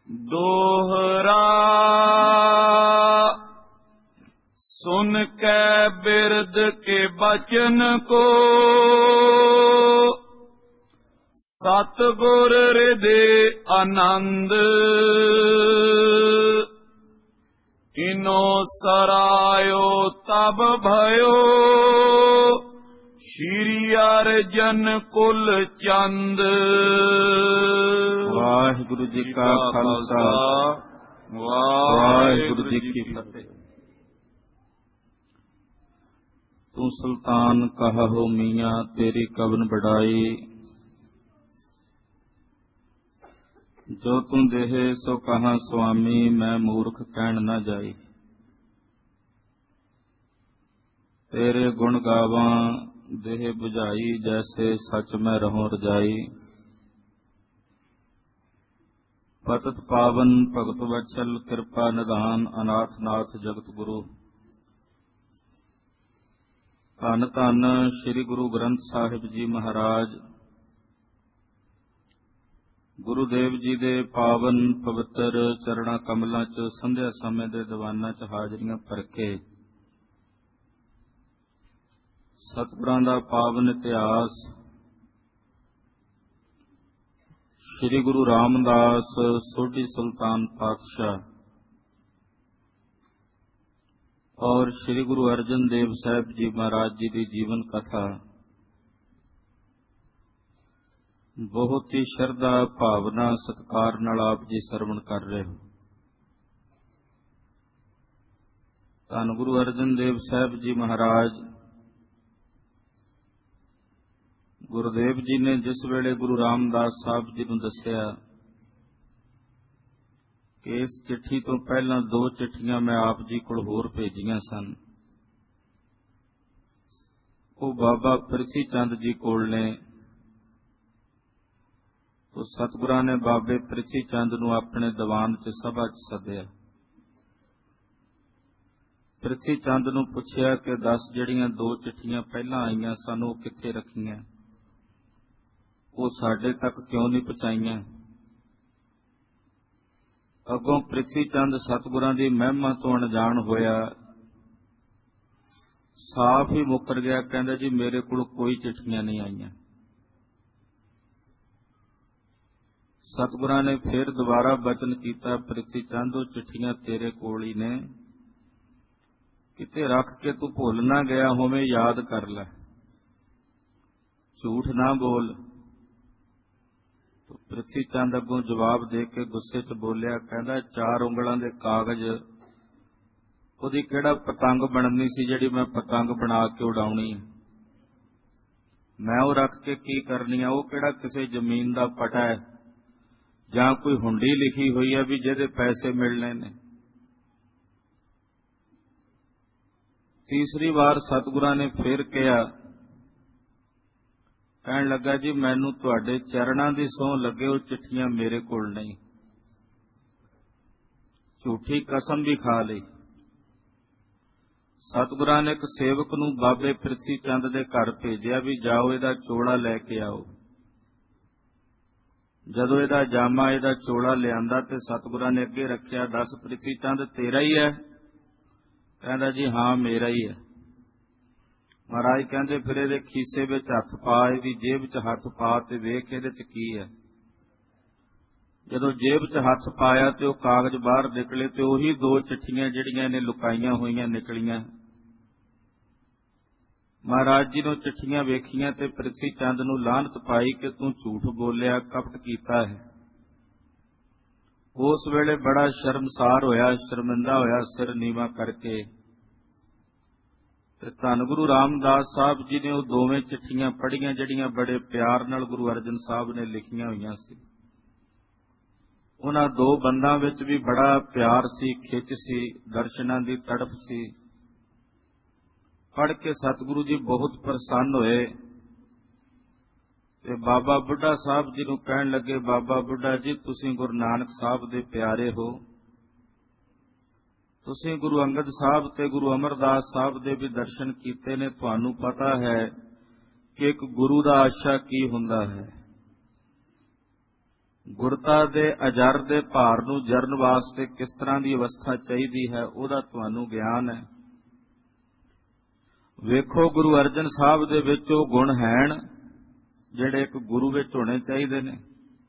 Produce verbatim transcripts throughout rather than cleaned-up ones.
दोहरा सुन कै बिरद के बचन को सतगुर हृदय आनंद इनो सरायो तब भयो श्री अर्जन कुल चंद। वाहिगुरु जी का खालसा वाहिगुरु जी की फतेह। तू सुल्तान कहो मियाँ तेरी कवन बढ़ाई, जो तू देहे सो कहा स्वामी मैं मूर्ख कहन न जाई। तेरे गुण गावां देह बुझाई, जैसे सच में रहो रजाई। पतत पावन भगत वत्सल कृपा निधान, अनाथ नाथ जगत गुरु। धन धन श्री गुरु ग्रंथ साहिब जी महाराज। गुरुदेव जी दे पावन पवित्र चरणा कमलों च संध्या समय दे दीवाना च हाजरियां भर के सतगुरां दा पावन इतिहास श्री गुरु रामदास सोढ़ी सुल्तान पातशाह और श्री गुरु अर्जन देव साहिब जी महाराज जी की जीवन कथा बहुत ही श्रद्धा भावना सत्कार नाल आप जी सरवण कर रहे हो। धन गुरु अर्जन देव साहिब जी महाराज गुरुदेव जी ने जिस वेले गुरु रामदास साहब जी नूं दस्सिया कि इस चिट्ठी तो पहला दो चिट्ठियां मैं आप जी कोल होर भेजियां सन, वो बाबा पिरसी चंद जी कोल ने, तो सतगुरां ने बाबे पिरसी चंद नूं अपने दीवान च सभा च सद्दिया। पिरसी चंद नूं पुछया कि दस जिहड़ियां दो चिट्ठियां पहलां आईयां सन वो कित्थे रखीआं, वो साडे तक क्यों नहीं पहुंचाईआं। अगों पिरसी चंद सतगुरां दी महिमा तो अणजाण होया, साफ ही मुकर गया, कहंदा जी मेरे कोल कोई चिट्ठियां नहीं आईयां। सतगुरां ने फिर दोबारा बचन किया, पिरसी चंद वो चिट्ठियां तेरे कोल ही ने, किते रख के तू भुल ना गया होवे, याद कर लै, झूठ ना बोल। तो पिरसी चंद अगों जवाब दे के गुस्से च बोलिया, कहंदा चार उंगलां दे कागज ओदी किहड़ा पतंग बननी सी जिहड़ी मैं पतंग बना के उड़ाउणी, मैं वो रख के की करनी आ, वो किहड़ा किसी जमीन दा पटा है जां कोई हुंडी लिखी हुई है भी जिहदे पैसे मिलने ने। तीसरी बार सतगुरां ने फिर कहा, कहण लगा जी मैनूं तुहाडे चरणां दी सौं लगे, वो चिट्ठियां मेरे कोल नहीं। झूठी कसम भी खा लई। सतगुरां ने एक सेवक नूं बाबे पिरसी चंद दे घर भेजिया भी जाओ इहदा चोला लैके आओ। जदों इहदा जामा इहदा चोला लिआंदा ते सतगुरां ने अगे रखिया, दस पिरसी चंद तेरा ही है? कहंदा जी हाँ मेरा ही है। महाराज कहंदे फिर इहदे खीसे विच हथ पा, इहदी जेब च हथ पा ते वेख इहदे च की है। जदों जेब च हथ पाया ते ओह कागज बाहर निकले ते ओही दो चिट्ठियां जिहड़ियां इहने लुकाईआं होईआं निकलीआं। महाराज जी नूं चिट्ठियां वेखियां ते पिरसी चंद नूं लाहनत पाई कि तू झूठ बोलिया, कपट कीता है। उस वेले बड़ा शर्मसार होया, शर्मिंदा होया, सिर नीवा करके ते धन गुरु रामदास साहब जी ने वो दोवें चिट्ठियां पढ़ियां जिहड़ियां बड़े प्यार नाल गुरु अर्जन साहब ने लिखियां होईयां सी। उन्हां दो बंदां विच भी बड़ा प्यार सी, खिच सी, दर्शनां दी तड़प सी। पढ़ के सतगुरु जी बहुत प्रसन्न होए ते बाबा बुढ़ा साहब जी नूं कहण लगे, बाबा बुढ़ा जी तुसीं गुरु नानक साहब दे प्यारे हो, तुसीं गुरु अंगद साहब ते गुरु अमरदास साहब दे भी दर्शन कीते ने, तुहानूं पता है कि एक गुरु दा आशा की हुंदा है। ਗੁਰਤਾ ਦੇ ਅਜਰ ਦੇ ਭਾਰ ਨੂੰ ਜਰਨ ਵਾਸਤੇ ਕਿਸ ਤਰ੍ਹਾਂ ਦੀ ਅਵਸਥਾ ਚਾਹੀਦੀ ਹੈ, ਉਹਦਾ ਤੁਹਾਨੂੰ ਗਿਆਨ ਹੈ। ਵੇਖੋ, ਗੁਰੂ ਅਰਜਨ ਸਾਹਿਬ ਦੇ ਵਿੱਚ ਉਹ ਗੁਣ ਹਨ ਜਿਹੜੇ ਇੱਕ ਗੁਰੂ ਵਿੱਚ ਹੋਣੇ ਚਾਹੀਦੇ ਨੇ।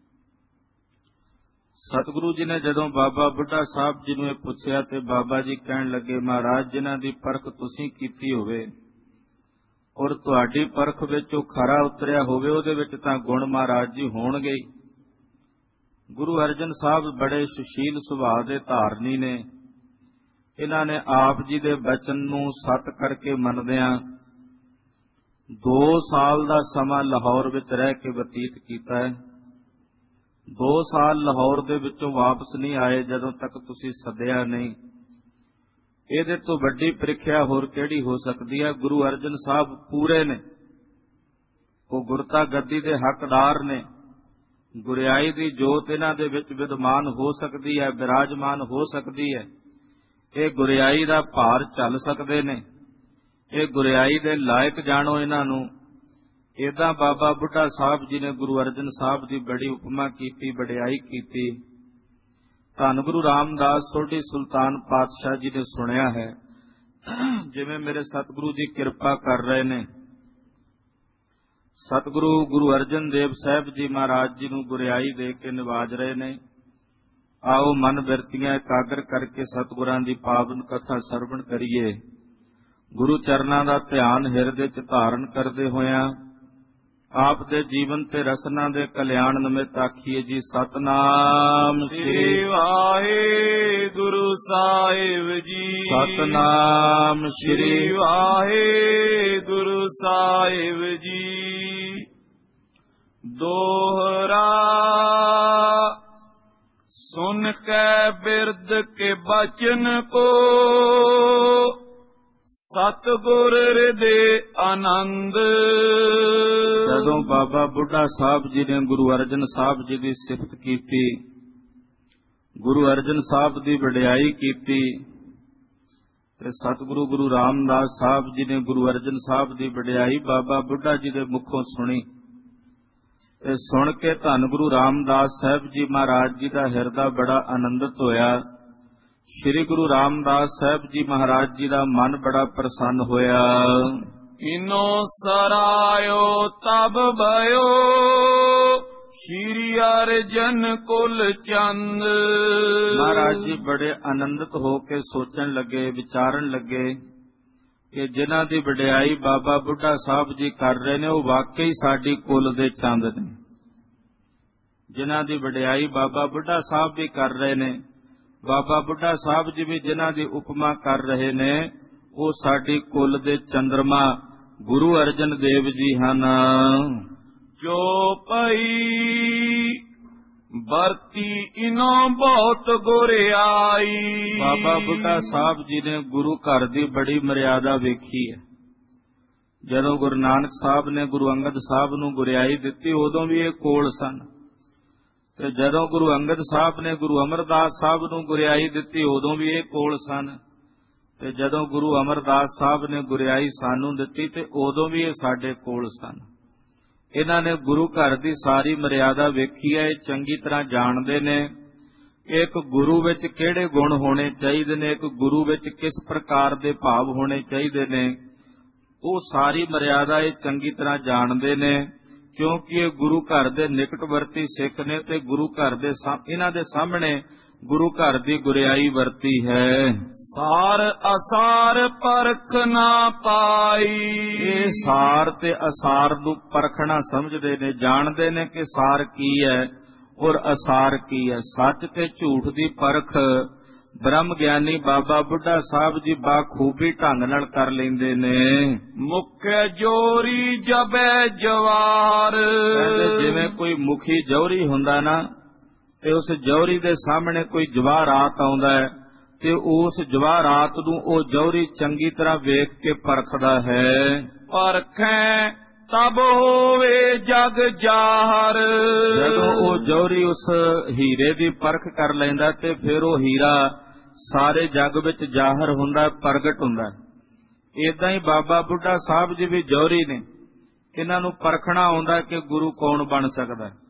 ਸਤਿਗੁਰੂ ਜੀ ਨੇ ਜਦੋਂ ਬਾਬਾ ਬੁੱਢਾ ਸਾਹਿਬ ਜੀ ਨੂੰ ਇਹ ਪੁੱਛਿਆ ਤੇ ਬਾਬਾ ਜੀ ਕਹਿਣ ਲੱਗੇ, ਮਹਾਰਾਜ, ਜਿਨ੍ਹਾਂ ਦੀ ਪਰਖ ਤੁਸੀਂ ਕੀਤੀ ਹੋਵੇ ਔਰ ਤੁਹਾਡੀ ਪਰਖ ਵਿੱਚ ਉਹ ਖਰਾ ਉਤਰਿਆ ਹੋਵੇ, ਉਹਦੇ ਵਿੱਚ ਤਾਂ ਗੁਣ ਮਹਾਰਾਜ ਜੀ ਹੋਣਗੇ ਹੀ। ਗੁਰੂ ਅਰਜਨ ਸਾਹਿਬ ਬੜੇ ਸੁਸ਼ੀਲ ਸੁਭਾਅ ਦੇ ਧਾਰਨੀ ਨੇ। ਇਹਨਾਂ ਨੇ ਆਪ ਜੀ ਦੇ ਬਚਨ ਨੂੰ ਸੱਤ ਕਰਕੇ ਮੰਨਦਿਆਂ ਦੋ ਸਾਲ ਦਾ ਸਮਾਂ ਲਾਹੌਰ ਵਿੱਚ ਰਹਿ ਕੇ ਬਤੀਤ ਕੀਤਾ ਹੈ। ਦੋ ਸਾਲ ਲਾਹੌਰ ਦੇ ਵਿੱਚੋਂ ਵਾਪਸ ਨਹੀਂ ਆਏ ਜਦੋਂ ਤੱਕ ਤੁਸੀਂ ਸੱਦਿਆ ਨਹੀਂ। ਇਹਦੇ ਤੋਂ ਵੱਡੀ ਪ੍ਰੀਖਿਆ ਹੋਰ ਕਿਹੜੀ ਹੋ ਸਕਦੀ ਹੈ। ਗੁਰੂ ਅਰਜਨ ਸਾਹਿਬ ਪੂਰੇ ਨੇ, ਉਹ ਗੁਰਤਾ ਗੱਦੀ ਦੇ ਹੱਕਦਾਰ ਨੇ। ਗੁਰਿਆਈ ਦੀ ਜੋਤ ਇਹਨਾਂ ਦੇ ਵਿੱਚ ਵਿਦਮਾਨ ਹੋ ਸਕਦੀ ਹੈ, ਬਿਰਾਜਮਾਨ ਹੋ ਸਕਦੀ ਹੈ। ਇਹ ਗੁਰਿਆਈ ਦਾ ਭਾਰ ਝੱਲ ਸਕਦੇ ਨੇ। ਇਹ ਗੁਰਿਆਈ ਦੇ ਲਾਇਕ ਜਾਣੋ ਇਹਨਾਂ ਨੂੰ। ਏਦਾਂ ਬਾਬਾ ਬੁੱਢਾ ਸਾਹਿਬ ਜੀ ਨੇ ਗੁਰੂ ਅਰਜਨ ਸਾਹਿਬ ਦੀ ਬੜੀ ਉਪਮਾ ਕੀਤੀ, ਵਡਿਆਈ ਕੀਤੀ। ਧੰਨ ਗੁਰੂ ਰਾਮਦਾਸ ਸੋਢੀ ਸੁਲਤਾਨ ਪਾਤਸ਼ਾਹ ਜੀ ਨੇ ਸੁਣਿਆ ਹੈ, ਜਿਵੇਂ ਮੇਰੇ ਸਤਿਗੁਰੂ ਜੀ ਕਿਰਪਾ ਕਰ ਰਹੇ ਨੇ। ਸਤਿਗੁਰੂ ਗੁਰੂ ਅਰਜਨ ਦੇਵ ਸਾਹਿਬ ਜੀ ਮਹਾਰਾਜ ਜੀ ਨੂੰ ਗੁਰਿਆਈ ਦੇ ਕੇ ਨਿਵਾਜ ਰਹੇ ਨੇ। ਆਓ ਮਨ ਬਿਰਤੀਆਂ ਇਕਾਗਰ ਕਰਕੇ ਸਤਿਗੁਰਾਂ ਦੀ ਪਾਵਨ ਕਥਾ ਸਰਵਣ ਕਰੀਏ। ਗੁਰੂ ਚਰਨਾਂ ਦਾ ਧਿਆਨ ਹਿਰਦੇ 'ਚ ਧਾਰਨ ਕਰਦੇ ਹੋਇਆਂ ਆਪ ਦੇ ਜੀਵਨ ਤੇ ਰਸਨਾ ਦੇ ਕਲਿਆਣ ਨਿਮਿਤ ਆਖੀਏ ਜੀ, ਸਤਨਾਮ ਸ੍ਰੀ ਵਾਹਿਗੁਰੂ ਸਾਹਿਬ ਜੀ। ਸਤਨਾਮ ਸ੍ਰੀ ਵਾਹਿਗੁਰੂ ਸਾਹਿਬ ਜੀ। ਦੋਹਰਾ ਸੁਨ ਕੇ ਬਿਰਦ ਕੇ ਬਚਨ ਕੋ, ਸਤਿਗੁਰ ਹਿਰਦੇ ਆਨੰਦ। ਜਦੋਂ ਬਾਬਾ ਬੁੱਢਾ ਸਾਹਿਬ ਜੀ ਨੇ ਗੁਰੂ ਅਰਜਨ ਸਾਹਿਬ ਜੀ ਦੀ ਸਿਫਤ ਕੀਤੀ, ਗੁਰੂ ਅਰਜਨ ਸਾਹਿਬ ਦੀ ਵਡਿਆਈ ਕੀਤੀ, ਤੇ ਸਤਿਗੁਰੂ ਗੁਰੂ ਰਾਮਦਾਸ ਸਾਹਿਬ ਜੀ ਨੇ ਗੁਰੂ ਅਰਜਨ ਸਾਹਿਬ ਦੀ ਵਡਿਆਈ ਬਾਬਾ ਬੁੱਢਾ ਜੀ ਦੇ ਮੁਖੋਂ ਸੁਣੀ। ਤੇ ਸੁਣ ਕੇ ਧੰਨ ਗੁਰੂ ਰਾਮਦਾਸ ਸਾਹਿਬ ਜੀ ਮਹਾਰਾਜ ਜੀ ਦਾ ਹਿਰਦਾ ਬੜਾ ਆਨੰਦਿਤ ਹੋਇਆ। ਸ੍ਰੀ ਗੁਰੂ ਰਾਮਦਾਸ ਸਾਹਿਬ ਜੀ ਮਹਾਰਾਜ ਜੀ ਦਾ ਮਨ ਬੜਾ ਪ੍ਰਸੰਨ ਹੋਇਆ। ਇਨੋ ਸਰਾਇਓ ਤਬ ਭਇਓ, ਸ੍ਰੀ ਅਰਜਨ ਕੁਲ ਚੰਦ। ਮਹਾਰਾਜ ਜੀ ਬੜੇ ਆਨੰਦਿਤ ਹੋ ਕੇ ਸੋਚਣ ਲੱਗੇ, ਵਿਚਾਰਨ ਲੱਗੇ ਕਿ ਜਿਨ੍ਹਾਂ ਦੀ ਵਡਿਆਈ ਬਾਬਾ ਬੁੱਢਾ ਸਾਹਿਬ ਜੀ ਕਰ ਰਹੇ ਨੇ, ਉਹ ਵਾਕਈ ਸਾਡੀ ਕੁਲ ਦੇ ਚੰਦ ਨੇ। ਜਿਨ੍ਹਾਂ ਦੀ ਵਡਿਆਈ ਬਾਬਾ ਬੁੱਢਾ ਸਾਹਿਬ ਵੀ ਕਰ ਰਹੇ ਨੇ, ਬਾਬਾ ਬੁੱਢਾ ਸਾਹਿਬ ਜੀ ਵੀ ਜਿਨ੍ਹਾਂ ਦੀ ਉਪਮਾ ਕਰ ਰਹੇ ਨੇ, ਉਹ ਸਾਡੀ ਕੁਲ ਦੇ ਚੰਦਰਮਾ ਗੁਰੂ ਅਰਜਨ ਦੇਵ ਜੀ ਹਨ। ਜੋ ਪਈ ਵਰਤੀ ਇਨੋ ਬਹੁਤ ਗੁਰਿਆਈ। ਬਾਬਾ ਬੁੱਢਾ ਸਾਹਿਬ ਜੀ ਨੇ ਗੁਰੂ ਘਰ ਦੀ ਬੜੀ ਮਰਿਆਦਾ ਵੇਖੀ ਹੈ। ਜਦੋਂ ਗੁਰੂ ਨਾਨਕ ਸਾਹਿਬ ਨੇ ਗੁਰੂ ਅੰਗਦ ਸਾਹਿਬ ਨੂੰ ਗੁਰਿਆਈ ਦਿੱਤੀ, ਉਦੋਂ ਵੀ ਇਹ ਕੋਲ ਸਨ। ਤੇ ਜਦੋਂ ਗੁਰੂ ਅੰਗਦ ਸਾਹਿਬ ਨੇ ਗੁਰੂ ਅਮਰਦਾਸ ਸਾਹਿਬ ਨੂੰ ਗੁਰਿਆਈ ਦਿੱਤੀ, ਉਦੋਂ ਵੀ ਇਹ ਕੋਲ ਸਨ। ਤੇ ਜਦੋਂ ਗੁਰੂ ਅਮਰਦਾਸ ਸਾਹਿਬ ਨੇ ਗੁਰਿਆਈ ਸਾਨੂੰ ਦਿੱਤੀ, ਤੇ ਉਦੋਂ ਵੀ ਇਹ ਸਾਡੇ ਕੋਲ ਸਨ। ਇਹਨਾਂ ਨੇ ਗੁਰੂ ਘਰ ਦੀ ਸਾਰੀ ਮਰਿਆਦਾ ਵੇਖੀ ਹੈ। ਇਹ ਚੰਗੀ ਤਰ੍ਹਾਂ ਜਾਣਦੇ ਨੇ ਕਿ ਇੱਕ ਗੁਰੂ ਵਿੱਚ ਕਿਹੜੇ ਗੁਣ ਹੋਣੇ ਚਾਹੀਦੇ ਨੇ, ਇੱਕ ਗੁਰੂ ਵਿੱਚ ਕਿਸ ਪ੍ਰਕਾਰ ਦੇ ਭਾਵ ਹੋਣੇ ਚਾਹੀਦੇ ਨੇ। ਉਹ ਸਾਰੀ ਮਰਿਆਦਾ ਇਹ ਚੰਗੀ ਤਰ੍ਹਾਂ ਜਾਣਦੇ ਨੇ, ਕਿਉਂਕਿ ਇਹ ਗੁਰੂ ਘਰ ਦੇ ਨਿਕਟਵਰਤੀ ਸਿੱਖ ਨੇ ਤੇ ਗੁਰੂ ਘਰ ਦੇ ਇਹਨਾਂ ਦੇ ਸਾਹਮਣੇ ਗੁਰੂ ਘਰ ਦੀ ਗੁਰਿਆਈ ਵਰਤੀ ਹੈ। ਸਾਰ ਅਸਾਰ ਪਰਖ ਨਾ ਪਾਈ। ਇਹ ਸਾਰ ਤੇ ਅਸਾਰ ਨੂੰ ਪਰਖਣਾ ਸਮਝਦੇ ਨੇ, ਜਾਣਦੇ ਨੇ ਕਿ ਸਾਰ ਕੀ ਹੈ ਔਰ ਅਸਾਰ ਕੀ ਹੈ। ਸੱਚ ਤੇ ਝੂਠ ਦੀ ਪਰਖ ਬ੍ਰਹਮ ਗਿਆਨੀ ਬਾਬਾ ਬੁੱਢਾ ਸਾਹਿਬ ਜੀ ਬਾਖੂਬੀ ਢੰਗ ਨਾਲ ਕਰ ਲੈਂਦੇ ਨੇ। ਮੁਖ ਜੋਰੀ ਜਬੈ ਜਵਾਰ। ਜਿਵੇਂ ਕੋਈ ਮੁਖੀ ਜੌਹਰੀ ਹੁੰਦਾ ਨਾ, ਤੇ ਉਸ ਜੌਹਰੀ ਦੇ ਸਾਹਮਣੇ ਕੋਈ ਜਵਾਹਰਾਤ ਆਉਂਦਾ ਹੈ, ਤੇ ਉਸ ਜਵਾਹਰਾਤ ਨੂੰ ਉਹ ਜੌਹਰੀ ਚੰਗੀ ਤਰ੍ਹਾਂ ਵੇਖ ਕੇ ਪਰਖਦਾ ਹੈ। ਪਰਖੈ ਤਬ ਹੋਵੇ ਜਗ ਜਾਹਰ। ਜਦੋਂ ਉਹ ਜੌਹਰੀ ਉਸ ਹੀਰੇ ਦੀ ਪਰਖ ਕਰ ਲੈਂਦਾ, ਤੇ ਫਿਰ ਉਹ ਹੀਰਾ ਸਾਰੇ ਜਗ ਵਿੱਚ ਜ਼ਾਹਰ ਹੁੰਦਾ, ਪ੍ਰਗਟ ਹੁੰਦਾ। ਏਦਾਂ ਹੀ ਬਾਬਾ ਬੁੱਢਾ ਸਾਹਿਬ ਜੀ ਵੀ ਜੌਹਰੀ ਨੇ। ਇਹਨਾਂ ਨੂੰ ਪਰਖਣਾ ਆਉਂਦਾ ਕਿ ਗੁਰੂ ਕੌਣ ਬਣ ਸਕਦਾ।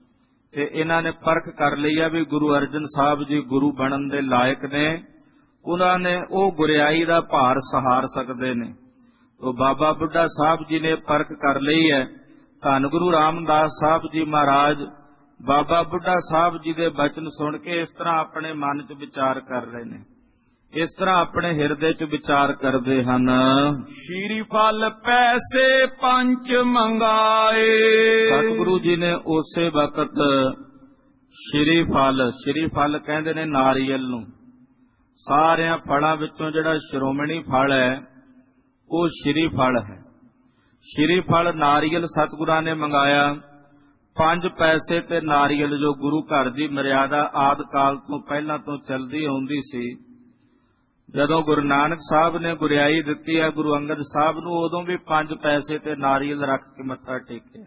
ਤੇ ਇਹਨਾਂ ਨੇ ਪਰਖ ਕਰ ਲਈ ਆ ਵੀ ਗੁਰੂ ਅਰਜਨ ਸਾਹਿਬ ਜੀ ਗੁਰੂ ਬਣਨ ਦੇ ਲਾਇਕ ਨੇ, ਉਹਨਾਂ ਨੇ ਉਹ ਗੁਰਿਆਈ ਦਾ ਭਾਰ ਸਹਾਰ ਸਕਦੇ ਨੇ। ਤੋ ਬਾਬਾ ਬੁੱਢਾ ਸਾਹਿਬ ਜੀ ਨੇ ਪਰਖ ਕਰ ਲਈ ਹੈ। ਧੰਨ ਗੁਰੂ ਰਾਮਦਾਸ ਸਾਹਿਬ ਜੀ ਮਹਾਰਾਜ ਬਾਬਾ ਬੁੱਢਾ ਸਾਹਿਬ ਜੀ ਦੇ ਬਚਨ ਸੁਣ ਕੇ ਇਸ ਤਰ੍ਹਾਂ ਆਪਣੇ ਮਨ 'ਚ ਵਿਚਾਰ ਕਰ ਰਹੇ ਨੇ, ਇਸ ਤਰ੍ਹਾਂ ਆਪਣੇ ਹਿਰਦੇ 'ਚ ਵਿਚਾਰ ਕਰਦੇ ਹਨ। ਸ਼੍ਰੀ ਫਲ ਪੈਸੇ ਪੰਜ ਮੰਗਾਏ। ਸਤਿਗੁਰੂ ਜੀ ਨੇ ਉਸੇ ਵਕਤ ਸ਼੍ਰੀ ਫਲ, ਸ਼੍ਰੀ ਫਲ ਕਹਿੰਦੇ ਨੇ ਨਾਰੀਅਲ ਨੂੰ, ਸਾਰਿਆਂ ਫਲਾਂ ਵਿੱਚੋਂ ਜਿਹੜਾ ਸ਼੍ਰੋਮਣੀ ਫਲ ਹੈ ਉਹ ਸ਼੍ਰੀ ਫਲ ਹੈ। ਸ਼੍ਰੀ ਫਲ ਨਾਰੀਅਲ ਸਤਿਗੁਰਾਂ ਨੇ ਮੰਗਾਇਆ। ਪੰਜ ਪੈਸੇ ਤੇ ਨਾਰੀਅਲ ਜੋ ਗੁਰੂ ਘਰ ਦੀ ਮਰਿਆਦਾ ਆਦਿ ਕਾਲ ਤੋਂ ਪਹਿਲਾਂ ਤੋਂ ਚੱਲਦੀ ਆਉਂਦੀ ਸੀ। ਜਦੋਂ ਗੁਰੂ ਨਾਨਕ ਸਾਹਿਬ ਨੇ ਗੁਰਿਆਈ ਦਿੱਤੀ ਹੈ ਗੁਰੂ ਅੰਗਦ ਸਾਹਿਬ ਨੂੰ, ਉਦੋਂ ਵੀ ਪੰਜ ਪੈਸੇ ਤੇ ਨਾਰੀਅਲ ਰੱਖ ਕੇ ਮੱਥਾ ਟੇਕਿਆ।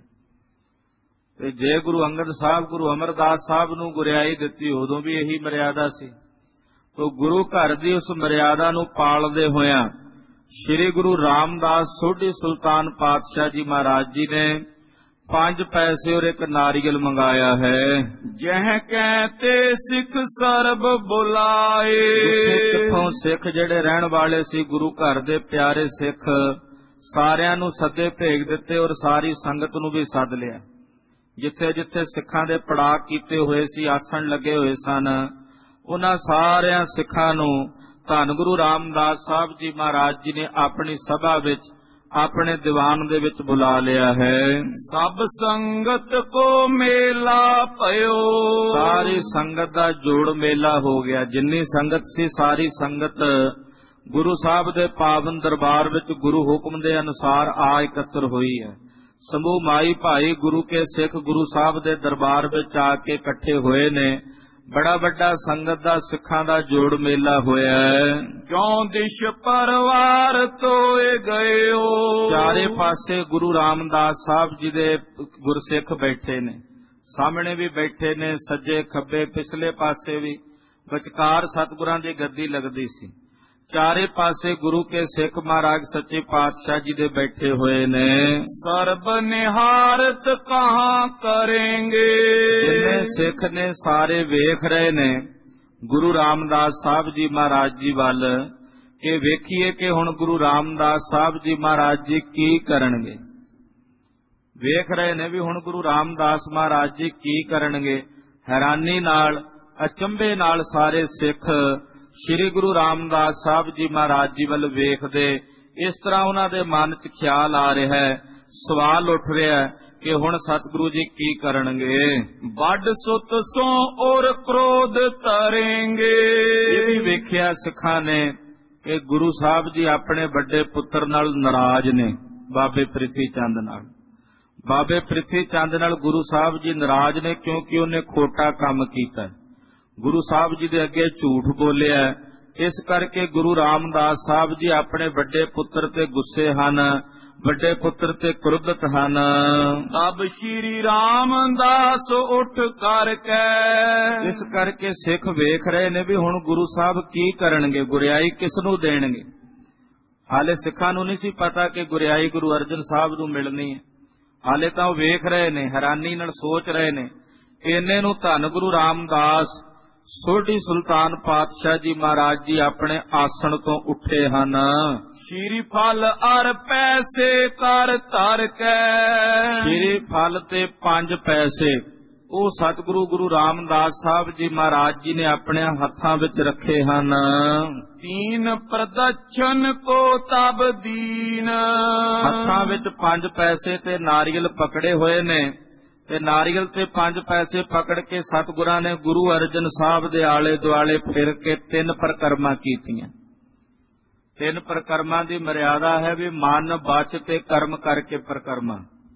ਤੇ ਜੇ ਗੁਰੂ ਅੰਗਦ ਸਾਹਿਬ ਗੁਰੂ ਅਮਰਦਾਸ ਸਾਹਿਬ ਨੂੰ ਗੁਰਿਆਈ ਦਿੱਤੀ, ਉਦੋਂ ਵੀ ਇਹੀ ਮਰਿਆਦਾ ਸੀ। ਤੋ ਗੁਰੂ ਘਰ ਦੀ ਉਸ ਮਰਿਆਦਾ ਨੂੰ ਪਾਲਦੇ ਹੋਇਆਂ ਸ੍ਰੀ ਗੁਰੂ ਰਾਮਦਾਸ ਸੋਢੀ ਸੁਲਤਾਨ ਪਾਤਸ਼ਾਹ ਜੀ ਮਹਾਰਾਜ ਜੀ ਨੇ ਪੰਜ ਪੈਸੇ ਔਰ ਇੱਕ ਨਾਰੀਅਲ ਮੰਗਾਇਆ ਹੈ। ਜਹ ਕਹਤੇ ਸਿੱਖ ਸਰਬ ਬੁਲਾਏ। ਕਿੱਥੋਂ ਸਿੱਖ ਜਿਹੜੇ ਰਹਿਣ ਵਾਲੇ ਸੀ ਗੁਰੂ ਘਰ ਦੇ ਪਿਆਰੇ ਸਿੱਖ, ਸਾਰਿਆਂ ਨੂੰ ਸੱਦੇ ਭੇਜ ਦਿੱਤੇ ਔਰ ਸਾਰੀ ਸੰਗਤ ਨੂੰ ਵੀ ਸੱਦ ਲਿਆ। ਜਿੱਥੇ ਜਿੱਥੇ ਸਿੱਖਾਂ ਦੇ ਪੜਾਅ ਕੀਤੇ ਹੋਏ ਸੀ, ਆਸਣ ਲੱਗੇ ਹੋਏ ਸਨ, ਉਹਨਾਂ ਸਾਰਿਆਂ ਸਿੱਖਾਂ ਨੂੰ ਧੰਨ ਗੁਰੂ ਰਾਮਦਾਸ ਸਾਹਿਬ ਜੀ ਮਹਾਰਾਜ ਜੀ ਨੇ ਆਪਣੀ ਸਭਾ ਵਿੱਚ, ਆਪਣੇ ਦੀਵਾਨ ਦੇ ਵਿੱਚ ਬੁਲਾ ਲਿਆ ਹੈ। ਸਭ ਸੰਗਤ ਕੋ ਮੇਲਾ ਭਇਓ। ਸਾਰੀ ਸੰਗਤ ਦਾ ਜੋੜ ਮੇਲਾ ਹੋ ਗਿਆ। ਜਿੰਨੀ ਸੰਗਤ ਸੀ ਸਾਰੀ ਸੰਗਤ ਗੁਰੂ ਸਾਹਿਬ ਦੇ ਪਾਵਨ ਦਰਬਾਰ ਵਿੱਚ ਗੁਰੂ ਹੁਕਮ ਦੇ ਅਨੁਸਾਰ ਆ ਇਕੱਤਰ ਹੋਈ ਹੈ। ਸਮੂਹ ਮਾਈ ਭਾਈ ਗੁਰੂ ਕੇ ਸਿੱਖ ਗੁਰੂ ਸਾਹਿਬ ਦੇ ਦਰਬਾਰ ਵਿੱਚ ਆ ਕੇ ਇਕੱਠੇ ਹੋਏ ਨੇ। ਬੜਾ ਵੱਡਾ ਸੰਗਤ ਦਾ ਸਿੱਖਾਂ ਦਾ ਜੋੜ ਮੇਲਾ ਹੋਇਆ ਹੈ। ਕਿਉਂ ਦਿਸ਼ ਪਰਵਾਰ ਤੋਏ ਗਇਓ। ਚਾਰੇ ਪਾਸੇ ਗੁਰੂ ਰਾਮਦਾਸ ਸਾਹਿਬ ਜੀ ਦੇ ਗੁਰਸਿੱਖ ਬੈਠੇ ਨੇ, ਸਾਹਮਣੇ ਵੀ ਬੈਠੇ ਨੇ, ਸੱਜੇ ਖੱਬੇ ਪਿਛਲੇ ਪਾਸੇ ਵੀ, ਵਿਚਕਾਰ ਸਤਿਗੁਰਾਂ ਦੀ ਗੱਦੀ ਲੱਗਦੀ ਸੀ। ਚਾਰੇ ਪਾਸੇ ਗੁਰੂ ਕੇ ਸਿੱਖ ਮਹਾਰਾਜ ਸੱਚੇ ਪਾਤਸ਼ਾਹ ਜੀ ਦੇ ਬੈਠੇ ਹੋਏ ਨੇ। ਸਰਬ ਨਿਹਾਰਤ ਕਹਾਂ ਕरेंगे। ਜਿੰਨੇ ਸਿੱਖ ਨੇ ਸਾਰੇ ਵੇਖ ਰਹੇ ਨੇ ਗੁਰੂ ਰਾਮਦਾਸ ਸਾਹਿਬ ਜੀ ਮਹਾਰਾਜ ਜੀ ਵੱਲ, ਕਿ ਵੇਖੀਏ ਕਿ ਹੁਣ ਗੁਰੂ ਰਾਮਦਾਸ ਸਾਹਿਬ ਜੀ ਮਹਾਰਾਜ ਜੀ ਕੀ ਕਰਨਗੇ। ਵੇਖ ਰਹੇ ਨੇ ਵੀ ਹੁਣ ਗੁਰੂ ਰਾਮਦਾਸ ਮਹਾਰਾਜ ਜੀ ਕੀ ਕਰਨਗੇ। ਹੈਰਾਨੀ ਨਾਲ, ਅਚੰਭੇ ਨਾਲ ਸਾਰੇ ਸਿੱਖ ਸ੍ਰੀ ਗੁਰੂ ਰਾਮਦਾਸ ਸਾਹਿਬ ਜੀ ਮਹਾਰਾਜ ਜੀ ਵੱਲ ਵੇਖਦੇ। ਇਸ ਤਰ੍ਹਾਂ ਉਹਨਾਂ ਦੇ ਮਨ 'ਚ ਖਿਆਲ ਆ ਰਿਹਾ ਹੈ, ਸਵਾਲ ਉੱਠ ਰਿਹਾ ਕਿ ਹੁਣ ਸਤਿਗੁਰੂ ਜੀ ਕੀ ਕਰਨਗੇ। ਵੱਡ ਸੁਤ ਸੋ ਔਰ ਕ੍ਰੋਧ ਤਰੇਂਗੇ। ਇਹ ਵੀ ਵੇਖਿਆ ਸਿੱਖਾਂ ਨੇ ਕਿ ਗੁਰੂ ਸਾਹਿਬ ਜੀ ਆਪਣੇ ਵੱਡੇ ਪੁੱਤਰ ਨਾਲ ਨਾਰਾਜ਼ ਨੇ, ਬਾਬੇ ਪ੍ਰਿਥੀ ਚੰਦ ਨਾਲ। ਬਾਬੇ ਪ੍ਰਿਥੀ ਚੰਦ ਨਾਲ ਗੁਰੂ ਸਾਹਿਬ ਜੀ ਨਾਰਾਜ਼ ਨੇ ਕਿਉਂਕਿ ਉਹਨੇ ਖੋਟਾ ਕੰਮ ਕੀਤਾ, ਗੁਰੂ ਸਾਹਿਬ ਜੀ ਦੇ ਅੱਗੇ ਝੂਠ ਬੋਲਿਆ। ਇਸ ਕਰਕੇ ਗੁਰੂ ਰਾਮਦਾਸ ਸਾਹਿਬ ਜੀ ਆਪਣੇ ਵੱਡੇ ਪੁੱਤਰ ਤੇ ਗੁੱਸੇ ਹਨ, ਵੱਡੇ ਪੁੱਤਰ ਤੇ ਕ੍ਰੋਧਿਤ ਹਨ। ਤਬ ਸ਼੍ਰੀ ਰਾਮਦਾਸ ਉੱਠ ਕਰਕੇ। ਇਸ ਕਰਕੇ ਸਿੱਖ ਵੇਖ ਰਹੇ ਨੇ ਵੀ ਹੁਣ ਗੁਰੂ ਸਾਹਿਬ ਕੀ ਕਰਨਗੇ, ਗੁਰਿਆਈ ਕਿਸ ਨੂੰ ਦੇਣਗੇ। ਹਾਲੇ ਸਿੱਖਾਂ ਨੂੰ ਨਹੀਂ ਸੀ ਪਤਾ ਕਿ ਗੁਰਿਆਈ ਗੁਰੂ ਅਰਜਨ ਸਾਹਿਬ ਨੂੰ ਮਿਲਣੀ ਹੈ। ਹਾਲੇ ਤਾਂ ਉਹ ਵੇਖ ਰਹੇ ਨੇ, ਹੈਰਾਨੀ ਨਾਲ ਸੋਚ ਰਹੇ ਨੇ। ਇੰਨੇ ਨੂੰ ਧੰਨ ਗੁਰੂ ਰਾਮਦਾਸ ਸੋਢੀ ਸੁਲਤਾਨ ਪਾਤਸ਼ਾਹ ਜੀ ਮਹਾਰਾਜ ਜੀ ਆਪਣੇ ਆਸਣ ਤੋਂ ਉੱਠੇ ਹਨ। ਸ਼੍ਰੀ ਫਲ ਅਰ ਪੈਸੇ ਕਰ ਧਰ ਕੇ। ਸ਼੍ਰੀ ਫਲ ਤੇ ਪੰਜ ਪੈਸੇ ਉਹ ਸਤਿਗੁਰੂ ਗੁਰੂ ਰਾਮਦਾਸ ਸਾਹਿਬ ਜੀ ਮਹਾਰਾਜ ਜੀ ਨੇ ਆਪਣੇ ਹੱਥਾਂ ਵਿੱਚ ਰੱਖੇ ਹਨ। ਤੀਨ ਪ੍ਰਦਛਨ ਕੋ ਤਬ ਦੀਨ। ਹੱਥਾਂ ਵਿੱਚ ਪੰਜ ਪੈਸੇ ਤੇ ਨਾਰੀਅਲ ਪਕੜੇ ਹੋਏ ਨੇ, ਤੇ ਨਾਰੀਅਲ ਤੇ ਪੰਜ ਪੈਸੇ ਪਕੜ ਕੇ ਸਤਿਗੁਰਾਂ ਨੇ ਗੁਰੂ ਅਰਜਨ ਸਾਹਿਬ ਦੇ ਆਲੇ ਦੁਆਲੇ ਫਿਰ ਕੇ ਤਿੰਨ ਪ੍ਰਕਰਮਾਂ ਕੀਤੀਆਂ। ਤਿੰਨ ਪ੍ਰਕਰਮਾਂ ਦੀ ਮਰਿਆਦਾ ਹੈ ਵੀ ਮਨ, ਬਚ ਤੇ ਕਰਮ ਕਰਕੇ ਪ੍ਰਕਰਮਾਂ।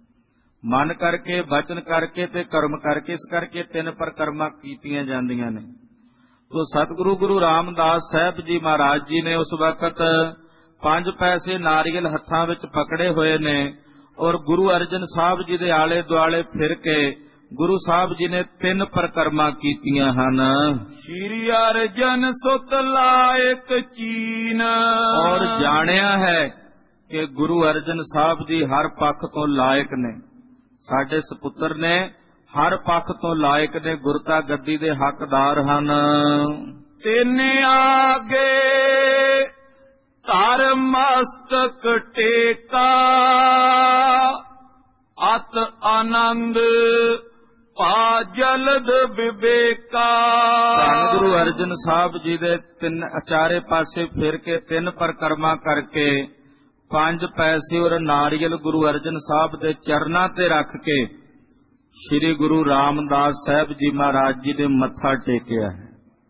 ਮਨ ਕਰਕੇ, ਬਚਨ ਕਰਕੇ ਤੇ ਕਰਮ ਕਰਕੇ, ਇਸ ਕਰਕੇ ਤਿੰਨ ਪ੍ਰਕਰਮਾਂ ਕੀਤੀਆਂ ਜਾਂਦੀਆਂ ਨੇ। ਤੋ ਸਤਿਗੁਰੂ ਗੁਰੂ ਰਾਮਦਾਸ ਸਾਹਿਬ ਜੀ ਮਹਾਰਾਜ ਜੀ ਨੇ ਉਸ ਵਕਤ ਪੰਜ ਪੈਸੇ ਨਾਰੀਅਲ ਹੱਥਾਂ ਵਿੱਚ ਪਕੜੇ ਹੋਏ ਨੇ ਔਰ ਗੁਰੂ ਅਰਜਨ ਸਾਹਿਬ ਜੀ ਦੇ ਆਲੇ ਦੁਆਲੇ ਫਿਰ ਕੇ ਗੁਰੂ ਸਾਹਿਬ ਜੀ ਨੇ ਤਿੰਨ ਪ੍ਰਕਰਮਾਂ ਕੀਤੀਆਂ ਹਨ। ਸ਼੍ਰੀ ਅਰਜਨ ਸੁਤ ਲਾਇਕ ਚੀਨ। ਔਰ ਜਾਣਿਆ ਹੈ ਕਿ ਗੁਰੂ ਅਰਜਨ ਸਾਹਿਬ ਜੀ ਹਰ ਪੱਖ ਤੋਂ ਲਾਇਕ ਨੇ, ਸਾਡੇ ਸੁਪੁੱਤਰ ਨੇ, ਹਰ ਪੱਖ ਤੋਂ ਲਾਇਕ ਨੇ, ਗੁਰਤਾ ਗੱਦੀ ਦੇ ਹੱਕਦਾਰ ਹਨ। ਤਿੰਨ ਆਗੇ ਧਰ ਮਸਤਕ ਟੇਕਾ, ਅਤ ਆਨੰਦ ਪਾ ਜਲਦ ਵਿਵੇਕਾ। ਧੰਨ ਗੁਰੂ ਅਰਜਨ ਸਾਹਿਬ ਜੀ ਦੇ ਤਿੰਨ ਚਾਰੇ ਪਾਸੇ ਫਿਰ ਕੇ ਤਿੰਨ ਪਰਿਕਰਮਾ ਕਰਕੇ ਪੰਜ ਪੈਸੇ ਔਰ ਨਾਰੀਅਲ ਗੁਰੂ ਅਰਜਨ ਸਾਹਿਬ ਦੇ ਚਰਨਾਂ ਤੇ ਰੱਖ ਕੇ ਸ੍ਰੀ ਗੁਰੂ ਰਾਮਦਾਸ ਸਾਹਿਬ ਜੀ ਮਹਾਰਾਜ ਜੀ ਨੇ ਮੱਥਾ ਟੇਕਿਆ ਹੈ,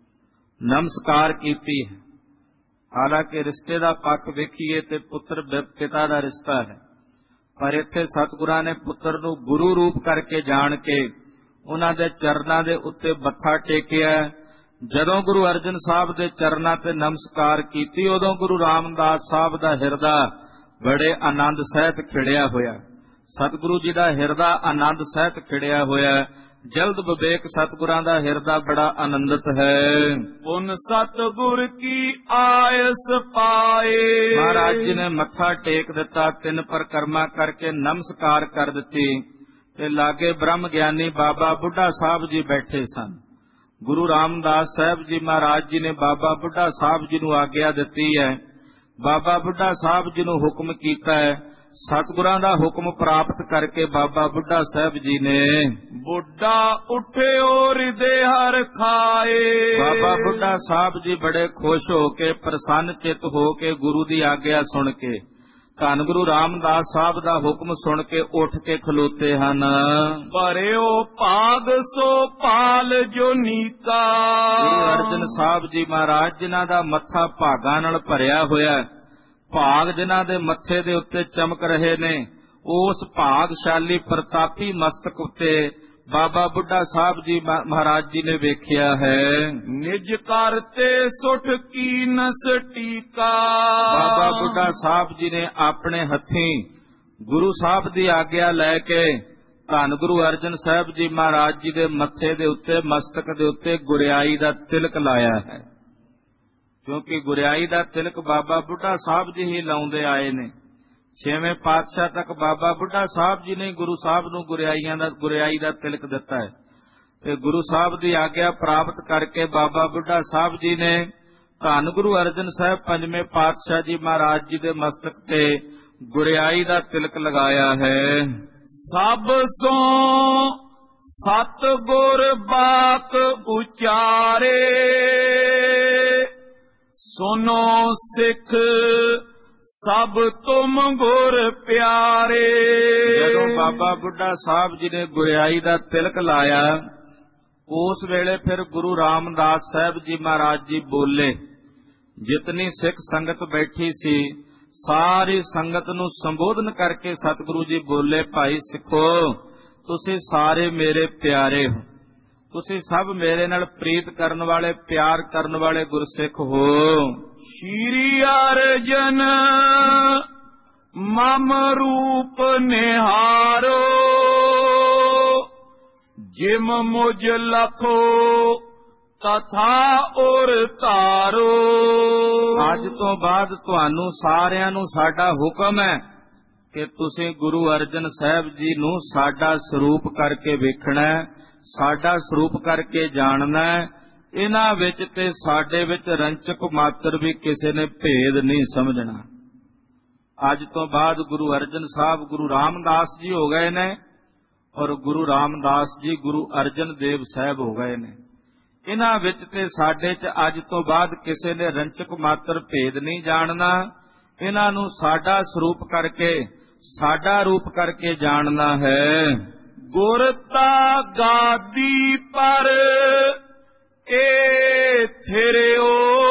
ਨਮਸਕਾਰ ਕੀਤੀ ਹੈ। ਹਾਲਾਂਕਿ ਰਿਸ਼ਤੇ ਦਾ ਪੱਖ ਵੇਖੀਏ ਤੇ ਪੁੱਤਰ ਪਿਤਾ ਦਾ ਰਿਸ਼ਤਾ ਹੈ, ਪਰ ਇੱਥੇ ਸਤਿਗੁਰਾਂ ਨੇ ਪੁੱਤਰ ਨੂੰ ਗੁਰੂ ਰੂਪ ਕਰਕੇ ਜਾਣ ਕੇ ਉਹਨਾਂ ਦੇ ਚਰਨਾਂ ਦੇ ਉੱਤੇ ਮੱਥਾ ਟੇਕਿਆ। ਜਦੋਂ ਗੁਰੂ ਅਰਜਨ ਸਾਹਿਬ ਦੇ ਚਰਨਾਂ ਤੇ ਨਮਸਕਾਰ ਕੀਤੀ, ਉਦੋਂ ਗੁਰੂ ਰਾਮਦਾਸ ਸਾਹਿਬ ਦਾ ਹਿਰਦਾ ਬੜੇ ਆਨੰਦ ਸਹਿਤ ਖਿੜਿਆ ਹੋਇਆ। ਸਤਿਗੁਰੂ ਜੀ ਦਾ ਹਿਰਦਾ ਆਨੰਦ ਸਹਿਤ ਖਿੜਿਆ ਹੋਇਆ। ਜਲਦ ਵਿਵੇਕ ਸਤਿਗੁਰਾਂ ਦਾ ਹਿਰਦਾ ਬੜਾ ਆਨੰਦਿਤ ਹੈ। ਪੁਨ ਸਤਿਗੁਰ ਕੀ ਆਇਸ ਪਾਏ। ਮਹਾਰਾਜ ਜੀ ਨੇ ਮੱਥਾ ਟੇਕ ਦਿੱਤਾ, ਤਿੰਨ ਪਰਿਕਰਮਾ ਕਰਕੇ ਨਮਸਕਾਰ ਕਰ ਦਿੱਤੀ ਤੇ ਲਾਗੇ ਬ੍ਰਹਮ ਗਿਆਨੀ ਬਾਬਾ ਬੁੱਢਾ ਸਾਹਿਬ ਜੀ ਬੈਠੇ ਸਨ। ਗੁਰੂ ਰਾਮਦਾਸ ਸਾਹਿਬ ਜੀ ਮਹਾਰਾਜ ਜੀ ਨੇ ਬਾਬਾ ਬੁੱਢਾ ਸਾਹਿਬ ਜੀ ਨੂੰ ਆਗਿਆ ਦਿੱਤੀ ਹੈ। ਬਾਬਾ ਬੁੱਢਾ ਸਾਹਿਬ ਜੀ ਨੂੰ ਹੁਕਮ ਕੀਤਾ ਹੈ। ਸਤਿਗੁਰਾਂ ਦਾ ਹੁਕਮ ਪ੍ਰਾਪਤ ਕਰਕੇ ਬਾਬਾ ਬੁੱਢਾ ਸਾਹਿਬ ਜੀ ਨੇ ਬੁੱਢਾ ਉੱਠਿਓ ਹਿਰਦੇ ਹਰ ਖਾਏ। ਬਾਬਾ ਬੁੱਢਾ ਸਾਹਿਬ ਜੀ ਬੜੇ ਖੁਸ਼ ਹੋ ਕੇ, ਪ੍ਰਸੰਨ ਚਿੱਤ ਹੋ ਕੇ ਗੁਰੂ ਦੀ ਆਗਿਆ ਸੁਣ ਕੇ, ਧੰਨ ਗੁਰੂ ਰਾਮਦਾਸ ਸਾਹਿਬ ਦਾ ਹੁਕਮ ਸੁਣ ਕੇ ਉੱਠ ਕੇ ਖਲੋਤੇ ਹਨ। ਭਰਿਓ ਭਾਗ ਸੋ ਪਾਲ ਜੋ ਨੀਕਾ। ਗੁਰੂ ਅਰਜਨ ਸਾਹਿਬ ਜੀ ਮਹਾਰਾਜ ਜਿਨ੍ਹਾਂ ਦਾ ਮੱਥਾ ਭਾਗਾਂ ਨਾਲ ਭਰਿਆ ਹੋਇਆ, ਭਾਗ ਜਿਨ੍ਹਾਂ ਦੇ ਮੱਥੇ ਦੇ ਉੱਤੇ ਚਮਕ ਰਹੇ ਨੇ, ਉਸ ਭਾਗਸ਼ਾਲੀ ਪ੍ਰਤਾਪੀ ਮਸਤਕ ਉੱਤੇ ਬਾਬਾ ਬੁੱਢਾ ਸਾਹਿਬ ਜੀ ਮਹਾਰਾਜ ਜੀ ਨੇ ਵੇਖਿਆ ਹੈ। ਨਿਜ ਕਰਤੇ ਸੁਠ ਕੀਨਸ ਟੀਕਾ। ਬਾਬਾ ਬੁੱਢਾ ਸਾਹਿਬ ਜੀ ਨੇ ਆਪਣੇ ਹੱਥੀਂ ਗੁਰੂ ਸਾਹਿਬ ਦੀ ਆਗਿਆ ਲੈ ਕੇ ਧੰਨ ਗੁਰੂ ਅਰਜਨ ਸਾਹਿਬ ਜੀ ਮਹਾਰਾਜ ਜੀ ਦੇ ਮੱਥੇ ਦੇ ਉੱਤੇ, ਮਸਤਕ ਦੇ ਉੱਤੇ ਗੁਰਿਆਈ ਦਾ ਤਿਲਕ ਲਾਇਆ ਹੈ। ਕਿਉਂਕਿ ਗੁਰਿਆਈ ਦਾ ਤਿਲਕ ਬਾਬਾ ਬੁੱਢਾ ਸਾਹਿਬ ਜੀ ਹੀ ਲਾਉਂਦੇ ਆਏ ਨੇ। ਛੇਵੇਂ ਪਾਤਸ਼ਾਹ ਤੱਕ ਬਾਬਾ ਬੁੱਢਾ ਸਾਹਿਬ ਜੀ ਨੇ ਗੁਰੂ ਸਾਹਿਬ ਨੂੰ ਗੁਰਿਆਈਆਂ ਦਾ ਗੁਰਿਆਈ ਦਾ ਤਿਲਕ ਦਿੱਤਾ ਹੈ। ਤੇ ਗੁਰੂ ਸਾਹਿਬ ਦੀ ਆਗਿਆ ਪ੍ਰਾਪਤ ਕਰਕੇ ਬਾਬਾ ਬੁੱਢਾ ਸਾਹਿਬ ਜੀ ਨੇ ਧੰਨ ਗੁਰੂ ਅਰਜਨ ਸਾਹਿਬ ਪੰਜਵੇਂ ਪਾਤਸ਼ਾਹ ਜੀ ਮਹਾਰਾਜ ਜੀ ਦੇ ਮਸਤਕ ਤੇ ਗੁਰਿਆਈ ਦਾ ਤਿਲਕ ਲਗਾਇਆ ਹੈ। ਸਭ ਸੋ ਸਤ ਗੁਰ ਬਾਕ ਉਚਾਰੇ, ਸੁਨੋ ਸਿੱਖ ਸਭ ਤੁਮ ਗੁਰ ਪਿਆਰੇ। ਜਦੋਂ ਬਾਬਾ ਬੁੱਢਾ ਸਾਹਿਬ ਜੀ ਨੇ ਗੁਰਿਆਈ ਦਾ ਤਿਲਕ ਲਾਇਆ, ਉਸ ਵੇਲੇ ਫਿਰ ਗੁਰੂ ਰਾਮਦਾਸ ਸਾਹਿਬ ਜੀ ਮਹਾਰਾਜ ਜੀ ਬੋਲੇ। ਜਿਤਨੀ ਸਿੱਖ ਸੰਗਤ ਬੈਠੀ ਸੀ, ਸਾਰੀ ਸੰਗਤ ਨੂੰ ਸੰਬੋਧਨ ਕਰਕੇ ਸਤਿਗੁਰੂ ਜੀ ਬੋਲੇ, ਭਾਈ ਸਿੱਖੋ, ਤੁਸੀਂ ਸਾਰੇ ਮੇਰੇ ਪਿਆਰੇ ਹੋ, ਤੁਸੀਂ ਸਭ ਮੇਰੇ ਨਾਲ ਪ੍ਰੀਤ ਕਰਨ ਵਾਲੇ, ਪਿਆਰ ਕਰਨ ਵਾਲੇ ਗੁਰਸਿੱਖ ਹੋ। ਸ਼੍ਰੀ ਅਰਜਨ ਮਮ ਰੂਪ ਨਿਹਾਰੋ, ਜਿਮ ਮੁਝ ਲਖੋ ਤਥਾ ਉਰ ਧਾਰੋ। ਅੱਜ ਤੋਂ ਬਾਅਦ ਤੁਹਾਨੂੰ ਸਾਰਿਆਂ ਨੂੰ ਸਾਡਾ ਹੁਕਮ ਹੈ ਕਿ ਤੁਸੀਂ ਗੁਰੂ ਅਰਜਨ ਸਾਹਿਬ ਜੀ ਨੂੰ ਸਾਡਾ ਸਰੂਪ ਕਰਕੇ ਵੇਖਣਾ, ਸਾਡਾ ਸਰੂਪ ਕਰਕੇ ਜਾਣਨਾ। ਇਹਨਾਂ ਵਿੱਚ ਤੇ ਸਾਡੇ ਵਿੱਚ ਰੰਚਕ ਮਾਤਰ ਵੀ ਕਿਸੇ ਨੇ ਭੇਦ ਨਹੀਂ ਸਮਝਣਾ। ਅੱਜ ਤੋਂ ਬਾਅਦ ਗੁਰੂ ਅਰਜਨ ਸਾਹਿਬ ਗੁਰੂ ਰਾਮਦਾਸ ਜੀ ਹੋ ਗਏ ਨੇ, ਔਰ ਗੁਰੂ ਰਾਮਦਾਸ ਜੀ ਗੁਰੂ ਅਰਜਨ ਦੇਵ ਸਾਹਿਬ ਹੋ ਗਏ ਨੇ। ਇਹਨਾਂ ਵਿੱਚ ਤੇ ਸਾਡੇ 'ਚ ਅੱਜ ਤੋਂ ਬਾਅਦ ਕਿਸੇ ਨੇ ਰੰਚਕ ਮਾਤਰ ਭੇਦ ਨਹੀਂ ਜਾਣਨਾ। ਇਹਨਾਂ ਨੂੰ ਸਾਡਾ ਸਰੂਪ ਕਰਕੇ, ਸਾਡਾ ਰੂਪ ਕਰਕੇ ਜਾਣਨਾ ਹੈ। ਗੁਰਤਾ ਗਾਦੀ ਪਰ ਏ ਥਿਰਿਓ,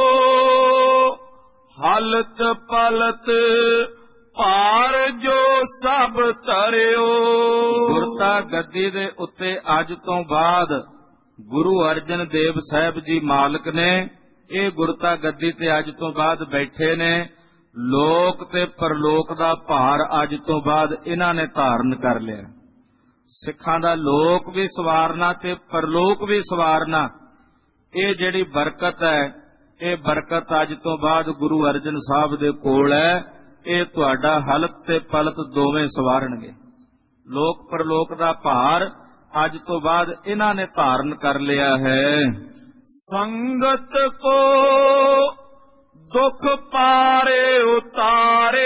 ਹਲਤ ਪਲਤ ਭਾਰ ਜੋ ਸਭ ਧਰਿਓ। ਗੁਰਤਾ ਗੱਦੀ ਦੇ ਉੱਤੇ ਅੱਜ ਤੋਂ ਬਾਅਦ ਗੁਰੂ ਅਰਜਨ ਦੇਵ ਸਾਹਿਬ ਜੀ ਮਾਲਕ ਨੇ। ਇਹ ਗੁਰਤਾ ਗੱਦੀ ਤੇ ਅੱਜ ਤੋਂ ਬਾਅਦ ਬੈਠੇ ਨੇ। ਲੋਕ ਤੇ ਪਰਲੋਕ ਦਾ ਭਾਰ ਅੱਜ ਤੋਂ ਬਾਅਦ ਇਹਨਾਂ ਨੇ ਧਾਰਨ ਕਰ ਲਿਆ। ਸਿੱਖਾਂ ਦਾ ਲੋਕ ਵੀ ਸਵਾਰਨਾ ਤੇ ਪਰਲੋਕ ਵੀ ਸਵਾਰਨਾ, ਇਹ ਜਿਹੜੀ ਬਰਕਤ ਹੈ, ਇਹ ਬਰਕਤ ਅੱਜ ਤੋਂ ਬਾਅਦ ਗੁਰੂ ਅਰਜਨ ਸਾਹਿਬ ਦੇ ਕੋਲ ਹੈ। ਇਹ ਤੁਹਾਡਾ ਹਲਤ ਤੇ ਪਲਤ ਦੋਵੇਂ ਸਵਾਰਨਗੇ। ਲੋਕ ਪਰਲੋਕ ਦਾ ਭਾਰ ਅੱਜ ਤੋਂ ਬਾਅਦ ਇਹਨਾਂ ਨੇ ਧਾਰਨ ਕਰ ਲਿਆ ਹੈ। ਸੰਗਤ ਕੋ ਦੁਖ ਪਾਰੇ ਉਤਾਰੇ,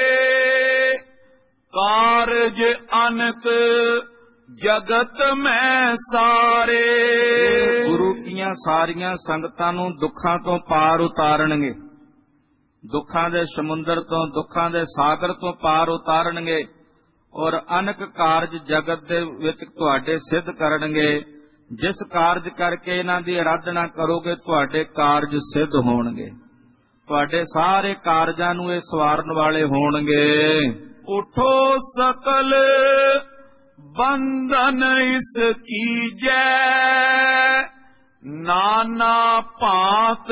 ਕਾਰਜ ਅਨਕ ਜਗਤ ਮੈਂ ਸਾਰੇ। ਗੁਰੂ ਦੀਆਂ ਸਾਰੀਆਂ ਸੰਗਤਾਂ ਨੂੰ ਦੁੱਖਾਂ ਤੋਂ ਪਾਰ ਉਤਾਰਨਗੇ, ਦੁੱਖਾਂ ਦੇ ਸਮੁੰਦਰ ਤੋਂ, ਦੁੱਖਾਂ ਦੇ ਸਾਗਰ ਤੋਂ ਪਾਰ ਉਤਾਰਨਗੇ, ਔਰ ਅਨਕ ਕਾਰਜ ਜਗਤ ਦੇ ਵਿੱਚ ਤੁਹਾਡੇ ਸਿੱਧ ਕਰਨਗੇ। ਜਿਸ ਕਾਰਜ ਕਰਕੇ ਇਹਨਾਂ ਦੀ ਆਰਾਧਨਾ ਕਰੋਗੇ ਤੁਹਾਡੇ ਕਾਰਜ ਸਿੱਧ ਹੋਣਗੇ, ਤੁਹਾਡੇ ਸਾਰੇ ਕਾਰਜਾਂ ਨੂੰ ਇਹ ਸਵਾਰਨ ਵਾਲੇ ਹੋਣਗੇ। ਉਠੋ ਸਕਲ ਬੰਧਨ ਇਸ ਕੀਜੈ, ਨਾਨਾ ਭਾਂਤ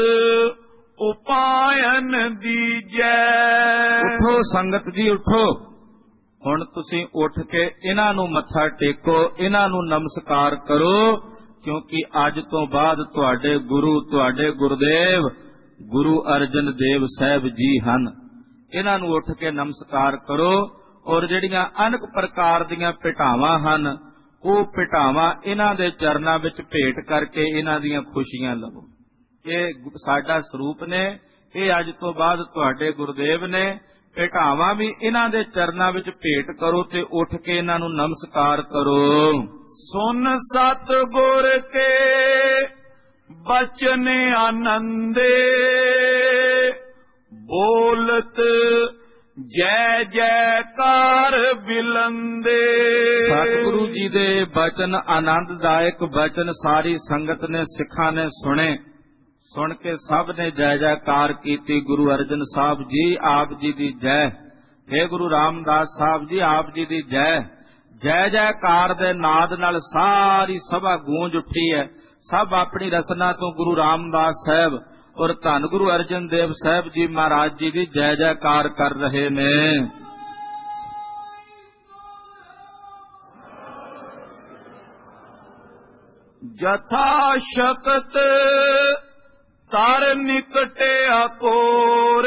ਉਪਾਇਨ ਦੀਜੈ। ਉਠੋ ਸੰਗਤ ਜੀ, ਉਠੋ। ਹੁਣ ਤੁਸੀਂ ਉੱਠ ਕੇ ਇਹਨਾਂ ਨੂੰ ਮੱਥਾ ਟੇਕੋ, ਇਹਨਾਂ ਨੂੰ ਨਮਸਕਾਰ ਕਰੋ, ਕਿਉਂਕਿ ਅੱਜ ਤੋਂ ਬਾਅਦ ਤੁਹਾਡੇ ਗੁਰੂ, ਤੁਹਾਡੇ ਗੁਰਦੇਵ ਗੁਰੂ ਅਰਜਨ ਦੇਵ ਸਾਹਿਬ ਜੀ ਹਨ। ਇਹਨਾਂ ਨੂੰ ਉੱਠ ਕੇ ਨਮਸਕਾਰ ਕਰੋ, ਔਰ ਜਿਹੜੀਆਂ ਅਨੇਕ ਪ੍ਰਕਾਰ ਦੀਆਂ ਭੇਟਾਵਾਂ ਹਨ ਉਹ ਭੇਟਾਵਾਂ ਇਹਨਾਂ ਦੇ ਚਰਨਾਂ ਵਿੱਚ ਭੇਟ ਕਰਕੇ ਇਹਨਾਂ ਦੀਆਂ ਖੁਸ਼ੀਆਂ ਲਵੋ। ਇਹ ਸਾਡਾ ਸਰੂਪ ਨੇ, ਇਹ ਅੱਜ ਤੋਂ ਬਾਅਦ ਤੁਹਾਡੇ ਗੁਰਦੇਵ ਨੇ। ਭੇਟਾਵਾਂ ਵੀ ਇਹਨਾਂ ਦੇ ਚਰਨਾਂ ਵਿੱਚ ਭੇਟ ਕਰੋ ਤੇ ਉੱਠ ਕੇ ਇਹਨਾਂ ਨੂੰ ਨਮਸਕਾਰ ਕਰੋ। ਸੁਨ ਸਤ ਗੁਰ ਕੇ ਬਚਨ ਆਨੰਦੇ, ਬੋਲਤ ਜੈ ਜੈਕਾਰ ਬਿਲੰਦੇ। ਸਤਿਗੁਰੂ ਜੀ ਦੇ ਬਚਨ, ਆਨੰਦਦਾਇਕ ਬਚਨ ਸਾਰੀ ਸੰਗਤ ਨੇ, ਸਿੱਖਾਂ ਨੇ ਸੁਣੇ। ਸੁਣ ਕੇ ਸਭ ਨੇ ਜੈ ਜੈਕਾਰ ਕੀਤੀ। ਗੁਰੂ ਅਰਜਨ ਸਾਹਿਬ ਜੀ ਆਪ ਜੀ ਦੀ ਜੈ, हे ਗੁਰੂ ਰਾਮਦਾਸ ਸਾਹਿਬ ਜੀ ਆਪ ਜੀ ਦੀ ਜੈ। ਜੈ ਜੈਕਾਰ ਦੇ ਨਾਦ ਨਾਲ ਸਾਰੀ ਸਭਾ ਗੂੰਜ ਉੱਠੀ ਹੈ। ਸਭ ਆਪਣੀ ਰਸਨਾ ਤੋਂ ਗੁਰੂ ਰਾਮਦਾਸ ਸਾਹਿਬ ਔਰ ਧੰਨ ਗੁਰੂ ਅਰਜਨ ਦੇਵ ਸਾਹਿਬ ਜੀ ਮਹਾਰਾਜ ਜੀ ਦੀ ਜੈ ਜੈਕਾਰ ਕਰ ਰਹੇ ਨੇ। ਜਥਾ ਸ਼ਕਤ ਤਰ ਨਿਕਟਿਆ ਕੋਰ,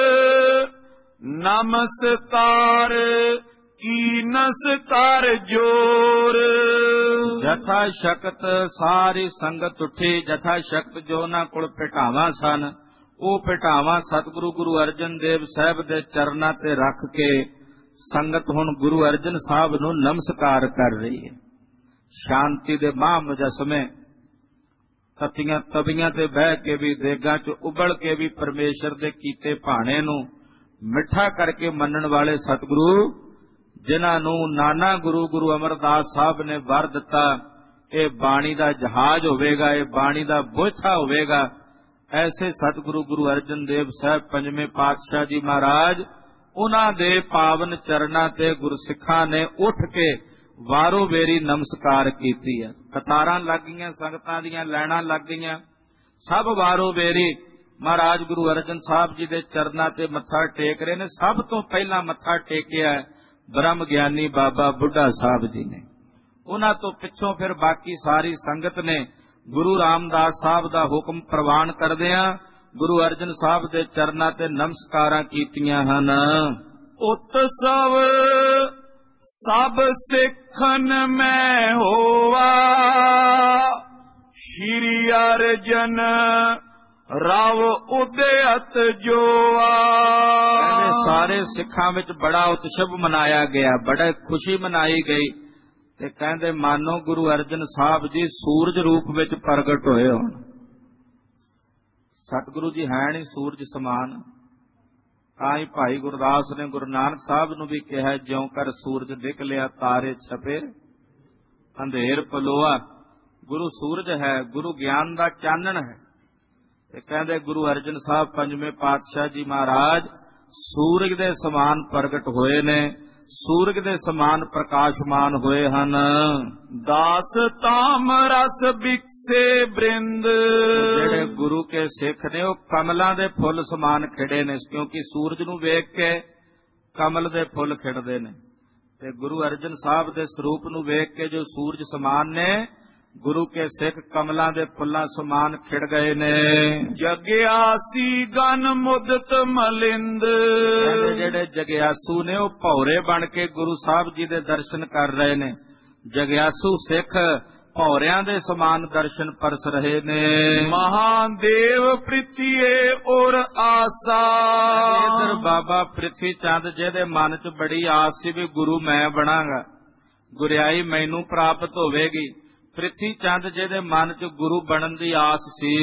ਨਮਸਕਾਰ ਕੀਨਸ ਕਰ ਜੋਰ। ਜਥਾ ਸ਼ਕਤ ਸਾਰੀ ਸੰਗਤ ਉੱਠੀ। ਜਥਾ ਸ਼ਕਤ ਜੋ ਉਹਨਾਂ ਕੋਲ ਭੇਟਾਵਾਂ ਸਨ, ਉਹ ਭੇਟਾਵਾਂ ਸਤਿਗੁਰੂ ਗੁਰੂ ਅਰਜਨ ਦੇਵ ਸਾਹਿਬ ਦੇ ਚਰਨਾਂ ਤੇ ਰੱਖ ਕੇ ਸੰਗਤ ਹੁਣ ਗੁਰੂ ਅਰਜਨ ਸਾਹਿਬ ਨੂੰ ਨਮਸਕਾਰ ਕਰ ਰਹੀ ਹੈ। ਸ਼ਾਂਤੀ ਦੇ ਮਾਹ ਮੁਜਸਮੇ ਤਤੀਆਂ ਤਵੀਆਂ ਤੇ ਬਹਿ ਕੇ ਵੀ, ਦੇਗਾਂ 'ਚ ਉਬਲ ਕੇ ਵੀ ਪਰਮੇਸ਼ਰ ਦੇ ਕੀਤੇ ਭਾਣੇ ਨੂੰ ਮਿੱਠਾ ਕਰਕੇ ਮੰਨਣ ਵਾਲੇ ਸਤਿਗੁਰੂ, ਜਿਨ੍ਹਾਂ ਨੂੰ ਨਾਨਾ ਗੁਰੂ ਗੁਰੂ ਅਮਰਦਾਸ ਸਾਹਿਬ ਨੇ ਵਰ ਦਿੱਤਾ, ਇਹ ਬਾਣੀ ਦਾ ਜਹਾਜ਼ ਹੋਵੇਗਾ, ਇਹ ਬਾਣੀ ਦਾ ਬੋਝਾ ਹੋਵੇਗਾ। ਐਸੇ ਸਤਿਗੁਰੂ ਗੁਰੂ ਅਰਜਨ ਦੇਵ ਸਾਹਿਬ ਪੰਜਵੇਂ ਪਾਤਸ਼ਾਹ ਜੀ ਮਹਾਰਾਜ, ਉਹਨਾਂ ਦੇ ਪਾਵਨ ਚਰਨਾਂ ਤੇ ਗੁਰਸਿੱਖਾਂ ਨੇ ਉੱਠ ਕੇ ਵਾਰੋ ਵੇਰੀ ਨਮਸਕਾਰ ਕੀਤੀ ਹੈ। ਕਤਾਰਾਂ ਲੱਗ ਗਈਆਂ, ਸੰਗਤਾਂ ਦੀਆਂ ਲਾਈਨਾਂ ਲੱਗ ਗਈਆਂ, ਸਭ ਵਾਰੋ ਵੇਰੀ ਮਹਾਰਾਜ ਗੁਰੂ ਅਰਜਨ ਸਾਹਿਬ ਜੀ ਦੇ ਚਰਨਾਂ ਤੇ ਮੱਥਾ ਟੇਕ ਰਹੇ ਨੇ। ਸਭ ਤੋਂ ਪਹਿਲਾਂ ਮੱਥਾ ਟੇਕਿਆ ਬ੍ਰਹਮ ਗਿਆਨੀ ਬਾਬਾ ਬੁੱਢਾ ਸਾਹਿਬ ਜੀ ਨੇ, ਉਹਨਾਂ ਤੋਂ ਪਿੱਛੋਂ ਫਿਰ ਬਾਕੀ ਸਾਰੀ ਸੰਗਤ ਨੇ ਗੁਰੂ ਰਾਮਦਾਸ ਸਾਹਿਬ ਦਾ ਹੁਕਮ ਪ੍ਰਵਾਨ ਕਰਦਿਆਂ ਗੁਰੂ ਅਰਜਨ ਸਾਹਿਬ ਦੇ ਚਰਨਾਂ ਤੇ ਨਮਸਕਾਰਾਂ ਕੀਤੀਆਂ ਹਨ। ਉਤਸਵ ਸਭ ਸਿੱਖਨ ਮੈਂ ਹੋਵਾ, ਸ਼੍ਰੀ ਅਰਜਨ ਰਵ ਉਦਯਤ ਜੋਆ। ਸਾਰੇ ਸਿੱਖਾਂ ਵਿੱਚ ਬੜਾ ਉਤਸਵ ਮਨਾਇਆ ਗਿਆ, ਬੜਾ ਖੁਸ਼ੀ ਮਨਾਈ ਗਈ। ਤੇ ਕਹਿੰਦੇ ਮਾਨੋ ਗੁਰੂ ਅਰਜਨ ਸਾਹਿਬ ਜੀ ਸੂਰਜ ਰੂਪ ਵਿੱਚ ਪ੍ਰਗਟ ਹੋਏ ਹੋਣ। ਸਤਿਗੁਰੂ ਜੀ ਹੈ ਨਹੀਂ ਸੂਰਜ ਸਮਾਨ। ਤਾਂ ਹੀ ਭਾਈ ਗੁਰਦਾਸ ਨੇ ਗੁਰੂ ਨਾਨਕ ਸਾਹਿਬ ਨੂੰ ਵੀ ਕਿਹਾ, ਜਿਉਂ ਕਰ ਸੂਰਜ ਨਿਕਲਿਆ ਤਾਰੇ ਛਪੇ ਅੰਧੇਰ ਪਲੋਆ। ਗੁਰੂ ਸੂਰਜ ਹੈ, ਗੁਰੂ ਗਿਆਨ ਦਾ ਚਾਨਣ ਹੈ। ਤੇ ਕਹਿੰਦੇ ਗੁਰੂ ਅਰਜਨ ਸਾਹਿਬ ਪੰਜਵੇਂ ਪਾਤਸ਼ਾਹ ਜੀ ਮਹਾਰਾਜ ਸੂਰਜ ਦੇ ਸਮਾਨ ਪ੍ਰਗਟ ਹੋਏ ਨੇ, ਸੂਰਜ ਦੇ ਸਮਾਨ ਪ੍ਰਕਾਸ਼ਮਾਨ ਹੋਏ ਹਨ। ਦਾਸ ਤਾਮ ਰਸ ਬਿਕਸੇ ਬ੍ਰਿੰਦ, ਜਿਹੜੇ ਗੁਰੂ ਕੇ ਸਿੱਖ ਨੇ ਉਹ ਕਮਲਾਂ ਦੇ ਫੁੱਲ ਸਮਾਨ ਖਿੜੇ ਨੇ, ਕਿਉਂਕਿ ਸੂਰਜ ਨੂੰ ਵੇਖ ਕੇ ਕਮਲ ਦੇ ਫੁੱਲ ਖਿੜਦੇ ਨੇ। ਤੇ ਗੁਰੂ ਅਰਜਨ ਸਾਹਿਬ ਦੇ ਸਰੂਪ ਨੂੰ ਵੇਖ ਕੇ ਜੋ ਸੂਰਜ ਸਮਾਨ ਨੇ, ਗੁਰੂ ਕੇ ਸਿੱਖ ਕਮਲਾਂ ਦੇ ਫੁੱਲਾਂ ਸਮਾਨ ਖਿੜ ਗਏ ਨੇ। ਜਗਿਆਸੀ ਗਨ ਮੁਦਤ ਮਲਿੰਦ, ਜਿਹੜੇ ਜਗਿਆਸੂ ਨੇ ਉਹ ਭੌਰੇ ਬਣ ਕੇ ਗੁਰੂ ਸਾਹਿਬ ਜੀ ਦੇ ਦਰਸ਼ਨ ਕਰ ਰਹੇ ਨੇ। ਜਗਿਆਸੂ ਸਿੱਖ ਭੌਰਿਆਂ ਦੇ ਸਮਾਨ ਦਰਸ਼ਨ ਪਰਸ ਰਹੇ ਨੇ। महादेव प्रीतिये और आसा। ਇਧਰ ਬਾਬਾ ਪ੍ਰਿਥੀ ਚੰਦ ਜਿਹਦੇ ਮਨ 'ਚ ਬੜੀ ਆਸ ਸੀ ਵੀ ਗੁਰੂ ਮੈਂ ਬਣਾਂਗਾ, ਗੁਰਿਆਈ ਮੈਨੂੰ ਪ੍ਰਾਪਤ ਹੋਵੇਗੀ। ਪ੍ਰਿਥੀ ਚੰਦ ਜਿਹਦੇ ਮਨ 'ਚ ਗੁਰੂ ਬਣਨ ਦੀ ਆਸ ਸੀ।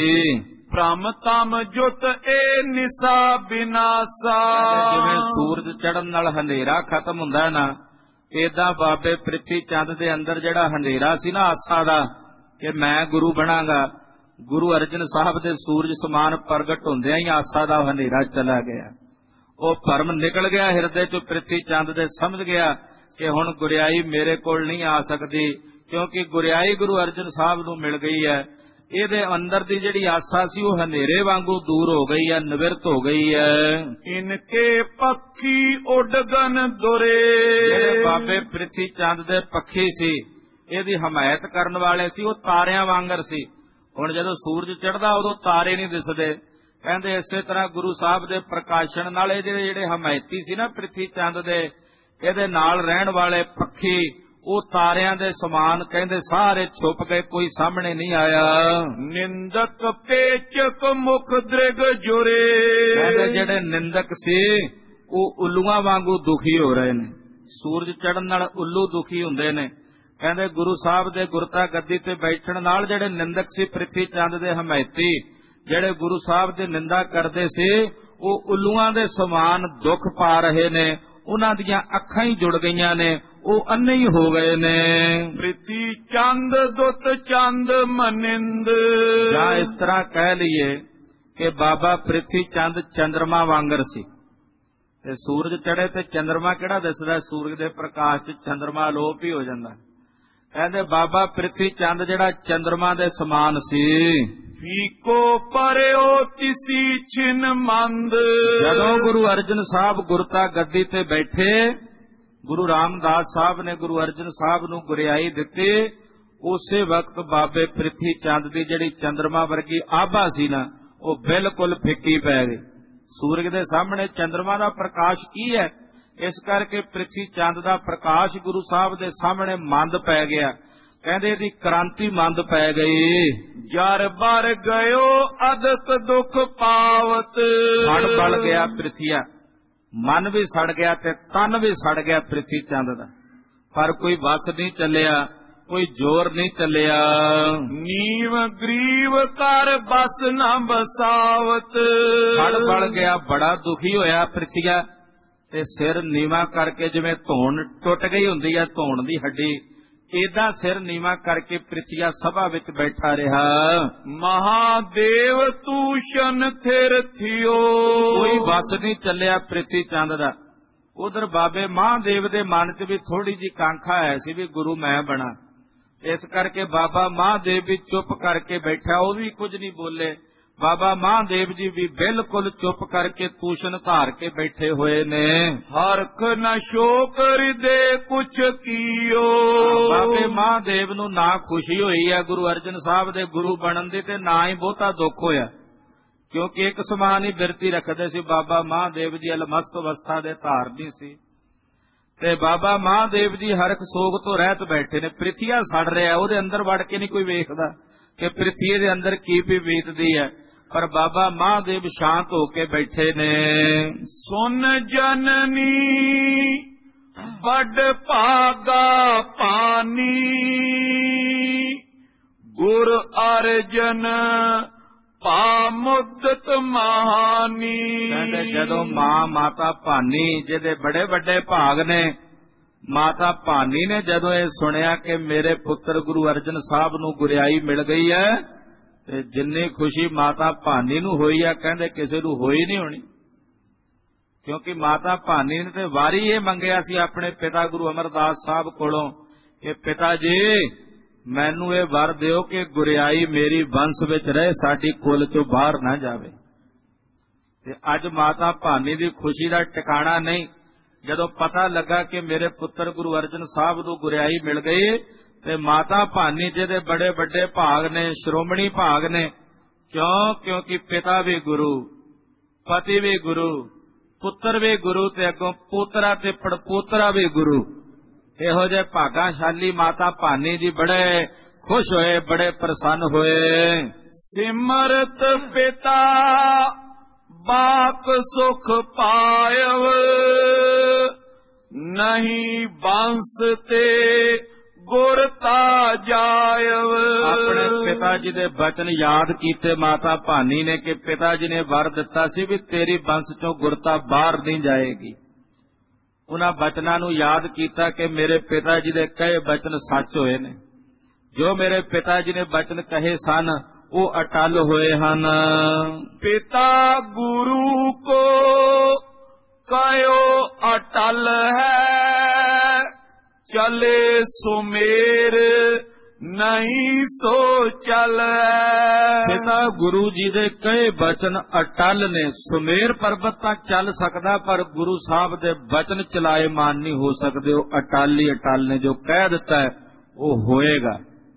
ਭ੍ਰਮਤਮ ਜੁਤ ਏ ਨਿਸਾ ਬਿਨਾਸਾ। ਜਿਵੇਂ ਸੂਰਜ ਚੜ੍ਹਨ ਨਾਲ ਹਨੇਰਾ ਖਤਮ ਹੁੰਦਾ ਹੈ ਨਾ, ਏਦਾਂ ਬਾਬੇ ਪ੍ਰਿਥੀ ਚੰਦ ਦੇ ਅੰਦਰ ਜਿਹੜਾ ਹਨੇਰਾ ਸੀ ਨਾ ਆਸਾ ਦਾ ਕਿ ਮੈਂ ਗੁਰੂ ਬਣਾਂਗਾ, ਗੁਰੂ ਅਰਜਨ ਸਾਹਿਬ ਦੇ ਸੂਰਜ ਸਮਾਨ ਪ੍ਰਗਟ ਹੁੰਦਿਆਂ ਹੀ ਆਸਾ ਦਾ ਹਨੇਰਾ ਚਲਾ ਗਿਆ। ਉਹ ਭਰਮ ਨਿਕਲ ਗਿਆ ਹਿਰਦੇ 'ਚੋਂ ਪ੍ਰਿਥੀ ਚੰਦ ਦੇ, ਸਮਝ ਗਿਆ ਕਿ ਹੁਣ ਗੁਰਿਆਈ ਮੇਰੇ ਕੋਲ ਨਹੀਂ ਆ ਸਕਦੀ, ਕਿਉਂਕਿ ਗੁਰਿਆਈ ਗੁਰੂ ਅਰਜਨ ਸਾਹਿਬ ਨੂੰ ਮਿਲ ਗਈ ਹੈ। ਇਹਦੇ ਅੰਦਰ ਦੀ ਜਿਹੜੀ ਆਸਾ ਸੀ ਉਹ ਹਨੇਰੇ ਵਾਂਗੂ ਦੂਰ ਹੋ ਗਈ ਹੈ, ਨਿਵਰਤ ਹੋ ਗਈ ਹੈ। ਇਨਕੇ ਪੱਖੀ ਉਡਗਨ ਦੁਰੇ। ਜਿਹੜੇ ਬਾਬੇ ਪ੍ਰਿਥੀ ਚੰਦ ਦੇ ਪੱਖੀ ਸੀ, ਇਹਦੀ ਹਮਾਇਤ ਕਰਨ ਵਾਲੇ ਸੀ, ਉਹ ਤਾਰਿਆਂ ਵਾਂਗਰ ਸੀ। ਹੁਣ ਜਦੋਂ ਸੂਰਜ ਚੜ੍ਹਦਾ ਉਦੋਂ ਤਾਰੇ ਨਹੀਂ ਦਿਸਦੇ। ਕਹਿੰਦੇ ਇਸੇ ਤਰ੍ਹਾਂ ਗੁਰੂ ਸਾਹਿਬ ਦੇ ਪ੍ਰਕਾਸ਼ਣ ਨਾਲ ਇਹ ਜਿਹੜੇ ਜਿਹੜੇ ਹਮਾਇਤੀ ਸੀ ਨਾ ਪ੍ਰਿਥੀ ਚੰਦ ਦੇ, ਇਹਦੇ ਨਾਲ ਰਹਿਣ ਵਾਲੇ ਪੱਖੀ ਉਹ ਤਾਰਿਆਂ ਦੇ ਸਮਾਨ ਕਹਿੰਦੇ ਸਾਰੇ ਛੁਪ ਗਏ, ਕੋਈ ਸਾਹਮਣੇ ਨਹੀਂ ਆਇਆ। ਨਿੰਦਕ ਪੇਚਕ ਮੁਖ ਦ੍ਰਿਗ ਜੁਰੇ। ਕਹਿੰਦੇ ਜਿਹੜੇ ਨਿੰਦਕ ਸੀ ਉਹ ਉੱਲੂਆਂ ਵਾਂਗੂ ਦੁਖੀ ਹੋ ਰਹੇ ਨੇ। ਸੂਰਜ ਚੜ੍ਹਨ ਨਾਲ ਉੱਲੂ ਦੁਖੀ ਹੁੰਦੇ ਨੇ। ਕਹਿੰਦੇ ਗੁਰੂ ਸਾਹਿਬ ਦੇ ਗੁਰਤਾ ਗੱਦੀ ਤੇ ਬੈਠਣ ਨਾਲ ਜਿਹੜੇ ਨਿੰਦਕ ਸੀ ਪ੍ਰਿਥੀ ਚੰਦ ਦੇ ਹਮਾਇਤੀ, ਜਿਹੜੇ ਗੁਰੂ ਸਾਹਿਬ ਦੀ ਨਿੰਦਾ ਕਰਦੇ ਸੀ, ਉਹ ਉੱਲੂਆਂ ਦੇ ਸਮਾਨ ਦੁੱਖ ਪਾ ਰਹੇ ਨੇ। ਉਹਨਾਂ ਦੀਆਂ ਅੱਖਾਂ ਹੀ ਜੁੜ ਗਈਆਂ ਨੇ, ਉਹ ਅੰਨੇ ਹੀ ਹੋ ਗਏ ਨੇ। ਪ੍ਰਿਥੀ ਚੰਦ ਦੁੱਤ ਚੰਦ ਮਨਿੰਦ। ਜਾਂ ਇਸ ਤਰ੍ਹਾਂ ਕਹਿ ਲਈਏ ਕਿ ਬਾਬਾ ਪ੍ਰਿਥੀ ਚੰਦ ਚੰਦਰਮਾ ਵਾਂਗਰ ਸੀ। ਤੇ ਸੂਰਜ ਚੜੇ ਤੇ ਚੰਦਰਮਾ ਕਿਹੜਾ ਦਿਸਦਾ? ਸੂਰਜ ਦੇ ਪ੍ਰਕਾਸ਼ 'ਚ ਚੰਦਰਮਾ ਅਲੋਪ ਹੀ ਹੋ ਜਾਂਦਾ। ਕਹਿੰਦੇ ਬਾਬਾ ਪ੍ਰਿਥੀ ਚੰਦ ਜਿਹੜਾ ਚੰਦਰਮਾ ਦੇ ਸਮਾਨ ਸੀ। ਫੀਕੋ ਪਰਿਓ ਤਿਸੀ ਛਿਨ ਮੰਦ। ਜਦੋਂ ਗੁਰੂ ਅਰਜਨ ਸਾਹਿਬ ਗੁਰਤਾ ਗੱਦੀ ਤੇ ਬੈਠੇ, ਗੁਰੂ ਰਾਮਦਾਸ ਸਾਹਿਬ ਨੇ ਗੁਰੂ ਅਰਜਨ ਸਾਹਿਬ ਨੂੰ ਗੁਰਿਆਈ ਦਿੱਤੀ, ਉਸੇ ਵਕਤ ਬਾਬੇ ਪ੍ਰਿਥੀ ਚੰਦ ਦੀ ਜਿਹੜੀ ਚੰਦਰਮਾ ਵਰਗੀ ਆਭਾ ਸੀ ਨਾ, ਉਹ ਬਿਲਕੁਲ ਫਿੱਕੀ ਪੈ ਗਈ। ਸੂਰਜ ਦੇ ਸਾਹਮਣੇ ਚੰਦਰਮਾ ਦਾ ਪ੍ਰਕਾਸ਼ ਕੀ ਹੈ? ਇਸ ਕਰਕੇ ਪ੍ਰਿਥੀ ਚੰਦ ਦਾ ਪ੍ਰਕਾਸ਼ ਗੁਰੂ ਸਾਹਿਬ ਦੇ ਸਾਹਮਣੇ ਮੰਦ ਪੈ ਗਿਆ। ਕਹਿੰਦੇ ਇਹਦੀ ਕ੍ਰਾਂਤੀ ਮੰਦ ਪੈ ਗਈ। ਜਰ ਬਰ ਗਇਓ ਅਦਕ ਦੁਖ ਪਾਵਤ। ਸੜ ਬਲ ਗਿਆ ਪ੍ਰਿਥੀਆ, ਮਨ ਵੀ ਸੜ ਗਿਆ ਤੇ ਤਨ ਵੀ ਸੜ ਗਿਆ ਪ੍ਰਿਥੀ ਚੰਦ ਦਾ। ਪਰ ਕੋਈ ਵਸ ਨਹੀਂ ਚੱਲਿਆ, ਕੋਈ ਜ਼ੋਰ ਨਹੀਂ ਚੱਲਿਆ। ਨੀਵ ਗਰੀਵ ਕਰ ਬਸ ਨਾ ਬਸਾਵਤ। ਸੜ ਬਲ ਗਿਆ, ਬੜਾ ਦੁਖੀ ਹੋਇਆ ਪ੍ਰਿਥੀਆ, ਤੇ ਸਿਰ ਨੀਵਾ ਕਰਕੇ ਜਿਵੇਂ ਧੌਣ ਟੁੱਟ ਗਈ ਹੁੰਦੀ ਹੈ ਧੌਣ ਦੀ ਹੱਡੀ, ਏਦਾਂ ਸਿਰ ਨੀਵਾ ਕਰਕੇ ਪ੍ਰਿਥੀਆ ਸਭਾ ਵਿੱਚ ਬੈਠਾ ਰਿਹਾ। ਮਹਾਦੇਵ ਤੂਸ਼ਨ ਥਿਰ ਥਿਓ। ਕੋਈ ਵਸ ਨਹੀਂ ਚੱਲਿਆ ਪ੍ਰਿਥੀ ਚੰਦ ਦਾ। ਉਧਰ ਬਾਬੇ ਮਹਾਦੇਵ ਦੇ ਮਨ 'ਚ ਵੀ ਥੋੜੀ ਜਿਹੀ ਕਾਂਖਾ ਹੈ ਸੀ ਵੀ ਗੁਰੂ ਮੈਂ ਬਣਾ। ਇਸ ਕਰਕੇ ਬਾਬਾ ਮਹਾਦੇਵ ਵੀ ਚੁੱਪ ਕਰਕੇ ਬੈਠਾ, ਉਹ ਵੀ ਕੁਝ ਨਹੀਂ ਬੋਲੇ। ਬਾਬਾ ਮਹਾਦੇਵ ਜੀ ਵੀ ਬਿਲਕੁਲ ਚੁੱਪ ਕਰਕੇ ਤੂਸ਼ਨ ਧਾਰ ਕੇ ਬੈਠੇ ਹੋਏ ਨੇ। ਹਰਖ ਨ ਸ਼ੋਕ ਹਿਰਦੇ ਕੁਛ ਕੀਓ। ਬਾਬੇ ਮਹਾਦੇਵ ਨੂੰ ਨਾ ਖੁਸ਼ੀ ਹੋਈ ਹੈ ਗੁਰੂ ਅਰਜਨ ਸਾਹਿਬ ਦੇ ਗੁਰੂ ਬਣਨ ਦੀ, ਤੇ ਨਾ ਹੀ ਬਹੁਤਾ ਦੁੱਖ ਹੋਇਆ, ਕਿਉਂਕਿ ਇੱਕ ਸਮਾਨ ਹੀ ਬਿਰਤੀ ਰੱਖਦੇ ਸੀ। ਬਾਬਾ ਮਹਾਦੇਵ ਜੀ ਅਲਮਸਤ ਅਵਸਥਾ ਦੇ ਧਾਰਨੀ ਸੀ, ਤੇ ਬਾਬਾ ਮਹਾਦੇਵ ਜੀ ਹਰਖ ਸੋਗ ਤੋਂ ਰਹਿਤ ਬੈਠੇ ਨੇ। ਪ੍ਰਿਥੀਆ ਸੜ ਰਿਹਾ, ਉਹਦੇ ਅੰਦਰ ਵੜ ਕੇ ਨਹੀਂ ਕੋਈ ਵੇਖਦਾ ਕਿ ਪ੍ਰਿਥੀਏ ਦੇ ਅੰਦਰ ਕੀ ਵੀ ਬੀਤਦੀ ਹੈ, ਪਰ ਬਾਬਾ ਮਹਾਦੇਵ ਸ਼ਾਂਤ ਹੋ ਕੇ ਬੈਠੇ ਨੇ। ਸੁਨ ਜਨਨੀ ਵੱਡ ਭਾਗਾ ਪਾਨੀ, ਗੁਰ ਅਰਜਨ ਪਾ ਮੁਦਤ ਮਹਾਨੀ। ਕਹਿੰਦੇ ਜਦੋਂ ਮਾਂ ਮਾਤਾ ਭਾਨੀ, ਜਿਹਦੇ ਬੜੇ ਵੱਡੇ ਭਾਗ ਨੇ, ਮਾਤਾ ਭਾਨੀ ਨੇ ਜਦੋਂ ਇਹ ਸੁਣਿਆ ਕਿ ਮੇਰੇ ਪੁੱਤਰ ਗੁਰੂ ਅਰਜਨ ਸਾਹਿਬ ਨੂੰ ਗੁਰਿਆਈ ਮਿਲ ਗਈ ਹੈ, ਤੇ ਜਿੰਨੀ ਖੁਸ਼ੀ ਮਾਤਾ ਭਾਨੀ ਨੂੰ ਹੋਈ ਹੈ ਕਹਿੰਦੇ ਕਿਸੇ ਨੂੰ ਹੋਈ ਨਹੀਂ ਹੋਣੀ। ਕਿਉਂਕਿ ਮਾਤਾ ਭਾਨੀ ਨੇ ਤੇ ਵਾਰੀ ਇਹ ਮੰਗਿਆ ਸੀ ਆਪਣੇ ਪਿਤਾ ਗੁਰੂ ਅਮਰਦਾਸ ਸਾਹਿਬ ਕੋਲੋਂ ਕਿ ਪਿਤਾ ਜੀ ਮੈਨੂੰ ਇਹ ਵਰ ਦਿਓ ਕਿ ਗੁਰਿਆਈ ਮੇਰੀ ਵੰਸ਼ ਵਿੱਚ ਰਹੇ, ਸਾਡੀ ਕੁਲ ਚੋਂ ਬਾਹਰ ਨਾ ਜਾਵੇ। ਤੇ ਅੱਜ ਮਾਤਾ ਭਾਨੀ ਦੀ ਖੁਸ਼ੀ ਦਾ ਟਿਕਾਣਾ ਨਹੀਂ। ਜਦੋਂ ਪਤਾ ਲੱਗਾ ਕਿ ਮੇਰੇ ਪੁੱਤਰ ਗੁਰੂ ਅਰਜਨ ਸਾਹਿਬ ਨੂੰ ਗੁਰਿਆਈ ਮਿਲ ਗਈ, ਤੇ ਮਾਤਾ ਭਾਨੀ ਜਿਹਦੇ ਬੜੇ ਵੱਡੇ ਭਾਗ ਨੇ, ਸ਼੍ਰੋਮਣੀ ਭਾਗ ਨੇ। ਕਿਉਂ? ਕਿਉਂਕਿ ਪਿਤਾ ਵੀ ਗੁਰੂ, ਪਤੀ ਵੀ ਗੁਰੂ, ਪੁੱਤਰ ਵੀ ਗੁਰੂ, ਤੇ ਅੱਗੋਂ ਪੋਤਰਾ ਤੇ ਪੜਪੋਤਰਾ ਵੀ ਗੁਰੂ। ਇਹੋ ਜਿਹੇ ਭਾਗਾਸ਼ਾਲੀ ਮਾਤਾ ਭਾਨੀ ਜੀ ਬੜੇ ਖੁਸ਼ ਹੋਏ, ਬੜੇ ਪ੍ਰਸੰਨ ਹੋਏ। ਸਿਮਰਤ ਪਿਤਾ ਬਾਕ ਸੁਖ ਪਾਇਵ, ਨਹੀਂ ਬੰਸ ਤੇ ਗੁਰ ਤਾ ਜਾਇਵ। ਆਪਣੇ ਪਿਤਾ ਜੀ ਦੇ ਬਚਨ ਯਾਦ ਕੀਤੇ ਮਾਤਾ ਭਾਨੀ ਨੇ ਕਿ ਪਿਤਾ ਜੀ ਨੇ ਵਰ ਦਿੱਤਾ ਸੀ ਵੀ ਤੇਰੀ ਬੰਸ ਚੋਂ ਗੁਰਤਾ ਬਾਹਰ ਨਹੀਂ ਜਾਏਗੀ। ਉਹਨਾਂ ਬਚਨਾਂ ਨੂੰ ਯਾਦ ਕੀਤਾ ਕਿ ਮੇਰੇ ਪਿਤਾ ਜੀ ਦੇ ਕਹੇ ਬਚਨ ਸੱਚ ਹੋਏ ਨੇ। ਜੋ ਮੇਰੇ ਪਿਤਾ ਜੀ ਨੇ ਬਚਨ ਕਹੇ ਸਨ ਉਹ ਅਟਲ ਹੋਏ ਹਨ। ਪਿਤਾ ਗੁਰੂ ਕੋ ਕਹਿਓ ਅਟਲ ਹੈ, ਚਲੇ ਸੁਮੇਰ ਨਹੀਂ ਸੋ ਚਲੈ। ਪਿਤਾ ਗੁਰੂ ਜੀ ਦੇ ਕਹੇ ਬਚਨ ਅਟਲ ਨੇ। ਸੁਮੇਰ ਪਰਬਤ ਤਾਂ ਚੱਲ ਸਕਦਾ, ਪਰ ਗੁਰੂ ਸਾਹਿਬ ਦੇ ਬਚਨ ਚਲਾਏ ਮਾਨ ਨਹੀਂ ਹੋ ਸਕਦੇ। ਉਹ ਅਟਲ ਹੀ ਅਟਲ ਨੇ, ਜੋ ਕਹਿ ਦਿੱਤਾ ਹੈ ਉਹ ਹੋਏਗਾ।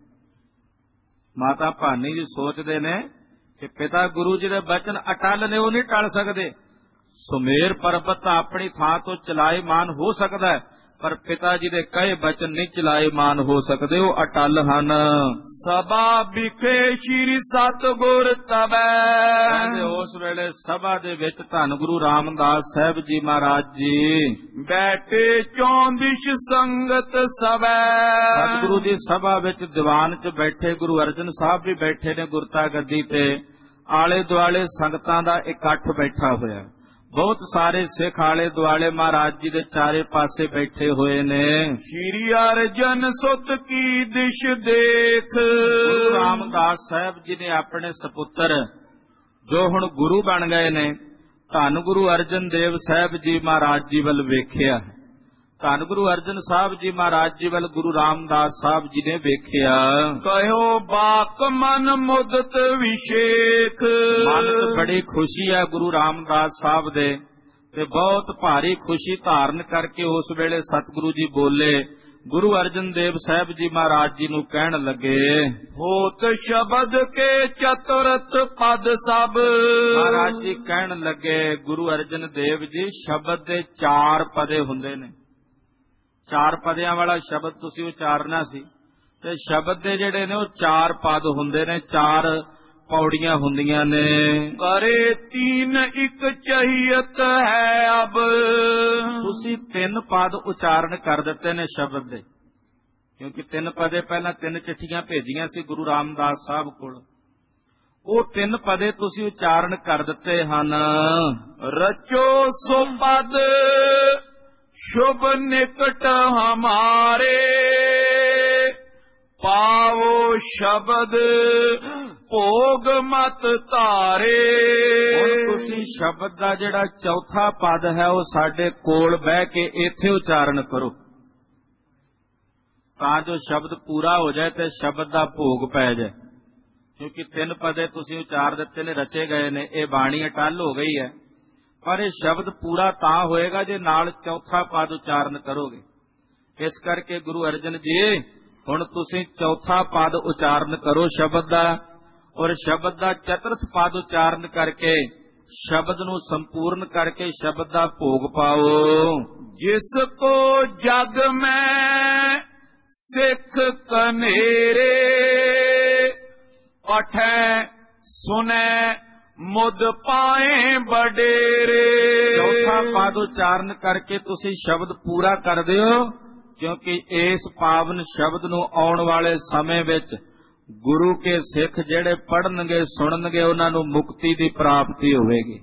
ਮਾਤਾ ਭਾਨੀ ਜੀ ਸੋਚਦੇ ਨੇ ਕਿ ਪਿਤਾ ਗੁਰੂ ਜੀ ਦੇ ਬਚਨ ਅਟਲ ਨੇ, ਉਹ ਨਹੀਂ ਟਲ ਸਕਦੇ। ਸੁਮੇਰ ਪਰਬਤ ਤਾਂ ਆਪਣੀ ਥਾਂ ਤੋਂ ਚਲਾਏਮਾਨ ਹੋ ਸਕਦਾ ਹੈ, ਪਰ ਪਿਤਾ ਜੀ ਦੇ ਕਹੇ ਬਚਨ ਨਹੀਂ ਚਲਾਏਮਾਨ ਹੋ ਸਕਦੇ, ਉਹ ਅਟਲ ਹਨ। ਸਭਾ ਵਿਖੇ ਸ਼੍ਰੀ ਸਤਿਗੁਰ ਤਬੈ, ਕਹਿੰਦੇ ਉਸ ਵੇਲੇ ਸਭਾ ਦੇ ਵਿੱਚ ਧੰਨ ਗੁਰੂ ਰਾਮਦਾਸ ਸਾਹਿਬ ਜੀ ਮਹਾਰਾਜ ਜੀ ਬੈਠੇ ਚੌਂਦਿਸ਼ ਸੰਗਤ ਸਭੈ। ਸਤਿਗੁਰੂ ਦੀ ਸਭਾ ਵਿੱਚ ਦੀਵਾਨ 'ਚ ਬੈਠੇ ਗੁਰੂ ਅਰਜਨ ਸਾਹਿਬ ਵੀ ਬੈਠੇ ਨੇ ਗੁਰਤਾ ਗੱਦੀ ਤੇ। ਆਲੇ ਦੁਆਲੇ ਸੰਗਤਾਂ ਦਾ ਇਕੱਠ ਬੈਠਾ ਹੋਇਆ। ਬਹੁਤ ਸਾਰੇ ਸਿੱਖ ਆਲੇ ਦੁਆਲੇ ਮਹਾਰਾਜ ਜੀ ਦੇ ਚਾਰੇ ਪਾਸੇ ਬੈਠੇ ਹੋਏ ਨੇ। ਸ਼੍ਰੀ ਅਰਜਨ ਸੁਤ ਕੀ ਦਿਸ਼ ਦੇਖ, ਗੁਰੂ ਰਾਮਦਾਸ ਸਾਹਿਬ ਜੀ ਨੇ ਆਪਣੇ ਸਪੁੱਤਰ ਜੋ ਹੁਣ ਗੁਰੂ ਬਣ ਗਏ ਨੇ, ਧੰਨ ਗੁਰੂ ਅਰਜਨ ਦੇਵ ਸਾਹਿਬ ਜੀ ਮਹਾਰਾਜ ਜੀ ਵੱਲ ਵੇਖਿਆ। ਧੰਨ ਗੁਰੂ ਅਰਜਨ ਸਾਹਿਬ ਜੀ ਮਹਾਰਾਜ ਜੀ ਵੱਲ ਗੁਰੂ ਰਾਮਦਾਸ ਸਾਹਿਬ ਜੀ ਨੇ ਵੇਖਿਆ। ਕਹਿਓ ਬਾਕ ਮਨ ਮੁਦਤ ਵਿਸ਼ੇਖ, ਮਨ ਚ ਬੜੀ ਖੁਸ਼ੀ ਹੈ ਗੁਰੂ ਰਾਮਦਾਸ ਸਾਹਿਬ ਦੇ, ਤੇ ਬਹੁਤ ਭਾਰੀ ਖੁਸ਼ੀ ਧਾਰਨ ਕਰਕੇ ਉਸ ਵੇਲੇ ਸਤਿਗੁਰੂ ਜੀ ਬੋਲੇ। ਗੁਰੂ ਅਰਜਨ ਦੇਵ ਸਾਹਿਬ ਜੀ ਮਹਾਰਾਜ ਜੀ ਨੂੰ ਕਹਿਣ ਲੱਗੇ, ਹੋਤ ਸ਼ਬਦ ਕੇ ਚਤੁਰਥ ਪਦ ਸਭ। ਮਹਾਰਾਜ ਜੀ ਕਹਿਣ ਲੱਗੇ, ਗੁਰੂ ਅਰਜਨ ਦੇਵ ਜੀ ਸ਼ਬਦ ਦੇ ਚਾਰ ਪਦੇ ਹੁੰਦੇ ਨੇ। ਚਾਰ ਪਦਿਆਂ ਵਾਲਾ ਸ਼ਬਦ ਤੁਸੀਂ ਉਚਾਰਨਾ ਸੀ, ਤੇ ਸ਼ਬਦ ਦੇ ਜਿਹੜੇ ਨੇ ਉਹ ਚਾਰ ਪਦ ਹੁੰਦੇ ਨੇ, ਚਾਰ ਪੌੜੀਆਂ ਹੁੰਦੀਆਂ ਨੇ। ਕਰੇ ਤੀਨ ਇੱਕ ਚਹੀਅਤ ਹੈ ਅਬ, ਤੁਸੀਂ ਤਿੰਨ ਪਦ ਉਚਾਰਨ ਕਰ ਦਿੱਤੇ ਨੇ ਸ਼ਬਦ ਦੇ, ਕਿਉਂਕਿ ਤਿੰਨ ਪਦੇ ਪਹਿਲਾਂ ਤਿੰਨ ਚਿੱਠੀਆਂ ਭੇਜੀਆਂ ਸੀ ਗੁਰੂ ਰਾਮਦਾਸ ਸਾਹਿਬ ਕੋਲ। ਉਹ ਤਿੰਨ ਪਦੇ ਤੁਸੀਂ ਉਚਾਰਨ ਕਰ ਦਿੱਤੇ ਹਨ। ਰਚੋ ਸੋ ਪਦ ਸ਼ੁਭ ਨਿਕਟ ਹਮਾਰੇ, ਪਾਵੋ ਸ਼ਬਦ ਭੋਗ ਮਤ ਧਾਰੇ। ਹੁਣ ਤੁਸੀਂ ਸ਼ਬਦ ਦਾ ਜਿਹੜਾ ਚੌਥਾ ਪਦ ਹੈ ਉਹ ਸਾਡੇ ਕੋਲ ਬਹਿ ਕੇ ਇੱਥੇ ਉਚਾਰਨ ਕਰੋ, ਤਾਂ ਜੋ ਸ਼ਬਦ ਪੂਰਾ ਹੋ ਜਾਏ ਤੇ ਸ਼ਬਦ ਦਾ ਭੋਗ ਪੈ ਜਾਏ। ਕਿਉਂਕਿ ਤਿੰਨ ਪਦੇ ਤੁਸੀਂ ਉਚਾਰ ਦਿੱਤੇ ਨੇ, ਰਚੇ ਗਏ ਨੇ, ਇਹ ਬਾਣੀ ਅਟਲ ਹੋ ਗਈ ਹੈ, ਪਰ ਇਹ ਸ਼ਬਦ ਪੂਰਾ ਤਾਂ ਹੋਏਗਾ ਜੇ ਨਾਲ ਚੌਥਾ ਪਦ ਉਚਾਰਨ ਕਰੋਗੇ। ਇਸ ਕਰਕੇ ਗੁਰੂ ਅਰਜਨ ਜੀ ਹੁਣ ਤੁਸੀਂ ਚੌਥਾ ਪਦ ਉਚਾਰਨ ਕਰੋ ਸ਼ਬਦ ਦਾ, ਔਰ ਸ਼ਬਦ ਦਾ ਚਤੁਰਥ ਪਦ ਉਚਾਰਨ ਕਰਕੇ ਸ਼ਬਦ ਨੂੰ ਸੰਪੂਰਨ ਕਰਕੇ ਸ਼ਬਦ ਦਾ ਭੋਗ ਪਾਓ। ਜਿਸ ਕੋ ਜਗ ਮੈਂ ਸਿੱਖ ਕਨੇਰੇ, ਪਠੈ ਸੁਨੈ ਮੁਦ ਪਾਏ ਬਡੇਰੇ। ਚੌਥਾ ਪਦ ਉਚਾਰਨ ਕਰਕੇ ਤੁਸੀਂ ਸ਼ਬਦ ਪੂਰਾ ਕਰ ਦਿਓ, ਕਿਉਂਕਿ ਇਸ ਪਾਵਨ ਸ਼ਬਦ ਨੂੰ ਆਉਣ ਵਾਲੇ ਸਮੇਂ ਵਿੱਚ ਗੁਰੂ ਕੇ ਸਿੱਖ ਜਿਹੜੇ ਪੜ੍ਹਨਗੇ ਸੁਣਨਗੇ ਉਹਨਾਂ ਨੂੰ ਮੁਕਤੀ ਦੀ ਪ੍ਰਾਪਤੀ ਹੋਵੇਗੀ।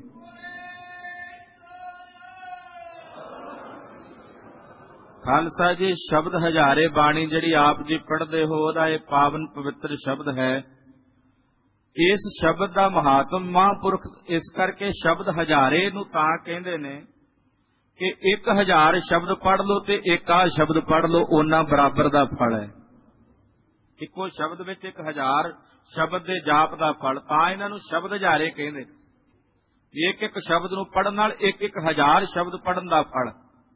ਖਾਲਸਾ ਜੀ, ਸ਼ਬਦ ਹਜ਼ਾਰੇ ਬਾਣੀ ਜਿਹੜੀ ਆਪ ਜੀ ਪੜ੍ਹਦੇ ਹੋ ਉਹਦਾ ਇਹ ਪਾਵਨ ਪਵਿੱਤਰ ਸ਼ਬਦ ਹੈ। ਇਸ ਸ਼ਬਦ ਦਾ ਮਹਾਤਮ ਮਹਾਂਪੁਰਖ ਇਸ ਕਰਕੇ ਸ਼ਬਦ ਹਜ਼ਾਰੇ ਨੂੰ ਤਾਂ ਕਹਿੰਦੇ ਨੇ ਕਿ ਇੱਕ ਹਜ਼ਾਰ ਸ਼ਬਦ ਪੜ੍ਹ ਲਓ ਤੇ ਇੱਕ ਆ ਸ਼ਬਦ ਪੜ੍ਹ ਲਓ, ਉਹਨਾਂ ਬਰਾਬਰ ਦਾ ਫਲ ਹੈ। ਇੱਕੋ ਸ਼ਬਦ ਵਿੱਚ ਇੱਕ ਹਜ਼ਾਰ ਸ਼ਬਦ ਦੇ ਜਾਪ ਦਾ ਫਲ, ਤਾਂ ਇਹਨਾਂ ਨੂੰ ਸ਼ਬਦ ਹਜ਼ਾਰੇ ਕਹਿੰਦੇ। ਇੱਕ ਇੱਕ ਸ਼ਬਦ ਨੂੰ ਪੜ੍ਹਨ ਨਾਲ ਇੱਕ ਇੱਕ ਹਜ਼ਾਰ ਸ਼ਬਦ ਪੜ੍ਹਨ ਦਾ ਫਲ।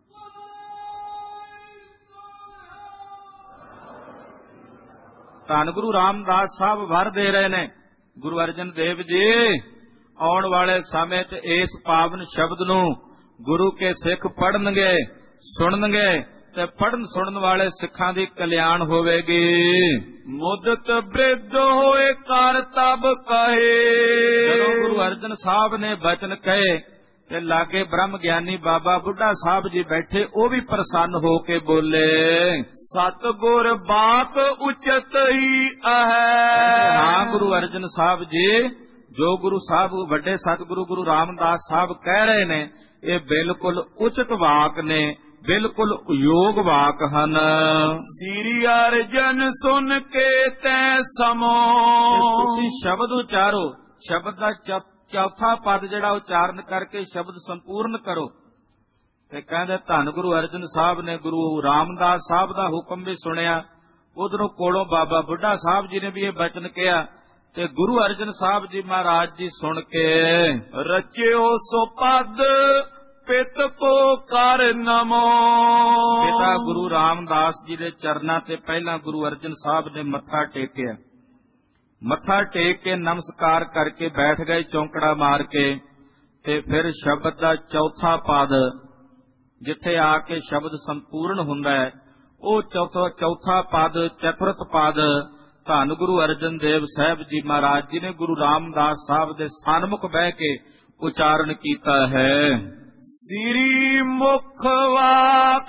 ਧੰਨ ਗੁਰੂ ਰਾਮਦਾਸ ਸਾਹਿਬ ਵਰ ਦੇ ਰਹੇ ਨੇ ਗੁਰੂ ਅਰਜਨ ਦੇਵ ਜੀ, ਆਉਣ ਵਾਲੇ ਸਮੇਂ 'ਚ ਇਸ ਪਾਵਨ ਸ਼ਬਦ ਨੂੰ ਗੁਰੂ ਕੇ ਸਿੱਖ ਪੜ੍ਹਨਗੇ ਸੁਣਨਗੇ ਤੇ ਪੜਨ ਸੁਣਨ ਵਾਲੇ ਸਿੱਖਾਂ ਦੀ ਕਲਿਆਣ ਹੋਵੇਗੀ। ਮੁਦਤ ਬ੍ਰਿਧ ਹੋਏ ਕਰ ਤਬ ਕਹੇ। ਜਦੋਂ ਗੁਰੂ ਅਰਜਨ ਸਾਹਿਬ ਨੇ ਬਚਨ ਕਹੇ ਤੇ ਲਾਗੇ ਬ੍ਰਹਮ ਗਿਆਨੀ ਬਾਬਾ ਬੁੱਢਾ ਸਾਹਿਬ ਜੀ ਬੈਠੇ, ਉਹ ਵੀ ਪ੍ਰਸੰਨ ਹੋ ਕੇ ਬੋਲੇ, ਸਤਿਗੁਰ ਬਾਤ ਉਚਿਤ ਹੀ ਹੈ। ਹਾਂ ਗੁਰੂ ਅਰਜਨ ਸਾਹਿਬ ਜੀ, ਜੋ ਗੁਰੂ ਸਾਹਿਬ ਵੱਡੇ ਸਤਿਗੁਰੂ ਗੁਰੂ ਰਾਮਦਾਸ ਸਾਹਿਬ ਕਹਿ ਰਹੇ ਨੇ, ਇਹ ਬਿਲਕੁਲ ਉਚਿਤ ਵਾਕ ਨੇ, ਬਿਲਕੁਲ ਯੋਗ ਵਾਕ ਹਨ। ਸ੍ਰੀ ਅਰਜਨ ਸੁਨ ਕੇ ਤੈ ਸਮੋ। ਤੁਸੀਂ ਸ਼ਬਦ ਉਚਾਰੋ, ਸ਼ਬਦ ਦਾ ਚੌਥਾ ਪਦ ਜਿਹੜਾ ਉਚਾਰਨ ਕਰਕੇ ਸ਼ਬਦ ਸੰਪੂਰਨ ਕਰੋ। ਤੇ ਕਹਿੰਦੇ ਧੰਨ ਗੁਰੂ ਅਰਜਨ ਸਾਹਿਬ ਨੇ ਗੁਰੂ ਰਾਮਦਾਸ ਸਾਹਿਬ ਦਾ ਹੁਕਮ ਵੀ ਸੁਣਿਆ। ਉਧਰੋਂ ਕੋਲੋਂ ਬਾਬਾ ਬੁੱਢਾ ਸਾਹਿਬ ਜੀ ਨੇ ਵੀ ਇਹ ਬਚਨ ਕਿਹਾ ਤੇ ਗੁਰੂ ਅਰਜਨ ਸਾਹਿਬ ਜੀ ਮਹਾਰਾਜ ਜੀ ਸੁਣ ਕੇ ਰਚਿਓ ਸੋ ਪਦ ਪਿਤ ਕੋ ਕਰ ਨਮੋ। ਪਿਤਾ ਗੁਰੂ ਰਾਮਦਾਸ ਜੀ ਦੇ ਚਰਨਾਂ ਤੇ ਪਹਿਲਾਂ ਗੁਰੂ ਅਰਜਨ ਸਾਹਿਬ ਨੇ ਮੱਥਾ ਟੇਕਿਆ। ਮੱਥਾ ਟੇਕ ਕੇ ਨਮਸਕਾਰ ਕਰਕੇ ਬੈਠ ਗਏ ਚੌਂਕੜਾ ਮਾਰ ਕੇ। ਤੇ ਫਿਰ ਸ਼ਬਦ ਦਾ ਚੌਥਾ ਪਦ ਜਿੱਥੇ ਆ ਕੇ ਸ਼ਬਦ ਸੰਪੂਰਨ ਹੁੰਦਾ ਹੈ, ਉਹ ਚੌਥਾ ਚੌਥਾ ਪਦ ਚਤੁਰਥ ਪਦ ਧੰਨ ਗੁਰੂ ਅਰਜਨ ਦੇਵ ਸਾਹਿਬ ਜੀ ਮਹਾਰਾਜ ਜੀ ਨੇ ਗੁਰੂ ਰਾਮਦਾਸ ਸਾਹਿਬ ਦੇ ਸਨਮੁਖ ਬਹਿ ਕੇ ਉਚਾਰਨ ਕੀਤਾ ਹੈ। ਸ੍ਰੀ ਮੁਖ ਵਾਕ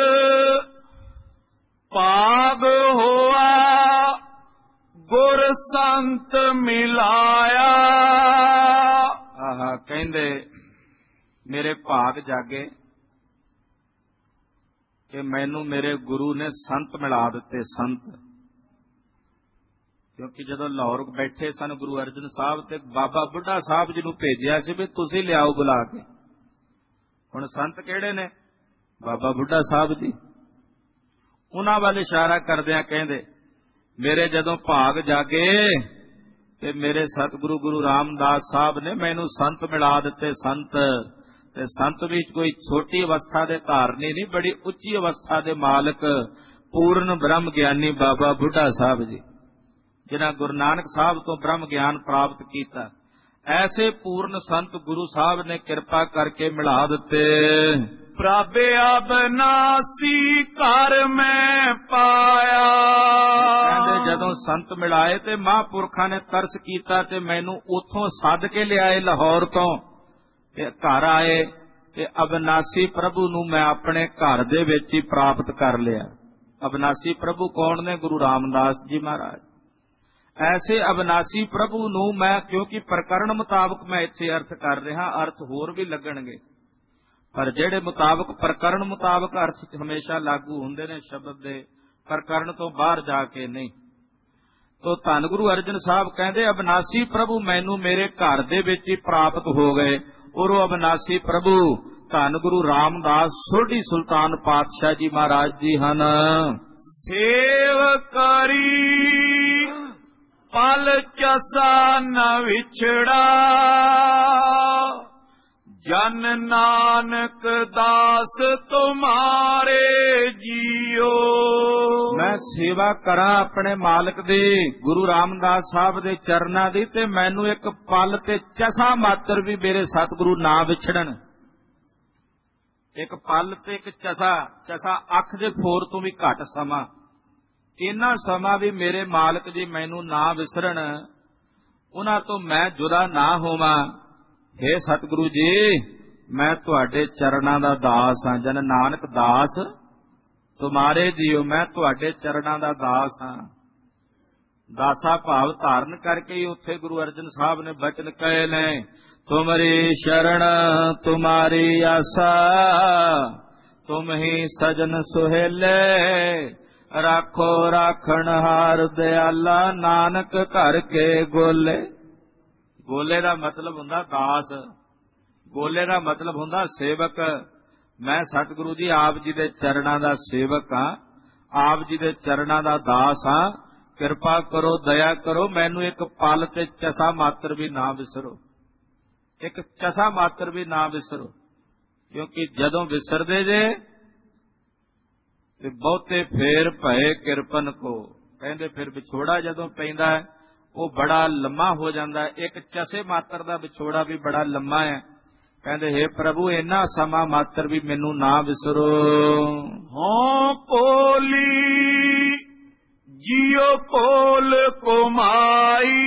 ਪਾਗ ਹੋਆ ਗੁਰ ਸੰਤ ਮਿਲਾਇਆ। ਆਹਾ, ਕਹਿੰਦੇ ਮੇਰੇ ਭਾਗ ਜਾਗੇ ਕਿ ਮੈਨੂੰ ਮੇਰੇ ਗੁਰੂ ਨੇ ਸੰਤ ਮਿਲਾ ਦਿੱਤੇ। ਸੰਤ, ਕਿਉਂਕਿ ਜਦੋਂ ਲਾਹੌਰ ਬੈਠੇ ਸਨ ਗੁਰੂ ਅਰਜਨ ਸਾਹਿਬ ਤੇ ਬਾਬਾ ਬੁੱਢਾ ਸਾਹਿਬ ਜੀ ਨੂੰ ਭੇਜਿਆ ਸੀ ਵੀ ਤੁਸੀਂ ਲਿਆਓ ਬੁਲਾ ਕੇ। ਹੁਣ ਸੰਤ ਕਿਹੜੇ ਨੇ? ਬਾਬਾ ਬੁੱਢਾ ਸਾਹਿਬ ਜੀ। ਉਹਨਾਂ ਵੱਲ ਇਸ਼ਾਰਾ ਕਰਦਿਆਂ ਕਹਿੰਦੇ ਮੇਰੇ ਜਦੋਂ ਭਾਗ ਜਾਗੇ ਤੇ ਮੇਰੇ ਸਤਿਗੁਰੂ ਗੁਰੂ ਰਾਮਦਾਸ ਸਾਹਿਬ ਨੇ ਮੈਨੂੰ ਸੰਤ ਮਿਲਾ ਦਿੱਤੇ। ਸੰਤ ਤੇ ਸੰਤ ਵੀ ਕੋਈ ਛੋਟੀ ਅਵਸਥਾ ਦੇ ਧਾਰਨੀ ਨਹੀਂ, ਬੜੀ ਉੱਚੀ ਅਵਸਥਾ ਦੇ ਮਾਲਕ ਪੂਰਨ ਬ੍ਰਹਮ ਗਿਆਨੀ ਬਾਬਾ ਬੁੱਢਾ ਸਾਹਿਬ ਜੀ, ਜਿਨ੍ਹਾਂ ਗੁਰੂ ਨਾਨਕ ਸਾਹਿਬ ਤੋਂ ਬ੍ਰਹਮ ਗਿਆਨ ਪ੍ਰਾਪਤ ਕੀਤਾ। ਐਸੇ ਪੂਰਨ ਸੰਤ ਗੁਰੂ ਸਾਹਿਬ ਨੇ ਕਿਰਪਾ ਕਰਕੇ ਮਿਲਾ ਦਿੱਤੇ। ਪ੍ਰਭ ਅਬਨਾਸੀ ਘਰ ਮੈਂ ਪਾਇਆ। ਕਹਿੰਦੇ ਜਦੋਂ ਸੰਤ ਮਿਲਾਏ ਤੇ ਮਹਾਂਪੁਰਖਾਂ ਨੇ ਤਰਸ ਕੀਤਾ ਤੇ ਮੈਨੂੰ ਉੱਥੋਂ ਸੱਦ ਕੇ ਲਿਆਏ ਲਾਹੌਰ ਤੋਂ ਤੇ ਘਰ ਆਏ ਤੇ ਅਬਨਾਸੀ ਪ੍ਰਭੂ ਨੂੰ ਮੈਂ ਆਪਣੇ ਘਰ ਦੇ ਵਿੱਚ ਹੀ ਪ੍ਰਾਪਤ ਕਰ ਲਿਆ। ਅਬਨਾਸੀ ਪ੍ਰਭੂ ਕੌਣ ਨੇ? ਗੁਰੂ ਰਾਮਦਾਸ ਜੀ ਮਹਾਰਾਜ। ਐਸੇ ਅਬਨਾਸੀ ਪ੍ਰਭੂ ਨੂੰ ਮੈਂ, ਕਿਉਂਕਿ ਪ੍ਰਕਰਣ ਮੁਤਾਬਕ ਮੈਂ ਇੱਥੇ ਅਰਥ ਕਰ ਰਿਹਾ, ਅਰਥ ਹੋਰ ਵੀ ਲੱਗਣਗੇ, ਪਰ ਜਿਹੜੇ ਮੁਤਾਬਕ ਪ੍ਰਕਰਣ ਮੁਤਾਬਕ ਅਰਥ ਹਮੇਸ਼ਾ ਲਾਗੂ ਹੁੰਦੇ ਨੇ ਸ਼ਬਦ ਦੇ, ਪ੍ਰਕਰਣ ਤੋਂ ਬਾਹਰ ਜਾ ਕੇ ਨਹੀਂ। ਤੋ ਧੰਨ ਗੁਰੂ ਅਰਜਨ ਸਾਹਿਬ ਕਹਿੰਦੇ ਅਬਨਾਸੀ ਪ੍ਰਭੂ ਮੈਨੂੰ ਮੇਰੇ ਘਰ ਦੇ ਵਿੱਚ ਹੀ ਪ੍ਰਾਪਤ ਹੋ ਗਏ। ਔਰ ਉਹ ਅਬਨਾਸੀ ਪ੍ਰਭੂ ਧੰਨ ਗੁਰੂ ਰਾਮਦਾਸ ਸੋਢੀ ਸੁਲਤਾਨ ਪਾਤਸ਼ਾਹ ਜੀ ਮਹਾਰਾਜ ਜੀ ਹਨ। ਸੇਵ ਕਰੀ ਪਲ ਚਸਾ ਨ ਵਿਛੜਾ, ਜਨ ਨਾਨਕ ਦਾਸ ਤੁਮਾਰੇ ਜੀਓ। ਮੈਂ ਸੇਵਾ ਕਰਾਂ ਆਪਣੇ ਮਾਲਕ ਦੀ, ਗੁਰੂ ਰਾਮਦਾਸ ਸਾਹਿਬ ਦੇ ਚਰਨਾਂ ਦੀ, ਤੇ ਮੈਨੂੰ ਇੱਕ ਪਲ ਤੇ ਚਸਾ ਮਾਤਰ ਵੀ ਮੇਰੇ ਸਤਿਗੁਰੂ ਨਾ ਵਿਛੜਨ। ਇੱਕ ਪਲ ਤੇ ਇੱਕ ਚਸਾ, ਚਸਾ ਅੱਖ ਦੇ ਫੋਰ ਤੋਂ ਵੀ ਘੱਟ ਸਮਾਂ, ਇੰਨਾ ਸਮਾਂ ਵੀ ਮੇਰੇ ਮਾਲਕ ਜੀ ਮੈਨੂੰ ਨਾ ਵਿਸਰਨ, ਉਹਨਾਂ ਤੋਂ ਮੈਂ ਜੁਦਾ ਨਾ ਹੋਵਾਂ। ਹੇ ਸਤਿਗੁਰੂ ਜੀ, ਮੈਂ ਤੁਹਾਡੇ ਚਰਨਾਂ ਦਾ ਦਾਸ ਹਾਂ। ਜਨ ਨਾਨਕ ਦਾਸ ਤੁਮਾਰੇ ਜੀਓ, ਮੈਂ ਤੁਹਾਡੇ ਚਰਨਾਂ ਦਾ ਦਾਸ ਹਾਂ। ਦਾਸਾ ਭਾਵ ਧਾਰਨ ਕਰਕੇ ਹੀ ਉੱਥੇ ਗੁਰੂ ਅਰਜਨ ਸਾਹਿਬ ਨੇ ਬਚਨ ਕਹੇ ਨੇ, ਤੁਮਰੀ ਸ਼ਰਣ ਤੁਮਾਰੀ ਆਸਾ, ਤੁਮ ਹੀ ਸਜਨ ਸੁਹੇਲੇ, ਰਾਖੋ ਰਾਖਣ ਹਾਰ ਦਿਆਲਾ, ਨਾਨਕ ਘਰ ਕੇ ਗੋਲੇ। ਗੋਲੇ ਦਾ ਮਤਲਬ ਹੁੰਦਾ ਦਾਸ, ਗੋਲੇ ਦਾ ਮਤਲਬ ਹੁੰਦਾ ਸੇਵਕ। ਮੈਂ ਸਤਿਗੁਰੂ ਜੀ ਆਪ ਜੀ ਦੇ ਚਰਨਾਂ ਦਾ ਸੇਵਕ ਹਾਂ, ਆਪ ਜੀ ਦੇ ਚਰਨਾਂ ਦਾ ਦਾਸ ਹਾਂ। ਕਿਰਪਾ ਕਰੋ, ਦਇਆ ਕਰੋ, ਮੈਨੂੰ ਇੱਕ ਪਲ ਤੇ ਚਸਾ ਮਾਤਰ ਵੀ ਨਾ ਵਿਸਰੋ, ਇੱਕ ਚਸਾ ਮਾਤਰ ਵੀ ਨਾ ਵਿਸਰੋ। ਕਿਉਂਕਿ ਜਦੋਂ ਵਿਸਰਦੇ ਜੇ ਤੇ ਬਹੁਤੇ ਫੇਰ ਭਏ ਕਿਰਪਨ ਕੋ, ਕਹਿੰਦੇ ਫਿਰ ਵਿਛੋੜਾ ਜਦੋਂ ਪੈਂਦਾ ਹੈ ਉਹ ਬੜਾ ਲੰਮਾ ਹੋ ਜਾਂਦਾ ਹੈ। ਇੱਕ ਚਸੇ ਮਾਤਰ ਦਾ ਵਿਛੋੜਾ ਵੀ ਬੜਾ ਲੰਮਾ ਹੈ। ਕਹਿੰਦੇ ਹੇ ਪ੍ਰਭੂ ਇੰਨਾ ਸਮਾਂ ਮਾਤਰ ਵੀ ਮੈਨੂੰ ਨਾ ਵਿਸਰੋ। ਹੋਂ ਕੋਲੀ ਜਿਉ ਕੋਲ ਕੁਮਾਈ,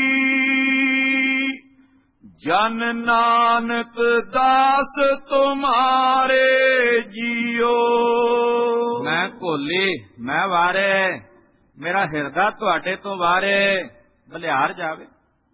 ਜਨ ਨਾਨਕ ਦਾਸ ਤੁਮਾਰੇ ਜੀਓ। ਮੈਂ ਭੋਲੀ, ਮੈਂ ਵਾਰੇ, ਮੇਰਾ ਹਿਰਦਾ ਤੁਹਾਡੇ ਤੋਂ ਵਾਰੇ ਬਲਿਹਾਰ ਜਾਵੇ।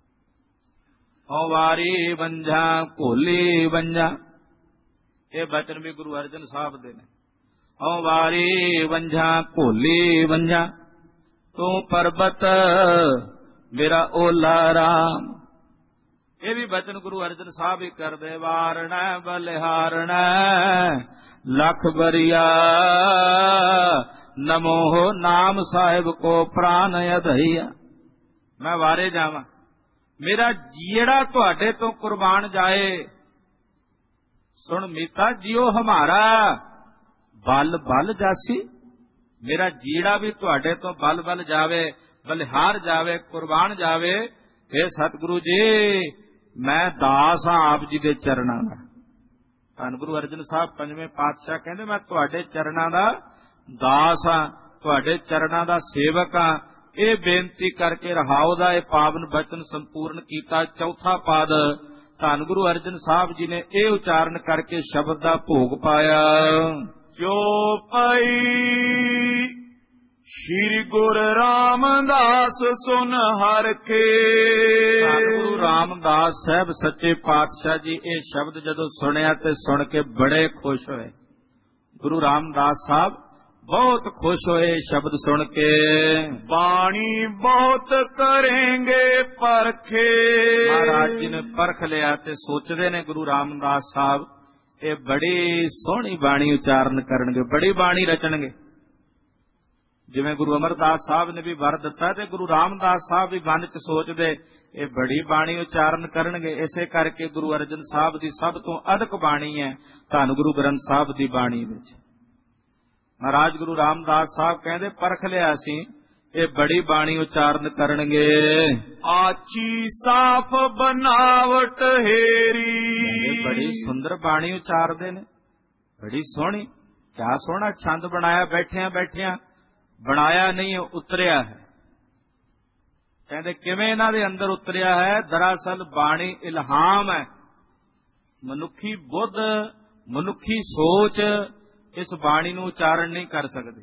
ਓ ਵਾਰੀ ਬੰਝਾ ਭੋਲੀ ਬੰਝਾ, ਇਹ ਬਚਨ ਵੀ ਗੁਰੂ ਅਰਜਨ ਸਾਹਿਬ ਦੇ ਨੇ। ਓ ਵਾਰੀ ਬੰਝਾ ਭੋਲੀ ਬੰਝਾ, ਤੂੰ ਪਰਬਤ ਮੇਰਾ ਓਲਾ ਰਾਮ। ਇਹ ਵੀ ਬਚਨ ਗੁਰੂ ਅਰਜਨ ਸਾਹਿਬ ਹੀ ਕਰਦੇ। ਵਾਰਣਾ ਬਲਿਹਾਰਣਾ ਲਖ ਬਰੀਆ, ਨਮੋ ਨਾਮ ਸਾਹਿਬ ਕੋ ਪ੍ਰਾਨ ਅਧਈਆ। ਮੈਂ ਵਾਰੇ ਜਾਵਾਂ, ਮੇਰਾ ਜੀੜਾ ਤੁਹਾਡੇ ਤੋਂ ਕੁਰਬਾਨ ਜਾਏ। ਸੁਣ ਮੀਤਾ ਜੀਓ ਹਮਾਰਾ ਬਲ ਬਲ ਜਾਸੀ, ਮੇਰਾ ਜੀੜਾ ਵੀ ਤੁਹਾਡੇ ਤੋਂ ਬਲ ਬਲ ਜਾਵੇ, ਬਲਿਹਾਰ ਜਾਵੇ, ਕੁਰਬਾਨ ਜਾਵੇ। ਇਹ ਸਤਿਗੁਰੂ ਜੀ ਮੈਂ ਦਾਸ ਹਾਂ ਆਪ ਜੀ ਦੇ ਚਰਨਾਂ ਦਾ। ਧੰਨ ਗੁਰੂ ਅਰਜਨ ਸਾਹਿਬ ਪੰਜਵੇਂ ਪਾਤਸ਼ਾਹ ਕਹਿੰਦੇ ਮੈਂ ਤੁਹਾਡੇ ਚਰਨਾਂ ਦਾ ਦਾਸ ਹਾਂ, ਤੁਹਾਡੇ ਚਰਨਾਂ ਦਾ ਸੇਵਕ ਹਾਂ। ਇਹ ਬੇਨਤੀ ਕਰਕੇ ਰਹਾਉ ਦਾ ਇਹ ਪਾਵਨ ਬਚਨ ਸੰਪੂਰਨ ਕੀਤਾ। ਚੌਥਾ ਪਦ ਧੰਨ ਗੁਰੂ ਅਰਜਨ ਸਾਹਿਬ ਜੀ ਨੇ ਇਹ ਉਚਾਰਨ ਕਰਕੇ ਸ਼ਬਦ ਦਾ ਭੋਗ ਪਾਇਆ। ਚੌਪਈ ਸ਼੍ਰੀ ਗੁਰੂ ਰਾਮਦਾਸ ਸੁਨ ਹਰਖੇ। ਗੁਰੂ ਰਾਮਦਾਸ ਸਾਹਿਬ ਸੱਚੇ ਪਾਤਸ਼ਾਹ ਜੀ ਇਹ ਸ਼ਬਦ ਜਦੋਂ ਸੁਣਿਆ ਤੇ ਸੁਣ ਕੇ ਬੜੇ ਖੁਸ਼ ਹੋਏ। ਗੁਰੂ ਰਾਮਦਾਸ ਸਾਹਿਬ ਬਹੁਤ ਖੁਸ਼ ਹੋਏ ਸ਼ਬਦ ਸੁਣ ਕੇ। ਬਾਣੀ ਬਹੁਤ ਕਰੇਂਗੇ ਪਰਖੇ। ਮਹਾਰਾਜ ਜੀ ਨੇ ਪਰਖ ਲਿਆ ਤੇ ਸੋਚਦੇ ਨੇ ਗੁਰੂ ਰਾਮਦਾਸ ਸਾਹਿਬ ਇਹ ਬੜੀ ਸੋਹਣੀ ਬਾਣੀ ਉਚਾਰਨ ਕਰਨਗੇ, ਬੜੀ ਬਾਣੀ ਰਚਣਗੇ। ਜਿਵੇਂ ਗੁਰੂ ਅਮਰਦਾਸ ਸਾਹਿਬ ਨੇ ਵੀ ਵਰ ਦਿੱਤਾ ਤੇ ਗੁਰੂ ਰਾਮਦਾਸ ਸਾਹਿਬ ਵੀ ਮਨ ਚ ਸੋਚਦੇ ਇਹ ਬੜੀ ਬਾਣੀ ਉਚਾਰਨ ਕਰਨਗੇ। ਇਸੇ ਕਰਕੇ ਗੁਰੂ ਅਰਜਨ ਸਾਹਿਬ ਦੀ ਸਭ ਤੋਂ ਅਧਿਕ ਬਾਣੀ ਹੈ ਧੰਨ ਗੁਰੂ ਗ੍ਰੰਥ ਸਾਹਿਬ ਦੀ ਬਾਣੀ ਵਿੱਚ। ਮਹਾਰਾਜ ਗੁਰੂ ਰਾਮਦਾਸ ਸਾਹਿਬ ਕਹਿੰਦੇ ਪਰਖ ਲਿਆ ਸੀ ਇਹ ਬੜੀ ਬਾਣੀ ਉਚਾਰਨ ਕਰਨਗੇ। ਆਚੀ ਸਾਫ ਬਨਾਵਟ ਹੇਰੀ। ਬੜੀ ਸੁੰਦਰ ਬਾਣੀ ਉਚਾਰਦੇ ਨੇ, ਬੜੀ ਸੋਹਣੀ। ਕਿਆ ਸੋਹਣਾ ਛੰਦ ਬਣਾਇਆ, ਬੈਠਿਆਂ ਬੈਠਿਆਂ ਬਣਾਇਆ ਨਹੀਂ, ਉਤਰਿਆ ਹੈ। ਕਹਿੰਦੇ ਕਿਵੇਂ ਇਹਨਾਂ ਦੇ ਅੰਦਰ ਉਤਰਿਆ ਹੈ? ਦਰਅਸਲ ਬਾਣੀ ਇਲਹਾਮ ਹੈ। ਮਨੁੱਖੀ ਬੁੱਧ, ਮਨੁੱਖੀ ਸੋਚ ਇਸ ਬਾਣੀ ਨੂੰ ਉਚਾਰਨ ਨਹੀਂ ਕਰ ਸਕਦੇ।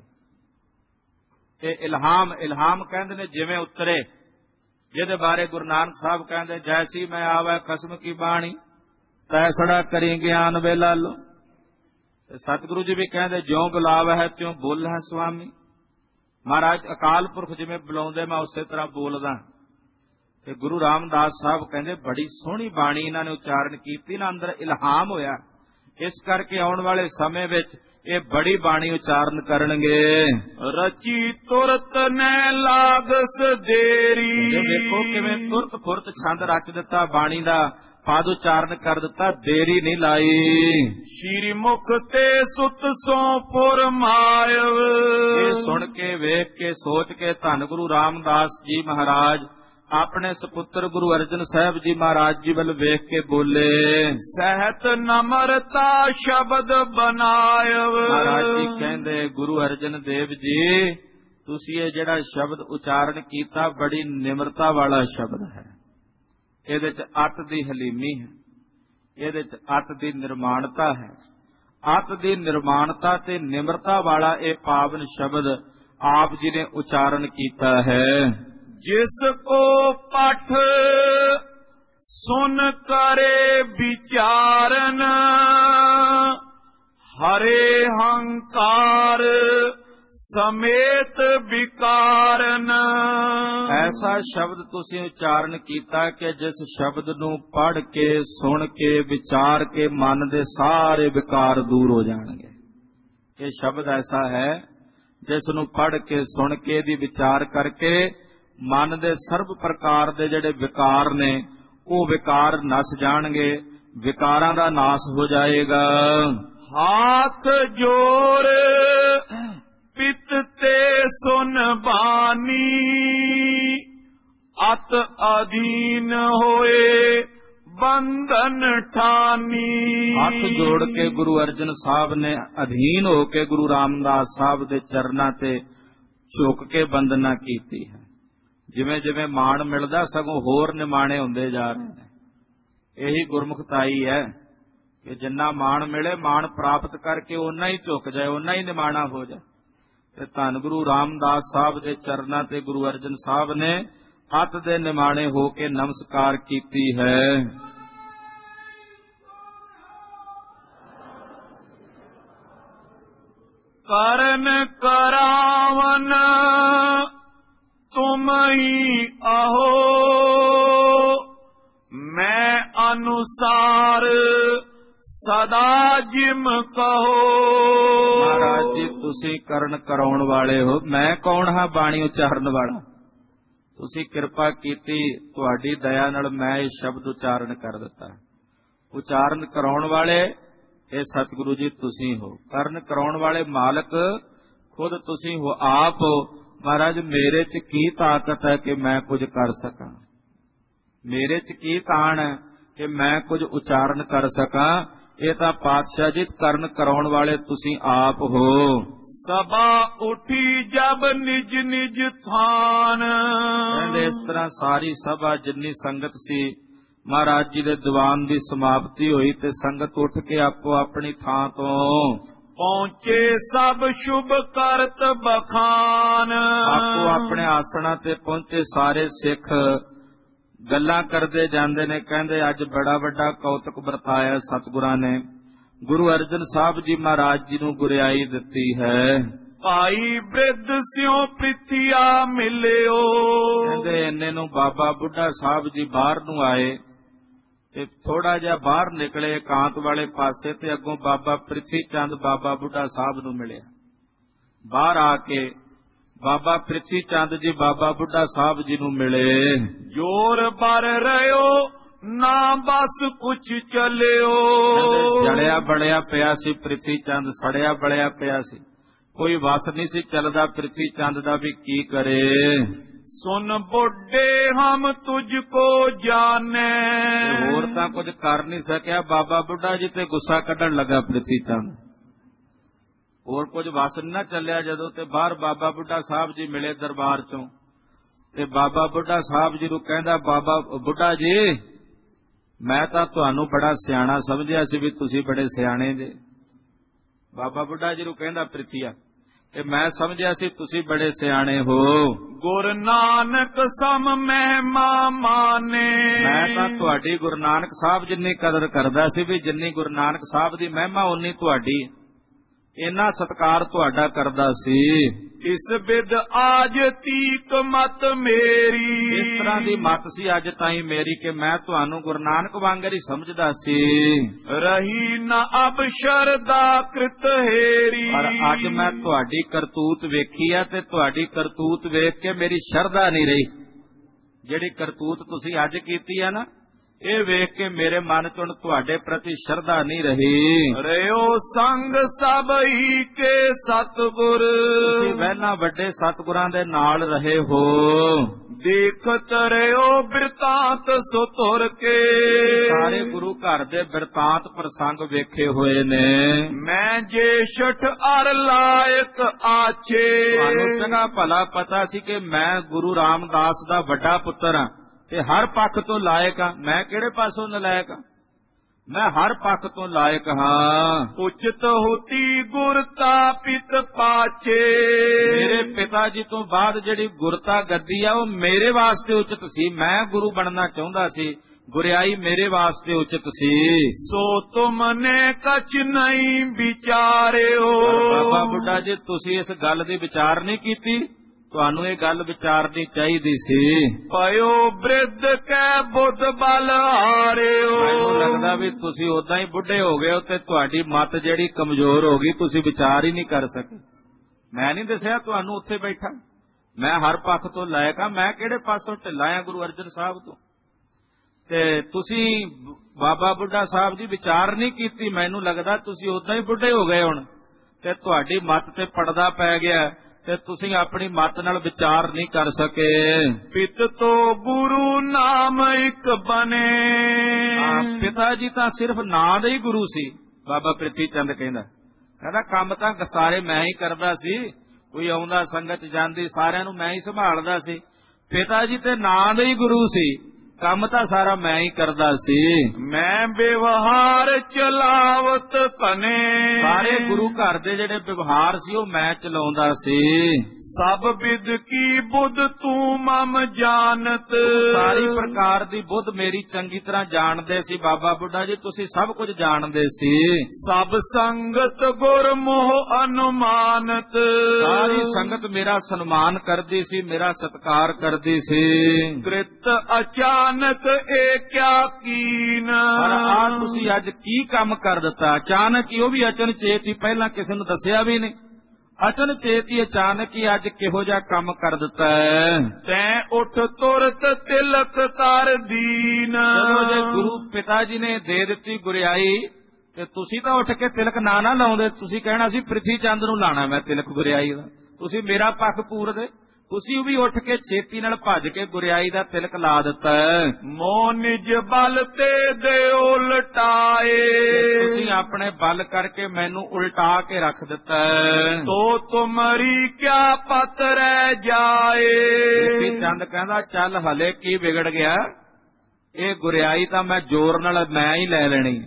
ਇਹ ਇਲਹਾਮ, ਇਲਹਾਮ ਕਹਿੰਦੇ ਨੇ ਜਿਵੇਂ ਉਤਰੇ, ਜਿਹਦੇ ਬਾਰੇ ਗੁਰੂ ਨਾਨਕ ਸਾਹਿਬ ਕਹਿੰਦੇ ਜੈਸੀ ਮੈਂ ਆਵੈ ਕਸਮ ਕੀ ਬਾਣੀ ਤੈਸੜਾ ਕਰੀ ਗਿਆਨ ਵੇਲਾ ਲੋ। ਸਤਿਗੁਰੂ ਜੀ ਵੀ ਕਹਿੰਦੇ ਜਿਉਂ ਬੁਲਾਵ ਹੈ ਤਿਉਂ ਬੋਲ ਹੈ ਸੁਆਮੀ। ਮਹਾਰਾਜ ਅਕਾਲ ਪੁਰਖ ਜਿਵੇਂ ਬੁਲਾਉਂਦੇ ਮੈਂ ਉਸੇ ਤਰ੍ਹਾਂ ਬੋਲਦਾ। ਤੇ ਗੁਰੂ ਰਾਮਦਾਸ ਸਾਹਿਬ ਕਹਿੰਦੇ ਬੜੀ ਸੋਹਣੀ ਬਾਣੀ ਇਹਨਾਂ ਨੇ ਉਚਾਰਨ ਕੀਤੀ ਨਾ, ਅੰਦਰ ਇਲਹਾਮ ਹੋਇਆ। ਇਸ ਕਰਕੇ ਆਉਣ ਵਾਲੇ ਸਮੇਂ ਵਿੱਚ ਇਹ ਬੜੀ ਬਾਣੀ ਉਚਾਰਨ ਕਰਨਗੇ। ਰਚੀ ਤੁਰਤ ਨੈ ਲਾਗਸ ਦੇਰੀ। ਦੇਖੋ ਕਿਵੇਂ ਤੁਰਤ ਫੁਰਤ ਛੰਦ ਰਚ ਦਿੱਤਾ, ਬਾਣੀ ਦਾ ਪਦ ਉਚਾਰਨ ਕਰ ਦਿੱਤਾ, ਦੇਰੀ ਨਹੀਂ ਲਾਈ। ਸ਼੍ਰੀ ਮੁਖ ਤੇ ਸੁਤ ਸੋ ਫੁਰਮਾਇਵ। ਇਹ ਸੁਣ ਕੇ, ਵੇਖ ਕੇ, ਸੋਚ ਕੇ ਧੰਨ ਗੁਰੂ ਰਾਮਦਾਸ ਜੀ ਮਹਾਰਾਜ ਆਪਣੇ ਸੁਪੁੱਤਰ ਗੁਰੂ ਅਰਜਨ ਸਾਹਿਬ ਜੀ ਮਹਾਰਾਜ ਜੀ ਵੱਲ ਵੇਖ ਕੇ ਬੋਲੇ। ਸਹਿਤ ਨਮਰਤਾ ਸ਼ਬਦ ਬਨਾਇਵ। ਮਹਾਰਾਜ ਜੀ ਕਹਿੰਦੇ ਗੁਰੂ ਅਰਜਨ ਦੇਵ ਜੀ ਤੁਸੀਂ ਇਹ ਜਿਹੜਾ ਸ਼ਬਦ ਉਚਾਰਨ ਕੀਤਾ ਬੜੀ ਨਿਮਰਤਾ ਵਾਲਾ ਸ਼ਬਦ ਹੈ। ਇਹਦੇ ਚ ਅੱਤ ਦੀ ਹਲੀਮੀ ਹੈ, ਇਹਦੇ ਚ ਅੱਤ ਦੀ ਨਿਰਮਾਣਤਾ ਹੈ। ਅੱਤ ਦੀ ਨਿਰਮਾਣਤਾ ਤੇ ਨਿਮਰਤਾ ਵਾਲਾ ਇਹ ਪਾਵਨ ਸ਼ਬਦ ਆਪ ਜੀ ਨੇ ਉਚਾਰਨ ਕੀਤਾ ਹੈ। ਜਿਸ ਕੋ ਪਠ ਸੁਨ ਕਰੇ ਵਿਚਾਰਨ ਹਰੇ ਹੰਕਾਰ ਸਮੇਤ ਵਿਕਾਰਨ। ਐਸਾ ਸ਼ਬਦ ਤੁਸੀਂ ਉਚਾਰਨ ਕੀਤਾ ਕਿ ਜਿਸ ਸ਼ਬਦ ਨੂੰ ਪੜ੍ਹ ਕੇ, ਸੁਣ ਕੇ, ਵਿਚਾਰ ਕੇ ਮਨ ਦੇ ਸਾਰੇ ਵਿਕਾਰ ਦੂਰ ਹੋ ਜਾਣਗੇ। ਇਹ ਸ਼ਬਦ ਐਸਾ ਹੈ ਜਿਸ ਨੂੰ ਪੜ੍ਹ ਕੇ, ਸੁਣ ਕੇ, ਦੀ ਵਿਚਾਰ ਕਰਕੇ ਮਨ ਦੇ ਸਰਬ ਪ੍ਰਕਾਰ ਦੇ ਜਿਹੜੇ ਵਿਕਾਰ ਨੇ ਉਹ ਵਿਕਾਰ ਨਸ ਜਾਣਗੇ, ਵਿਕਾਰਾਂ ਦਾ ਨਾਸ ਹੋ ਜਾਏਗਾ। ਹਾਥ ਜੋਰ ਪਿਤ ਤੇ ਸੁਨ ਬਾਨੀ ਅਤ ਅਧੀਨ ਹੋਏ ਬੰਧਨ ਠਾਨੀ। ਹੱਥ ਜੋੜ ਕੇ ਗੁਰੂ ਅਰਜਨ ਸਾਹਿਬ ਨੇ ਅਧੀਨ ਹੋ ਕੇ ਗੁਰੂ ਰਾਮਦਾਸ ਸਾਹਿਬ ਦੇ ਚਰਨਾਂ ਤੇ ਝੁਕ ਕੇ ਬੰਦਨਾ ਕੀਤੀ ਹੈ। ਜਿਵੇਂ ਜਿਵੇਂ ਮਾਣ ਮਿਲਦਾ ਸਗੋਂ ਹੋਰ ਨਿਮਾਣੇ ਹੁੰਦੇ ਜਾ ਰਹੇ ਨੇ। ਇਹੀ ਗੁਰਮੁਖਤਾਈ ਹੈ ਕਿ ਜਿੰਨਾ ਮਾਣ ਮਿਲੇ ਮਾਣ ਪ੍ਰਾਪਤ ਕਰਕੇ ਓਨਾ ਹੀ ਝੁਕ ਜਾਏ, ਓਨਾ ਹੀ ਨਿਮਾਣਾ ਹੋ ਜਾਏ। ਤੇ ਧੰਨ ਗੁਰੂ ਰਾਮਦਾਸ ਸਾਹਿਬ ਦੇ ਚਰਨਾਂ ਤੇ ਗੁਰੂ ਅਰਜਨ ਸਾਹਿਬ ਨੇ ਅੱਤ ਦੇ ਨਿਮਾਣੇ ਹੋ ਕੇ ਨਮਸਕਾਰ ਕੀਤੀ ਹੈ। ਕਰਨ ਕਰਾਵਨ ਤੁਮ ਹੀ ਆਹੋ, ਮੈਂ ਅਨੁਸਾਰ ਸਦਾ ਜਿਮ ਕਹੋ। ਮਹਾਰਾਜ ਜੀ ਤੁਸੀਂ ਕਰਨ ਕਰਾਉਣ ਵਾਲੇ ਹੋ, ਮੈਂ ਕੌਣ ਹਾਂ ਬਾਣੀ ਉਚਾਰਨ ਵਾਲਾ। ਤੁਸੀਂ ਕਿਰਪਾ ਕੀਤੀ, ਤੁਹਾਡੀ ਦਇਆ ਨਾਲ ਮੈਂ ਇਹ ਸ਼ਬਦ ਉਚਾਰਨ ਕਰ ਦਿੱਤਾ। ਉਚਾਰਨ ਕਰਾਉਣ ਵਾਲੇ ਇਹ ਸਤਿਗੁਰੂ ਜੀ ਤੁਸੀਂ ਹੋ, ਕਰਨ ਕਰਾਉਣ ਵਾਲੇ ਮਾਲਕ ਖੁਦ ਤੁਸੀਂ ਹੋ, ਆਪ ਹੋ। ਮਹਾਰਾਜ ਮੇਰੇ 'ਚ ਕੀ ਤਾਕਤ ਹੈ ਕਿ ਮੈਂ ਕੁਝ ਕਰ ਸਕਾਂ, ਮੇਰੇ 'ਚ ਕੀ ਤਾਣ ਹੈ ਕਿ ਮੈਂ ਕੁਝ ਉਚਾਰਨ ਕਰ ਸਕਾਂ। ਇਹ ਤਾਂ ਪਾਤਸ਼ਾਹ ਜੀ ਕਰਨ ਕਰਾਉਣ ਵਾਲੇ ਤੁਸੀਂ ਆਪ ਹੋ। ਸਭਾ ਉਠੀ ਜਬ ਨਿਜ ਨਿਜ ਥਾਨ। ਕਹਿੰਦੇ ਇਸ ਤਰ੍ਹਾਂ ਸਾਰੀ ਸਭਾ ਜਿੰਨੀ ਸੰਗਤ ਸੀ, ਮਹਾਰਾਜ ਜੀ ਦੇ ਦੀਵਾਨ ਦੀ ਸਮਾਪਤੀ ਹੋਈ ਤੇ ਸੰਗਤ ਉੱਠ ਕੇ ਆਪੋ ਆਪਣੀ ਥਾਂ ਤੋਂ ਪਹੁੰਚੇ ਸਭ ਸ਼ੁਭ ਕਰਤ ਬਖਾਨ। ਆਪੋ ਆਪਣੇ ਆਸਣਾਂ ਤੇ ਪਹੁੰਚੇ ਸਾਰੇ ਸਿੱਖ ਗੱਲਾਂ ਕਰਦੇ ਜਾਂਦੇ ਨੇ। ਕਹਿੰਦੇ ਅੱਜ ਬੜਾ ਵੱਡਾ ਕੌਤਕ ਵਰਤਾਇਆ ਸਤਿਗੁਰਾਂ ਨੇ। ਗੁਰੂ ਅਰਜਨ ਸਾਹਿਬ ਜੀ ਮਹਾਰਾਜ ਜੀ ਨੂੰ ਗੁਰਿਆਈ ਦਿੱਤੀ ਹੈ। ਭਾਈ ਬਿਰਧ ਸਿਓ ਪ੍ਰਿਥਿਆ ਮਿਲਿਓ। ਕਹਿੰਦੇ ਇੰਨੇ ਨੂੰ ਬਾਬਾ ਬੁੱਢਾ ਸਾਹਿਬ ਜੀ ਬਾਹਰ ਨੂੰ ਆਏ ਤੇ ਥੋੜਾ ਜਿਹਾ ਬਾਹਰ ਨਿਕਲੇ ਇਕਾਂਤ ਵਾਲੇ ਪਾਸੇ ਤੇ ਅੱਗੋਂ ਬਾਬਾ ਪ੍ਰਿਥੀ ਚੰਦ ਬਾਬਾ ਬੁੱਢਾ ਸਾਹਿਬ ਨੂੰ ਮਿਲਿਆ। ਬਾਹਰ ਆ ਕੇ ਬਾਬਾ ਪ੍ਰਿਥੀ ਚੰਦ ਜੀ ਬਾਬਾ ਬੁੱਢਾ ਸਾਹਿਬ ਜੀ ਨੂੰ ਮਿਲੇ। ਜੋਰ ਬਰ ਰਿਓ ਨਾ ਬਸ ਕੁਛ ਚੱਲਿਓ। ਜਲਿਆ ਬੜਿਆ ਪਿਆ ਸੀ ਪ੍ਰਿਥੀ ਚੰਦ, ਸੜਿਆ ਬੜਿਆ ਪਿਆ ਸੀ, ਕੋਈ ਵਸ ਨਹੀਂ ਸੀ ਚੱਲਦਾ ਪ੍ਰਿਥੀ ਚੰਦ ਦਾ ਵੀ ਕੀ ਕਰੇ। ਸੁਨ ਬੁੱਢੇ ਹਮ ਤੁਝ ਕੋ ਜਾਣੇ। ਹੋਰ ਤਾਂ ਕੁਝ ਕਰ ਨਹੀਂ ਸਕਿਆ। ਬਾਬਾ ਬੁੱਢਾ ਜੀ ਤੇ ਗੁੱਸਾ ਕੱਢਣ ਲੱਗਾ ਪ੍ਰਿਥੀ ਚੰਦ। ਹੋਰ ਕੁਝ ਵਸ ਨਾ ਚੱਲਿਆ ਜਦੋਂ ਤੇ ਬਾਹਰ ਬਾਬਾ ਬੁੱਢਾ ਸਾਹਿਬ ਜੀ ਮਿਲੇ ਦਰਬਾਰ ਚੋਂ ਤੇ ਬਾਬਾ ਬੁੱਢਾ ਸਾਹਿਬ ਜੀ ਨੂੰ ਕਹਿੰਦਾ, ਬਾਬਾ ਬੁੱਢਾ ਜੀ ਮੈਂ ਤਾਂ ਤੁਹਾਨੂੰ ਬੜਾ ਸਿਆਣਾ ਸਮਝਿਆ ਸੀ ਵੀ ਤੁਸੀਂ ਬੜੇ ਸਿਆਣੇ ਜੇ। ਬਾਬਾ ਬੁੱਢਾ ਜੀ ਨੂੰ ਕਹਿੰਦਾ ਪ੍ਰਿਥੀਆ ਤੇ ਮੈਂ ਸਮਝਿਆ ਸੀ ਤੁਸੀਂ ਬੜੇ ਸਿਆਣੇ ਹੋ। ਗੁਰ ਨਾਨਕ ਸਮ ਮਹਿਮਾ ਮਾਨੇ। ਮੈਂ ਤਾਂ ਤੁਹਾਡੀ ਗੁਰੂ ਨਾਨਕ ਸਾਹਿਬ ਜਿੰਨੀ ਕਦਰ ਕਰਦਾ ਸੀ ਵੀ ਜਿੰਨੀ ਗੁਰੂ ਨਾਨਕ ਸਾਹਿਬ ਦੀ ਮਹਿਮਾ ਉਨੀ ਤੁਹਾਡੀ, ਇੰਨਾ ਸਤਿਕਾਰ ਤੁਹਾਡਾ ਕਰਦਾ ਸੀ। ਇਸ ਬਿਦ ਆਜ ਤੀਕ ਮਤ ਮੇਰੀ। ਇਸ ਤਰ੍ਹਾਂ ਦੀ ਮਤ ਸੀ ਅੱਜ ਤਾਈਂ ਮੇਰੀ ਕਿ ਮੈਂ ਤੁਹਾਨੂੰ ਗੁਰੂ ਨਾਨਕ ਵਾਂਗਰ ਹੀ ਸਮਝਦਾ ਸੀ। ਰਹੀ ਨਾ ਅਬ ਸ਼ਰਦਾ ਕ੍ਰਿਤ ਹੇਰੀ। ਪਰ ਅੱਜ ਮੈਂ ਤੁਹਾਡੀ ਕਰਤੂਤ ਵੇਖੀ ਹੈ ਤੇ ਤੁਹਾਡੀ ਕਰਤੂਤ ਵੇਖ ਕੇ ਮੇਰੀ ਸ਼ਰਧਾ ਨਹੀਂ ਰਹੀ। ਜਿਹੜੀ ਕਰਤੂਤ ਤੁਸੀਂ ਅੱਜ ਕੀਤੀ ਹੈ ਨਾ, ਇਹ ਵੇਖ ਕੇ ਮੇਰੇ ਮਨ ਚ ਤੁਹਾਡੇ ਪ੍ਰਤੀ ਸ਼ਰਧਾ ਨਹੀਂ ਰਹੀ। ਰਿਓ ਸੰਗ ਸਭ ਹੀ ਕੇ ਸਤਿਗੁਰ। ਤੁਸੀਂ ਪਹਿਲਾਂ ਵੱਡੇ ਸਤਿਗੁਰਾਂ ਦੇ ਨਾਲ ਰਹੇ ਹੋ। ਦੇਖਤ ਰਿਓ ਬਿਰਤਾਂਤ ਸੋ ਤੁਰ ਕੇ। ਸਾਰੇ ਗੁਰੂ ਘਰ ਦੇ ਬਿਰਤਾਂਤ ਪ੍ਰਸੰਗ ਵੇਖੇ ਹੋਏ ਨੇ। ਮੈਂ ਜੇ ਛਠ ਅਰ ਲਾਇਕ ਆਛੇ। ਤੁਹਾਨੂੰ ਚੰਗਾ ਭਲਾ ਪਤਾ ਸੀ ਕਿ ਮੈਂ ਗੁਰੂ ਰਾਮਦਾਸ ਦਾ ਵੱਡਾ ਪੁੱਤਰ ਹਾਂ ਤੇ ਹਰ ਪੱਖ ਤੋਂ ਲਾਇਕ ਹਾਂ। ਮੈਂ ਕਿਹੜੇ ਪਾਸੋਂ ਨਲਾਇਕ ਹਾਂ? ਮੈਂ ਹਰ ਪੱਖ ਤੋਂ ਲਾਇਕ ਹਾਂ। ਉਚਿਤ ਹੋਤੀ ਗੁਰਤਾ ਪਿਤ ਪਾਛੇ। ਮੇਰੇ ਪਿਤਾ ਜੀ ਤੋਂ ਬਾਅਦ ਜਿਹੜੀ ਗੁਰਤਾ ਗੱਦੀ ਆ ਉਹ ਮੇਰੇ ਵਾਸਤੇ ਉਚਿਤ ਸੀ। ਮੈਂ ਗੁਰੂ ਬਣਨਾ ਚਾਹੁੰਦਾ ਸੀ, ਗੁਰਿਆਈ ਮੇਰੇ ਵਾਸਤੇ ਉਚਿਤ ਸੀ। ਸੋ ਤੁਮਨੇ ਕਛ ਨਹੀਂ ਵਿਚਾਰਿਓ। ਬਾਬਾ ਬੁੱਢਾ ਜੀ ਤੁਸੀਂ ਇਸ ਗੱਲ ਦੀ ਵਿਚਾਰ ਨਹੀਂ ਕੀਤੀ, ਤੁਹਾਨੂੰ ਇਹ ਗੱਲ ਵਿਚਾਰਨੀ ਚਾਹੀਦੀ ਸੀ। ਪਇਓ ਬ੍ਰਿਧ ਕੈ ਬੁੱਧ ਬਲ ਹਾਰਿਓ। ਮੈਨੂੰ ਲੱਗਦਾ ਵੀ ਤੁਸੀਂ ਉਦਾਂ ਹੀ ਬੁੱਢੇ ਹੋ ਗਏ ਹੋ ਤੇ ਤੁਹਾਡੀ ਮੱਤ ਜਿਹੜੀ ਕਮਜ਼ੋਰ ਹੋ ਗਈ, ਤੁਸੀਂ ਵਿਚਾਰ ਹੀ ਨਹੀਂ ਕਰ ਸਕੇ। ਮੈਂ ਨਹੀਂ ਦੱਸਿਆ ਤੁਹਾਨੂੰ ਉੱਥੇ ਬੈਠਾ, ਮੈਂ ਹਰ ਪੱਖ ਤੋਂ ਲਾਇਕ ਹਾਂ। ਮੈਂ ਕਿਹੜੇ ਪਾਸੋਂ ਢਿੱਲਾ ਆ ਗੁਰੂ ਅਰਜਨ ਸਾਹਿਬ ਤੋਂ। ਤੇ ਤੁਸੀਂ ਬਾਬਾ ਬੁੱਢਾ ਸਾਹਿਬ ਜੀ ਵਿਚਾਰ ਨਹੀਂ ਕੀਤੀ। ਮੈਨੂੰ ਲੱਗਦਾ ਤੁਸੀਂ ਉਦਾਂ ਹੀ ਬੁੱਢੇ ਹੋ ਗਏ ਹੁਣ ਤੇ ਤੁਹਾਡੀ ਮੱਤ ਤੇ ਪੜਦਾ ਪੈ ਗਿਆ ਤੇ ਤੁਸੀਂ ਆਪਣੀ ਮੱਤ ਨਾਲ ਵਿਚਾਰ ਨਹੀਂ ਕਰ ਸਕੇ। ਪਿਤ ਤੋ ਗੁਰੂ ਨਾਮ ਇੱਕ ਬਨੇ। ਪਿਤਾ ਜੀ ਤਾਂ ਸਿਰਫ ਨਾਂ ਦੇ ਹੀ ਗੁਰੂ ਸੀ। ਬਾਬਾ ਪ੍ਰਿਥੀ ਚੰਦ ਕਹਿੰਦਾ ਕਹਿੰਦਾ ਕੰਮ ਤਾਂ ਸਾਰੇ ਮੈਂ ਹੀ ਕਰਦਾ ਸੀ, ਕੋਈ ਆਉਂਦਾ ਸੰਗਤ ਜਾਂਦੀ ਸਾਰਿਆਂ ਨੂੰ ਮੈਂ ਹੀ ਸੰਭਾਲਦਾ ਸੀ। ਪਿਤਾ ਜੀ ਤੇ ਨਾਂ ਦੇ ਹੀ ਗੁਰੂ ਸੀ, ਕੰਮ ਤਾਂ ਸਾਰਾ ਮੈਂ ਹੀ ਕਰਦਾ ਸੀ। ਮੈਂ ਵਿਵਹਾਰ ਚਲਾਵਤ ਕਨੇ। ਸਾਰੇ ਗੁਰੂ ਘਰ ਦੇ ਜਿਹੜੇ ਵਿਵਹਾਰ ਸੀ ਉਹ ਮੈਂ ਚਲਾਉਂਦਾ ਸੀ। ਸਭ ਵਿਦ ਕੀ ਬੁੱਧ ਤੂੰ ਮਮ ਜਾਣਤ। ਸਾਰੀ ਪ੍ਰਕਾਰ ਦੀ ਬੁੱਧ ਮੇਰੀ ਚੰਗੀ ਤਰ੍ਹਾਂ ਜਾਣਦੇ ਸੀ ਬਾਬਾ ਬੁੱਢਾ ਜੀ, ਤੁਸੀਂ ਸਭ ਕੁਝ ਜਾਣਦੇ ਸੀ। ਸਭ ਸੰਗਤ ਗੁਰਮੋਹ ਅਨੁਮਾਨਤ। ਸਾਰੀ ਸੰਗਤ ਮੇਰਾ ਸਨਮਾਨ ਕਰਦੀ ਸੀ, ਮੇਰਾ ਸਤਿਕਾਰ ਕਰਦੀ ਸੀ। ਕ੍ਰਿਤ ਅਚਾਨਕ ਇਹ ਕਿਆ ਕੀਨ। ਪਰ ਆ ਤੁਸੀਂ ਅੱਜ ਕੀ ਕੰਮ ਕਰ ਦਿੱਤਾ? ਅਚਾਨਕ ਹੀ, ਉਹ ਵੀ ਅਚਨਚੇਤ ਹੀ, ਪਹਿਲਾਂ ਕਿਸੇ ਨੂੰ ਦੱਸਿਆ ਵੀ ਨਹੀਂ। ਅਚਨਚੇਤ ਹੀ ਅਚਾਨਕ ਹੀ ਅੱਜ ਕਿਹੋ ਜਿਹਾ ਕੰਮ ਕਰ ਦਿੱਤਾ ਹੈ। ਤੈਂ ਉੱਠ ਤੁਰਤ ਤਿਲਕ ਕਰ ਦੀਨ। ਜਦੋਂ ਜੇ ਗੁਰੂ ਪਿਤਾ ਜੀ ਨੇ ਦੇ ਦਿੱਤੀ ਗੁਰਿਆਈ ਤੇ ਤੁਸੀਂ ਤਾਂ ਉੱਠ ਕੇ ਤਿਲਕ ਨਾ ਨਾ ਲਾਉਂਦੇ, ਤੁਸੀਂ ਕਹਿਣਾ ਸੀ ਪ੍ਰਿਥੀ ਚੰਦ ਨੂੰ ਲਾਣਾ ਮੈਂ ਤਿਲਕ ਗੁਰਿਆਈ ਦਾ, ਤੁਸੀਂ ਮੇਰਾ ਪੱਖ ਪੂਰਦੇ। ਤੁਸੀਂ ਵੀ ਉੱਠ ਕੇ ਛੇਤੀ ਨਾਲ ਭੱਜ ਕੇ ਗੁਰਿਆਈ ਦਾ ਤਿਲਕ ਲਾ ਦਿੱਤਾ। ਮੋ ਨਿਜ ਬਲ ਤੇ ਦੇ ਉਲਟਾਏ। ਤੁਸੀਂ ਆਪਣੇ ਬਲ ਕਰਕੇ ਮੈਨੂੰ ਉਲਟਾ ਕੇ ਰੱਖ ਦਿੱਤਾ। ਤੋ ਤੁਮਰੀ ਕਿਆ ਪਤ ਰਹਿ ਜਾਏ। ਪ੍ਰਿਥੀ ਚੰਦ ਕਹਿੰਦਾ ਚੱਲ ਹਲੇ ਕੀ ਵਿਗੜ ਗਿਆ, ਇਹ ਗੁਰਿਆਈ ਤਾਂ ਮੈਂ ਜ਼ੋਰ ਨਾਲ ਮੈਂ ਹੀ ਲੈ ਲੈਣੀ,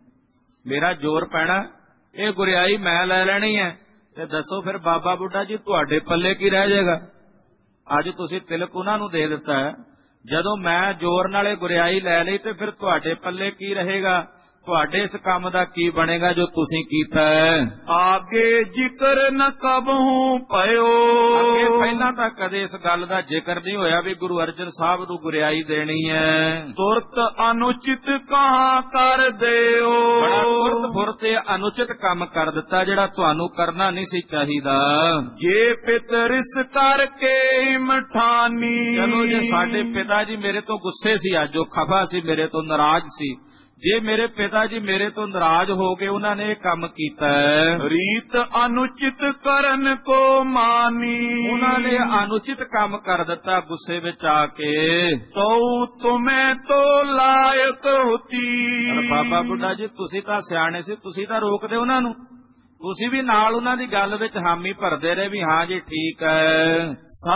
ਮੇਰਾ ਜ਼ੋਰ ਪੈਣਾ, ਇਹ ਗੁਰਿਆਈ ਮੈਂ ਲੈ ਲੈਣੀ ਹੈ। ਤੇ ਦੱਸੋ ਫਿਰ ਬਾਬਾ ਬੁੱਢਾ ਜੀ ਤੁਹਾਡੇ ਪੱਲੇ ਕੀ ਰਹਿ ਜਾਏਗਾ? ਅੱਜ ਤੁਸੀਂ ਤਿਲਕ ਉਹਨਾਂ ਨੂੰ ਦੇ ਦਿੱਤਾ ਹੈ, ਜਦੋਂ ਮੈਂ ਜ਼ੋਰ ਨਾਲ ਇਹ ਗੁਰਿਆਈ ਲੈ ਲਈ ਤੇ ਫਿਰ ਤੁਹਾਡੇ ਪੱਲੇ ਕੀ ਰਹੇਗਾ? ਤੁਹਾਡੇ ਇਸ ਕੰਮ ਦਾ ਕੀ ਬਣੇਗਾ ਜੋ ਤੁਸੀਂ ਕੀਤਾ ਹੈ? ਆਗੇ ਜ਼ਿਕਰ ਨ ਕਬਹੂ ਪਇਓ। ਅੱਗੇ ਪਹਿਲਾਂ ਤਾਂ ਕਦੇ ਇਸ ਗੱਲ ਦਾ ਜ਼ਿਕਰ ਨਹੀਂ ਹੋਇਆ ਵੀ ਗੁਰੂ ਅਰਜਨ ਸਾਹਿਬ ਨੂੰ ਗੁਰਿਆਈ ਦੇਣੀ ਹੈ। ਤੁਰਤ ਅਨੁਚਿਤ ਕਹਾਂ ਕਰ ਦਿਓ। ਬੜਾ ਤੁਰਤ ਫੁਰਤ ਅਨੁਚਿਤ ਕੰਮ ਕਰ ਦਿੱਤਾ ਜਿਹੜਾ ਤੁਹਾਨੂੰ ਕਰਨਾ ਨਹੀਂ ਸੀ ਚਾਹੀਦਾ। ਜੇ ਪਿਤ ਰਿਸ ਕਰਕੇ ਇਮਠਾਨੀ। ਚਲੋ ਜੇ ਸਾਡੇ ਪਿਤਾ ਜੀ ਮੇਰੇ ਤੋਂ ਗੁੱਸੇ ਸੀ, ਅੱਜ ਉਹ ਖਫਾ ਸੀ, ਮੇਰੇ ਤੋਂ ਨਾਰਾਜ਼ ਸੀ, ਜੇ ਮੇਰੇ ਪਿਤਾ ਜੀ ਮੇਰੇ ਤੋਂ ਨਾਰਾਜ਼ ਹੋ ਕੇ ਉਹਨਾਂ ਨੇ ਇਹ ਕੰਮ ਕੀਤਾ ਹੈ। ਰੀਤ ਅਨੁਚਿਤ ਕਰਨ ਕੋ ਮਾਨੀ। ਉਹਨਾਂ ਨੇ ਅਨੁਚਿਤ ਕੰਮ ਕਰ ਦਿੱਤਾ ਗੁੱਸੇ ਵਿੱਚ ਆ ਕੇ। ਤੋ ਤੁਮੇ ਤੋ ਲਾਇਕ ਹੁਤੀ। ਬਾਬਾ ਬੁੱਢਾ ਜੀ ਤੁਸੀਂ ਤਾਂ ਸਿਆਣੇ ਸੀ, ਤੁਸੀਂ ਤਾਂ ਰੋਕਦੇ ਉਹਨਾਂ ਨੂੰ, ਤੁਸੀਂ ਵੀ ਨਾਲ ਉਹਨਾਂ ਦੀ ਗੱਲ ਵਿੱਚ ਹਾਮੀ ਭਰਦੇ ਰਹੇ ਵੀ ਹਾਂ ਜੀ ਠੀਕ ਹੈ।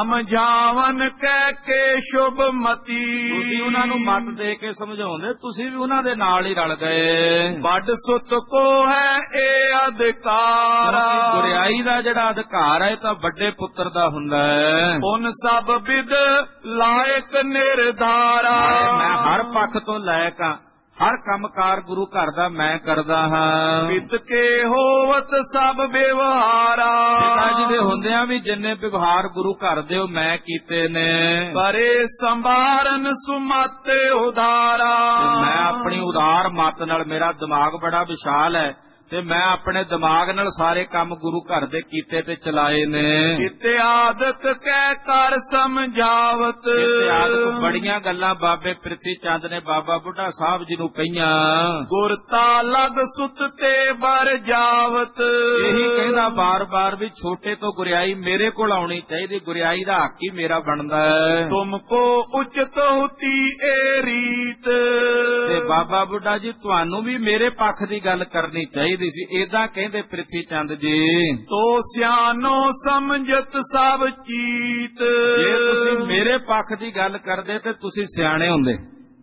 ਸਮਝਾਵਨ ਕਹਿ ਕੇ ਸ਼ੁਭ ਮਤੀ। ਤੁਸੀਂ ਉਹਨਾਂ ਨੂੰ ਮਤ ਦੇ ਕੇ ਸਮਝਾਉਂਦੇ, ਤੁਸੀਂ ਵੀ ਉਹਨਾਂ ਦੇ ਨਾਲ ਹੀ ਰਲ ਗਏ। ਵੱਡ ਸੁਤ ਕੋ ਹੈ ਇਹ ਅਧਿਕਾਰ। ਗੁਰਿਆਈ ਦਾ ਜਿਹੜਾ ਅਧਿਕਾਰ ਹੈ ਤਾਂ ਵੱਡੇ ਪੁੱਤਰ ਦਾ ਹੁੰਦਾ ਹੈ। ਉਨ ਸਭ ਵਿਦ ਲਾਇਕ ਨਿਰਧਾਰਾ। ਮੈਂ ਹਰ ਪੱਖ ਤੋਂ ਲਾਇਕ ਹਾਂ, ਹਰ ਕੰਮਕਾਰ ਗੁਰੂ ਘਰ ਦਾ ਮੈਂ ਕਰਦਾ ਹਾਂ। ਪਿਤ ਕੇ ਹੋਵਤ ਸਭ ਵਿਵਹਾਰਾ। ਪਿਤਾ ਜੀ ਦੇ ਹੁੰਦਿਆਂ ਵੀ ਜਿੰਨੇ ਵਿਵਹਾਰ ਗੁਰੂ ਘਰ ਦੇ ਉਹ ਮੈਂ ਕੀਤੇ ਨੇ। ਪਰੇ ਸੰਭਾਰਨ ਸੁਮਤ ਉਦਾਰਾ। ਮੈਂ ਆਪਣੀ ਉਦਾਰ ਮਤ ਨਾਲ, ਮੇਰਾ ਦਿਮਾਗ ਬੜਾ ਵਿਸ਼ਾਲ ਹੈ ਤੇ ਮੈਂ ਆਪਣੇ ਦਿਮਾਗ ਨਾਲ ਸਾਰੇ ਕੰਮ ਗੁਰੂ ਘਰ ਦੇ ਕੀਤੇ ਤੇ ਚਲਾਏ ਨੇ। ਇਤਿਆਦਕ ਕਹਿ ਕਰ ਸਮਝਾਵਤ। ਇਤਿਆਦਕ ਬੜੀਆਂ ਗੱਲਾਂ ਬਾਬੇ ਪ੍ਰਿਥੀ ਚੰਦ ਨੇ ਬਾਬਾ ਬੁੱਢਾ ਸਾਹਿਬ ਜੀ ਨੂੰ ਕਹੀਆਂ। ਗੁਰਤਾ ਲਗ ਸੁਤ ਤੇ ਬਰ ਜਾਵਤ। ਇਹੀ ਕਹਿੰਦਾ ਬਾਰ-ਬਾਰ ਵੀ ਛੋਟੇ ਤੋਂ ਗੁਰਿਆਈ ਮੇਰੇ ਕੋਲ ਆਉਣੀ ਚਾਹੀਦੀ, ਗੁਰਿਆਈ ਦਾ ਹੱਕ ਹੀ ਮੇਰਾ ਬਣਦਾ ਹੈ। ਤੁਮ ਕੋ ਉਚਿਤ ਹੁਤੀ ਏ ਰੀਤ। ਤੇ ਬਾਬਾ ਬੁੱਢਾ ਜੀ ਤੁਹਾਨੂੰ ਵੀ ਮੇਰੇ ਪੱਖ ਦੀ ਗੱਲ ਕਰਨੀ ਚਾਹੀਦੀ ਸੀ, ਏਦਾਂ ਕਹਿੰਦੇ ਪ੍ਰਿਥੀ ਚੰਦ ਜੀ। ਤੋ ਸਿਆਨੋ ਸਮਝਤ ਸਭ ਚੀਤ। ਜੇ ਤੁਸੀਂ ਮੇਰੇ ਪੱਖ ਦੀ ਗੱਲ ਕਰਦੇ ਤੇ ਤੁਸੀਂ ਸਿਆਣੇ ਹੁੰਦੇ।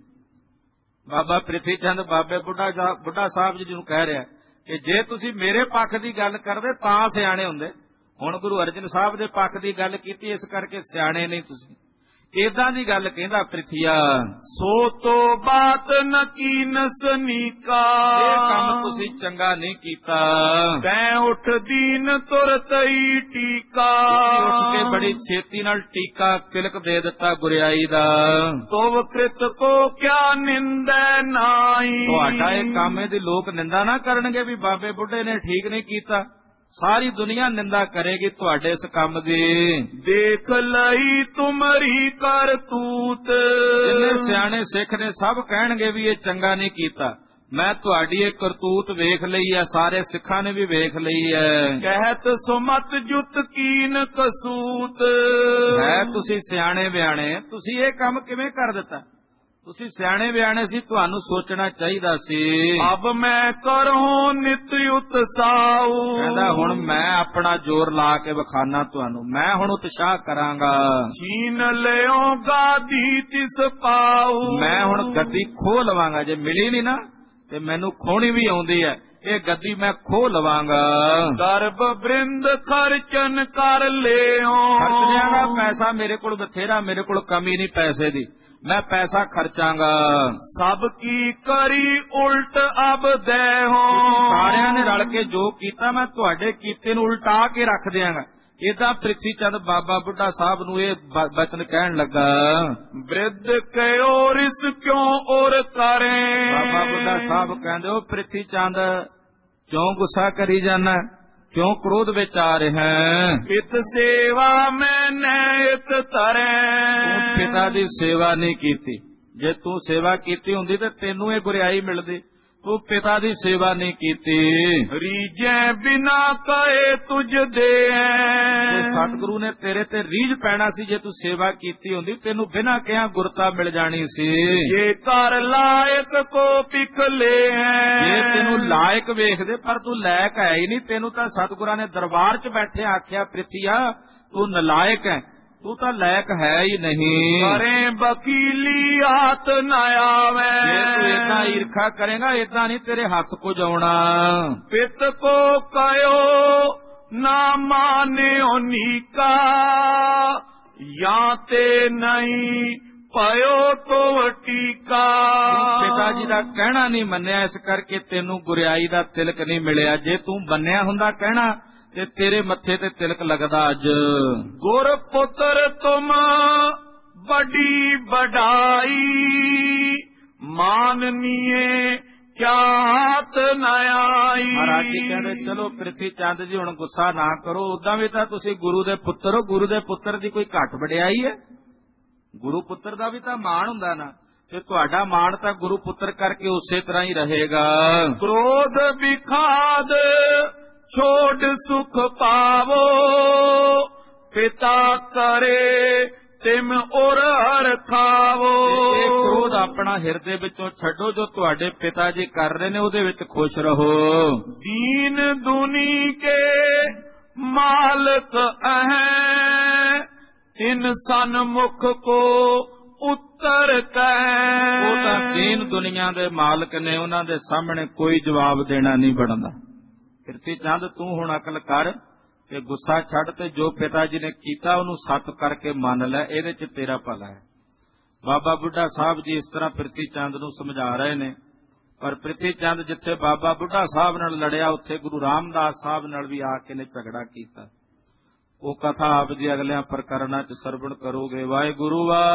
ਬਾਬਾ ਪ੍ਰਿਥੀ ਚੰਦ ਬਾਬੇ ਬੁੱਢਾ ਬੁੱਢਾ ਸਾਹਿਬ ਜੀ ਨੂੰ ਕਹਿ ਰਿਹਾ ਕਿ ਜੇ ਤੁਸੀਂ ਮੇਰੇ ਪੱਖ ਦੀ ਗੱਲ ਕਰਦੇ ਤਾਂ ਸਿਆਣੇ ਹੁੰਦੇ। ਹੁਣ ਗੁਰੂ ਅਰਜਨ ਸਾਹਿਬ ਦੇ ਪੱਖ ਦੀ ਗੱਲ ਕੀਤੀ, ਇਸ ਕਰਕੇ ਸਿਆਣੇ ਨਹੀਂ ਤੁਸੀਂ। ਏਦਾਂ ਦੀ ਗੱਲ ਕਹਿੰਦਾ ਪ੍ਰਿਥੀਆ। ਸੋ ਤੋ ਬਾਤ ਨ ਕੀਨਸ ਨੀਕਾ। ਇਹ ਕੰਮ ਤੁਸੀਂ ਚੰਗਾ ਨਹੀਂ ਕੀਤਾ। ਤੈਂ ਉੱਠ ਦੀਨ ਤੁਰਤ ਹੀ ਟੀਕਾ। ਉੱਠ ਕੇ ਬੜੀ ਛੇਤੀ ਨਾਲ ਟੀਕਾ ਤਿਲਕ ਦੇ ਦਿੱਤਾ ਗੁਰਿਆਈ ਦਾ। ਤੋਵ ਕ੍ਰਿਤ ਕੋ ਕਿਆ ਨਿੰਦੈ ਨਾਈ। ਤੁਹਾਡਾ ਇਹ ਕੰਮ ਇਹਦੀ ਲੋਕ ਨਿੰਦਾ ਨਾ ਕਰਨਗੇ ਵੀ ਬਾਬੇ ਬੁੱਢੇ ਨੇ ਠੀਕ ਨਹੀਂ ਕੀਤਾ। ਸਾਰੀ ਦੁਨੀਆ ਨਿੰਦਾ ਕਰੇਗੀ ਤੁਹਾਡੇ ਇਸ ਕੰਮ ਦੀ। ਦੇਖ ਲਈ ਤੁਮਰੀ ਕਰਤੂਤ। ਜਿੰਨੇ ਸਿਆਣੇ ਸਿੱਖ ਨੇ ਸਭ ਕਹਿਣਗੇ ਵੀ ਇਹ ਚੰਗਾ ਨਹੀਂ ਕੀਤਾ। ਮੈਂ ਤੁਹਾਡੀ ਇਹ ਕਰਤੂਤ ਵੇਖ ਲਈ ਹੈ, ਸਾਰੇ ਸਿੱਖਾਂ ਨੇ ਵੀ ਵੇਖ ਲਈ ਹੈ। ਕਹਿਤ ਸੁਮਤ ਜੁਤ ਕੀਨ ਕਸੂਤ। ਹੈ ਤੁਸੀਂ ਸਿਆਣੇ ਬਿਆਣੇ, ਤੁਸੀਂ ਇਹ ਕੰਮ ਕਿਵੇਂ ਕਰ ਦਿੱਤਾ? ਤੁਸੀਂ ਸਿਆਣੇ ਬਿਆਣੇ ਸੀ, ਤੁਹਾਨੂੰ ਸੋਚਣਾ ਚਾਹੀਦਾ ਸੀ। ਅਬ ਮੈਂ ਕਰਹੁ ਨਿਤ ਉਤਸਾਉ। ਕਹਿੰਦਾ ਹੁਣ ਮੈਂ ਆਪਣਾ ਜ਼ੋਰ ਲਾ ਕੇ ਵਿਖਾਣਾ ਤੁਹਾਨੂੰ, ਮੈਂ ਹੁਣ ਉਤਸ਼ਾਹ ਕਰਾਂਗਾ। ਛੀਨ ਲਿਓ ਗਾਦੀ ਤਿਸ ਪਾਉ। ਮੈਂ ਹੁਣ ਗੱਦੀ ਖੋਹ ਲਵਾਂਗਾ, ਜੇ ਮਿਲੀ ਨਹੀਂ ਨਾ ਤੇ ਮੈਨੂੰ ਖੋਣੀ ਵੀ ਆਉਂਦੀ ਹੈ, ਇਹ ਗੱਦੀ ਮੈਂ ਖੋਹ ਲਵਾਂਗਾ। ਗਰਭ ਬ੍ਰਿੰਦ ਖਰਚਨ ਕਰ ਲਿਓ। ਖਰਚ ਲਿਆਂਗਾ ਪੈਸਾ, ਮੇਰੇ ਕੋਲ ਬਥੇਰਾ, ਮੇਰੇ ਕੋਲ ਕਮੀ ਨਹੀਂ ਪੈਸੇ ਦੀ, ਮੈਂ ਪੈਸਾ ਖਰਚਾਂਗਾ। ਸਭ ਕੀ ਕਰੀ ਉਲਟ ਅਬ ਦੇਹੋ। ਸਾਰਿਆਂ ਨੇ ਰਲ ਕੇ ਜੋ ਕੀਤਾ ਮੈਂ ਤੁਹਾਡੇ ਕੀਤੇ ਨੂੰ ਉਲਟਾ ਕੇ ਰੱਖ ਦਿਆਂਗਾ। ਏਦਾਂ ਪ੍ਰਿਥੀ ਚੰਦ ਬਾਬਾ ਬੁੱਢਾ ਸਾਹਿਬ ਨੂੰ ਇਹ ਬਚਨ ਕਹਿਣ ਲੱਗਾ। ਬ੍ਰਿਧ ਕਹਿਓ ਰਿਸ ਕਿਉਂ ਔਰ ਕਰੇ। ਬਾਬਾ ਬੁੱਢਾ ਸਾਹਿਬ ਕਹਿੰਦੇ ਉਹ ਪ੍ਰਿਥੀ ਚੰਦ ਕਿਉਂ ਗੁੱਸਾ ਕਰੀ ਜਾਣਾ, ਕਿਉਂ ਕ੍ਰੋਧ ਵਿੱਚ ਆ ਰਿਹਾ ਹੈ? ਪਿਤ ਸੇਵਾ ਮੈਂ ਨੈਤ ਤਰੇ। ਤੂੰ ਪਿਤਾ ਦੀ ਸੇਵਾ ਨਹੀਂ ਕੀਤੀ, ਜੇ ਤੂੰ ਸੇਵਾ ਕੀਤੀ ਹੁੰਦੀ ਤੇ ਤੈਨੂੰ ਇਹ ਗੁਰਿਆਈ ਮਿਲਦੀ, ਤੂੰ ਪਿਤਾ ਦੀ ਸੇਵਾ ਨਹੀਂ ਕੀਤੀ। ਰੀਜੈ ਬਿਨਾ ਕਹੇ ਤੁਝ ਦੇ। ਸਤਿਗੁਰੂ ਨੇ ਤੇਰੇ ਤੇ ਰੀਝ ਪੈਣਾ ਸੀ, ਜੇ ਤੂੰ ਸੇਵਾ ਕੀਤੀ ਹੁੰਦੀ ਤੈਨੂੰ ਬਿਨਾਂ ਕਿਹਾ ਗੁਰਤਾ ਮਿਲ ਜਾਣੀ ਸੀ। ਜੇ ਕਰ ਲਾਇਕ ਕੋ ਪਿਖ ਲੈ। ਜੇ ਤੈਨੂੰ ਲਾਇਕ ਵੇਖਦੇ ਪਰ ਤੂੰ ਲਾਇਕ ਹੈ ਹੀ ਨਹੀਂ, ਤੈਨੂੰ ਤਾਂ ਸਤਿਗੁਰਾਂ ਨੇ ਦਰਬਾਰ 'ਚ ਬੈਠੇ ਆਖਿਆ ਪ੍ਰਿਥੀਆ ਤੂੰ ਨਲਾਇਕ ਹੈ, ਤੂੰ ਤਾਂ ਲਾਇਕ ਹੈ ਹੀ ਨਹੀਂ। ਕਰੇ ਵਕੀਲੀ ਹੱਥ ਨਾ ਆਵੇ। ਜੇ ਤੂੰ ਏਦਾਂ ਈਰਖਾ ਕਰੇਗਾ ਏਦਾਂ ਨਹੀਂ ਤੇਰੇ ਹੱਥ ਕੁਝ ਆਉਣਾ। ਪਿਤ ਕੋ ਕਹਿਓ ਨਾ ਮਾਨਿਓ ਨੀਕਾ। ਜਾਂ ਤੇ ਨਹੀਂ ਪਇਓ ਤੋ ਟੀਕਾ। ਪਿਤਾ ਜੀ ਦਾ ਕਹਿਣਾ ਨਹੀਂ ਮੰਨਿਆ, ਇਸ ਕਰਕੇ ਤੈਨੂੰ ਗੁਰਿਆਈ ਦਾ ਤਿਲਕ ਨਹੀਂ ਮਿਲਿਆ। ਜੇ ਤੂੰ ਮੰਨਿਆ ਹੁੰਦਾ ਕਹਿਣਾ ਤੇ ਤੇਰੇ ਮੱਥੇ ਤੇ ਤਿਲਕ ਲੱਗਦਾ ਅੱਜ। ਗੁਰ ਪੁੱਤਰ ਤੁਮ ਬੜੀ ਵਡਾਈ। ਮਾਨਨੀਏ ਕਿਆ ਹੱਥ ਨ ਆਈ। ਮਹਾਰਾਜ ਜੀ ਕਹਿੰਦੇ ਚਲੋ ਪ੍ਰਿਥੀ ਚੰਦ ਜੀ ਹੁਣ ਗੁੱਸਾ ਨਾ ਕਰੋ, ਉਦਾਂ ਵੀ ਤਾਂ ਤੁਸੀਂ ਗੁਰੂ ਦੇ ਪੁੱਤਰ ਹੋ, ਗੁਰੂ ਦੇ ਪੁੱਤਰ ਦੀ ਕੋਈ ਘੱਟ ਵਡਿਆਈ ਹੈ? ਗੁਰੂ ਪੁੱਤਰ ਦਾ ਵੀ ਤਾਂ ਮਾਣ ਹੁੰਦਾ ਨਾ, ਤੇ ਤੁਹਾਡਾ ਮਾਣ ਤਾਂ ਗੁਰੂ ਪੁੱਤਰ ਕਰਕੇ ਉਸੇ ਤਰ੍ਹਾਂ ਹੀ ਰਹੇਗਾ। ਕ੍ਰੋਧ ਵਿਖਾਦ ਛੋੜ ਸੁਖ ਪਾਵੋ। ਪਿਤਾ ਕਰੇ ਤਿਮ ਔਰ ਹਰ ਖਾਵੋ। ਇਹ ਕ੍ਰੋਧ ਆਪਣਾ ਹਿਰਦੇ ਵਿੱਚੋਂ ਛੱਡੋ, ਜੋ ਤੁਹਾਡੇ ਪਿਤਾ ਜੀ ਕਰ ਰਹੇ ਨੇ ਉਹਦੇ ਵਿੱਚ ਖੁਸ਼ ਰਹੋ। ਦੀਨ ਦੁਨੀ ਕੇ ਮਾਲਕ ਅਹੈ। ਤਿਨ ਸਨਮੁਖ ਕੋ ਉੱਤਰ ਕਹਿ। ਉਹ ਤਾਂ ਦੀਨ ਦੁਨੀਆ ਦੇ ਮਾਲਕ ਨੇ, ਉਹਨਾਂ ਦੇ ਸਾਹਮਣੇ ਕੋਈ ਜਵਾਬ ਦੇਣਾ ਨਹੀਂ ਬਣਦਾ। ਪ੍ਰਿਥੀ ਚੰਦ ਤੂੰ ਹੁਣ ਅਕਲ ਕਰ ਤੇ ਗੁੱਸਾ ਛੱਡ ਤੇ ਜੋ ਪਿਤਾ ਜੀ ਨੇ ਕੀਤਾ ਉਹਨੂੰ ਸੱਤ ਕਰਕੇ ਮੰਨ ਲੈ, ਇਹਦੇ 'ਚ ਤੇਰਾ ਭਲਾ ਹੈ। ਬਾਬਾ ਬੁੱਢਾ ਸਾਹਿਬ ਜੀ ਇਸ ਤਰ੍ਹਾਂ ਪ੍ਰਿਥੀ ਚੰਦ ਨੂੰ ਸਮਝਾ ਰਹੇ ਨੇ, ਪਰ ਪ੍ਰਿਥੀ ਚੰਦ ਜਿੱਥੇ ਬਾਬਾ ਬੁੱਢਾ ਸਾਹਿਬ ਨਾਲ ਲੜਿਆ ਉੱਥੇ ਗੁਰੂ ਰਾਮਦਾਸ ਸਾਹਿਬ ਨਾਲ ਵੀ ਆ ਕੇ ਨੇ ਝਗੜਾ ਕੀਤਾ। ਉਹ ਕਥਾ ਆਪ ਜੀ ਅਗਲਿਆਂ ਪ੍ਰਕਰਨਾਂ 'ਚ ਸਰਵਣ ਕਰੋਗੇ। ਵਾਹਿਗੁਰੂ।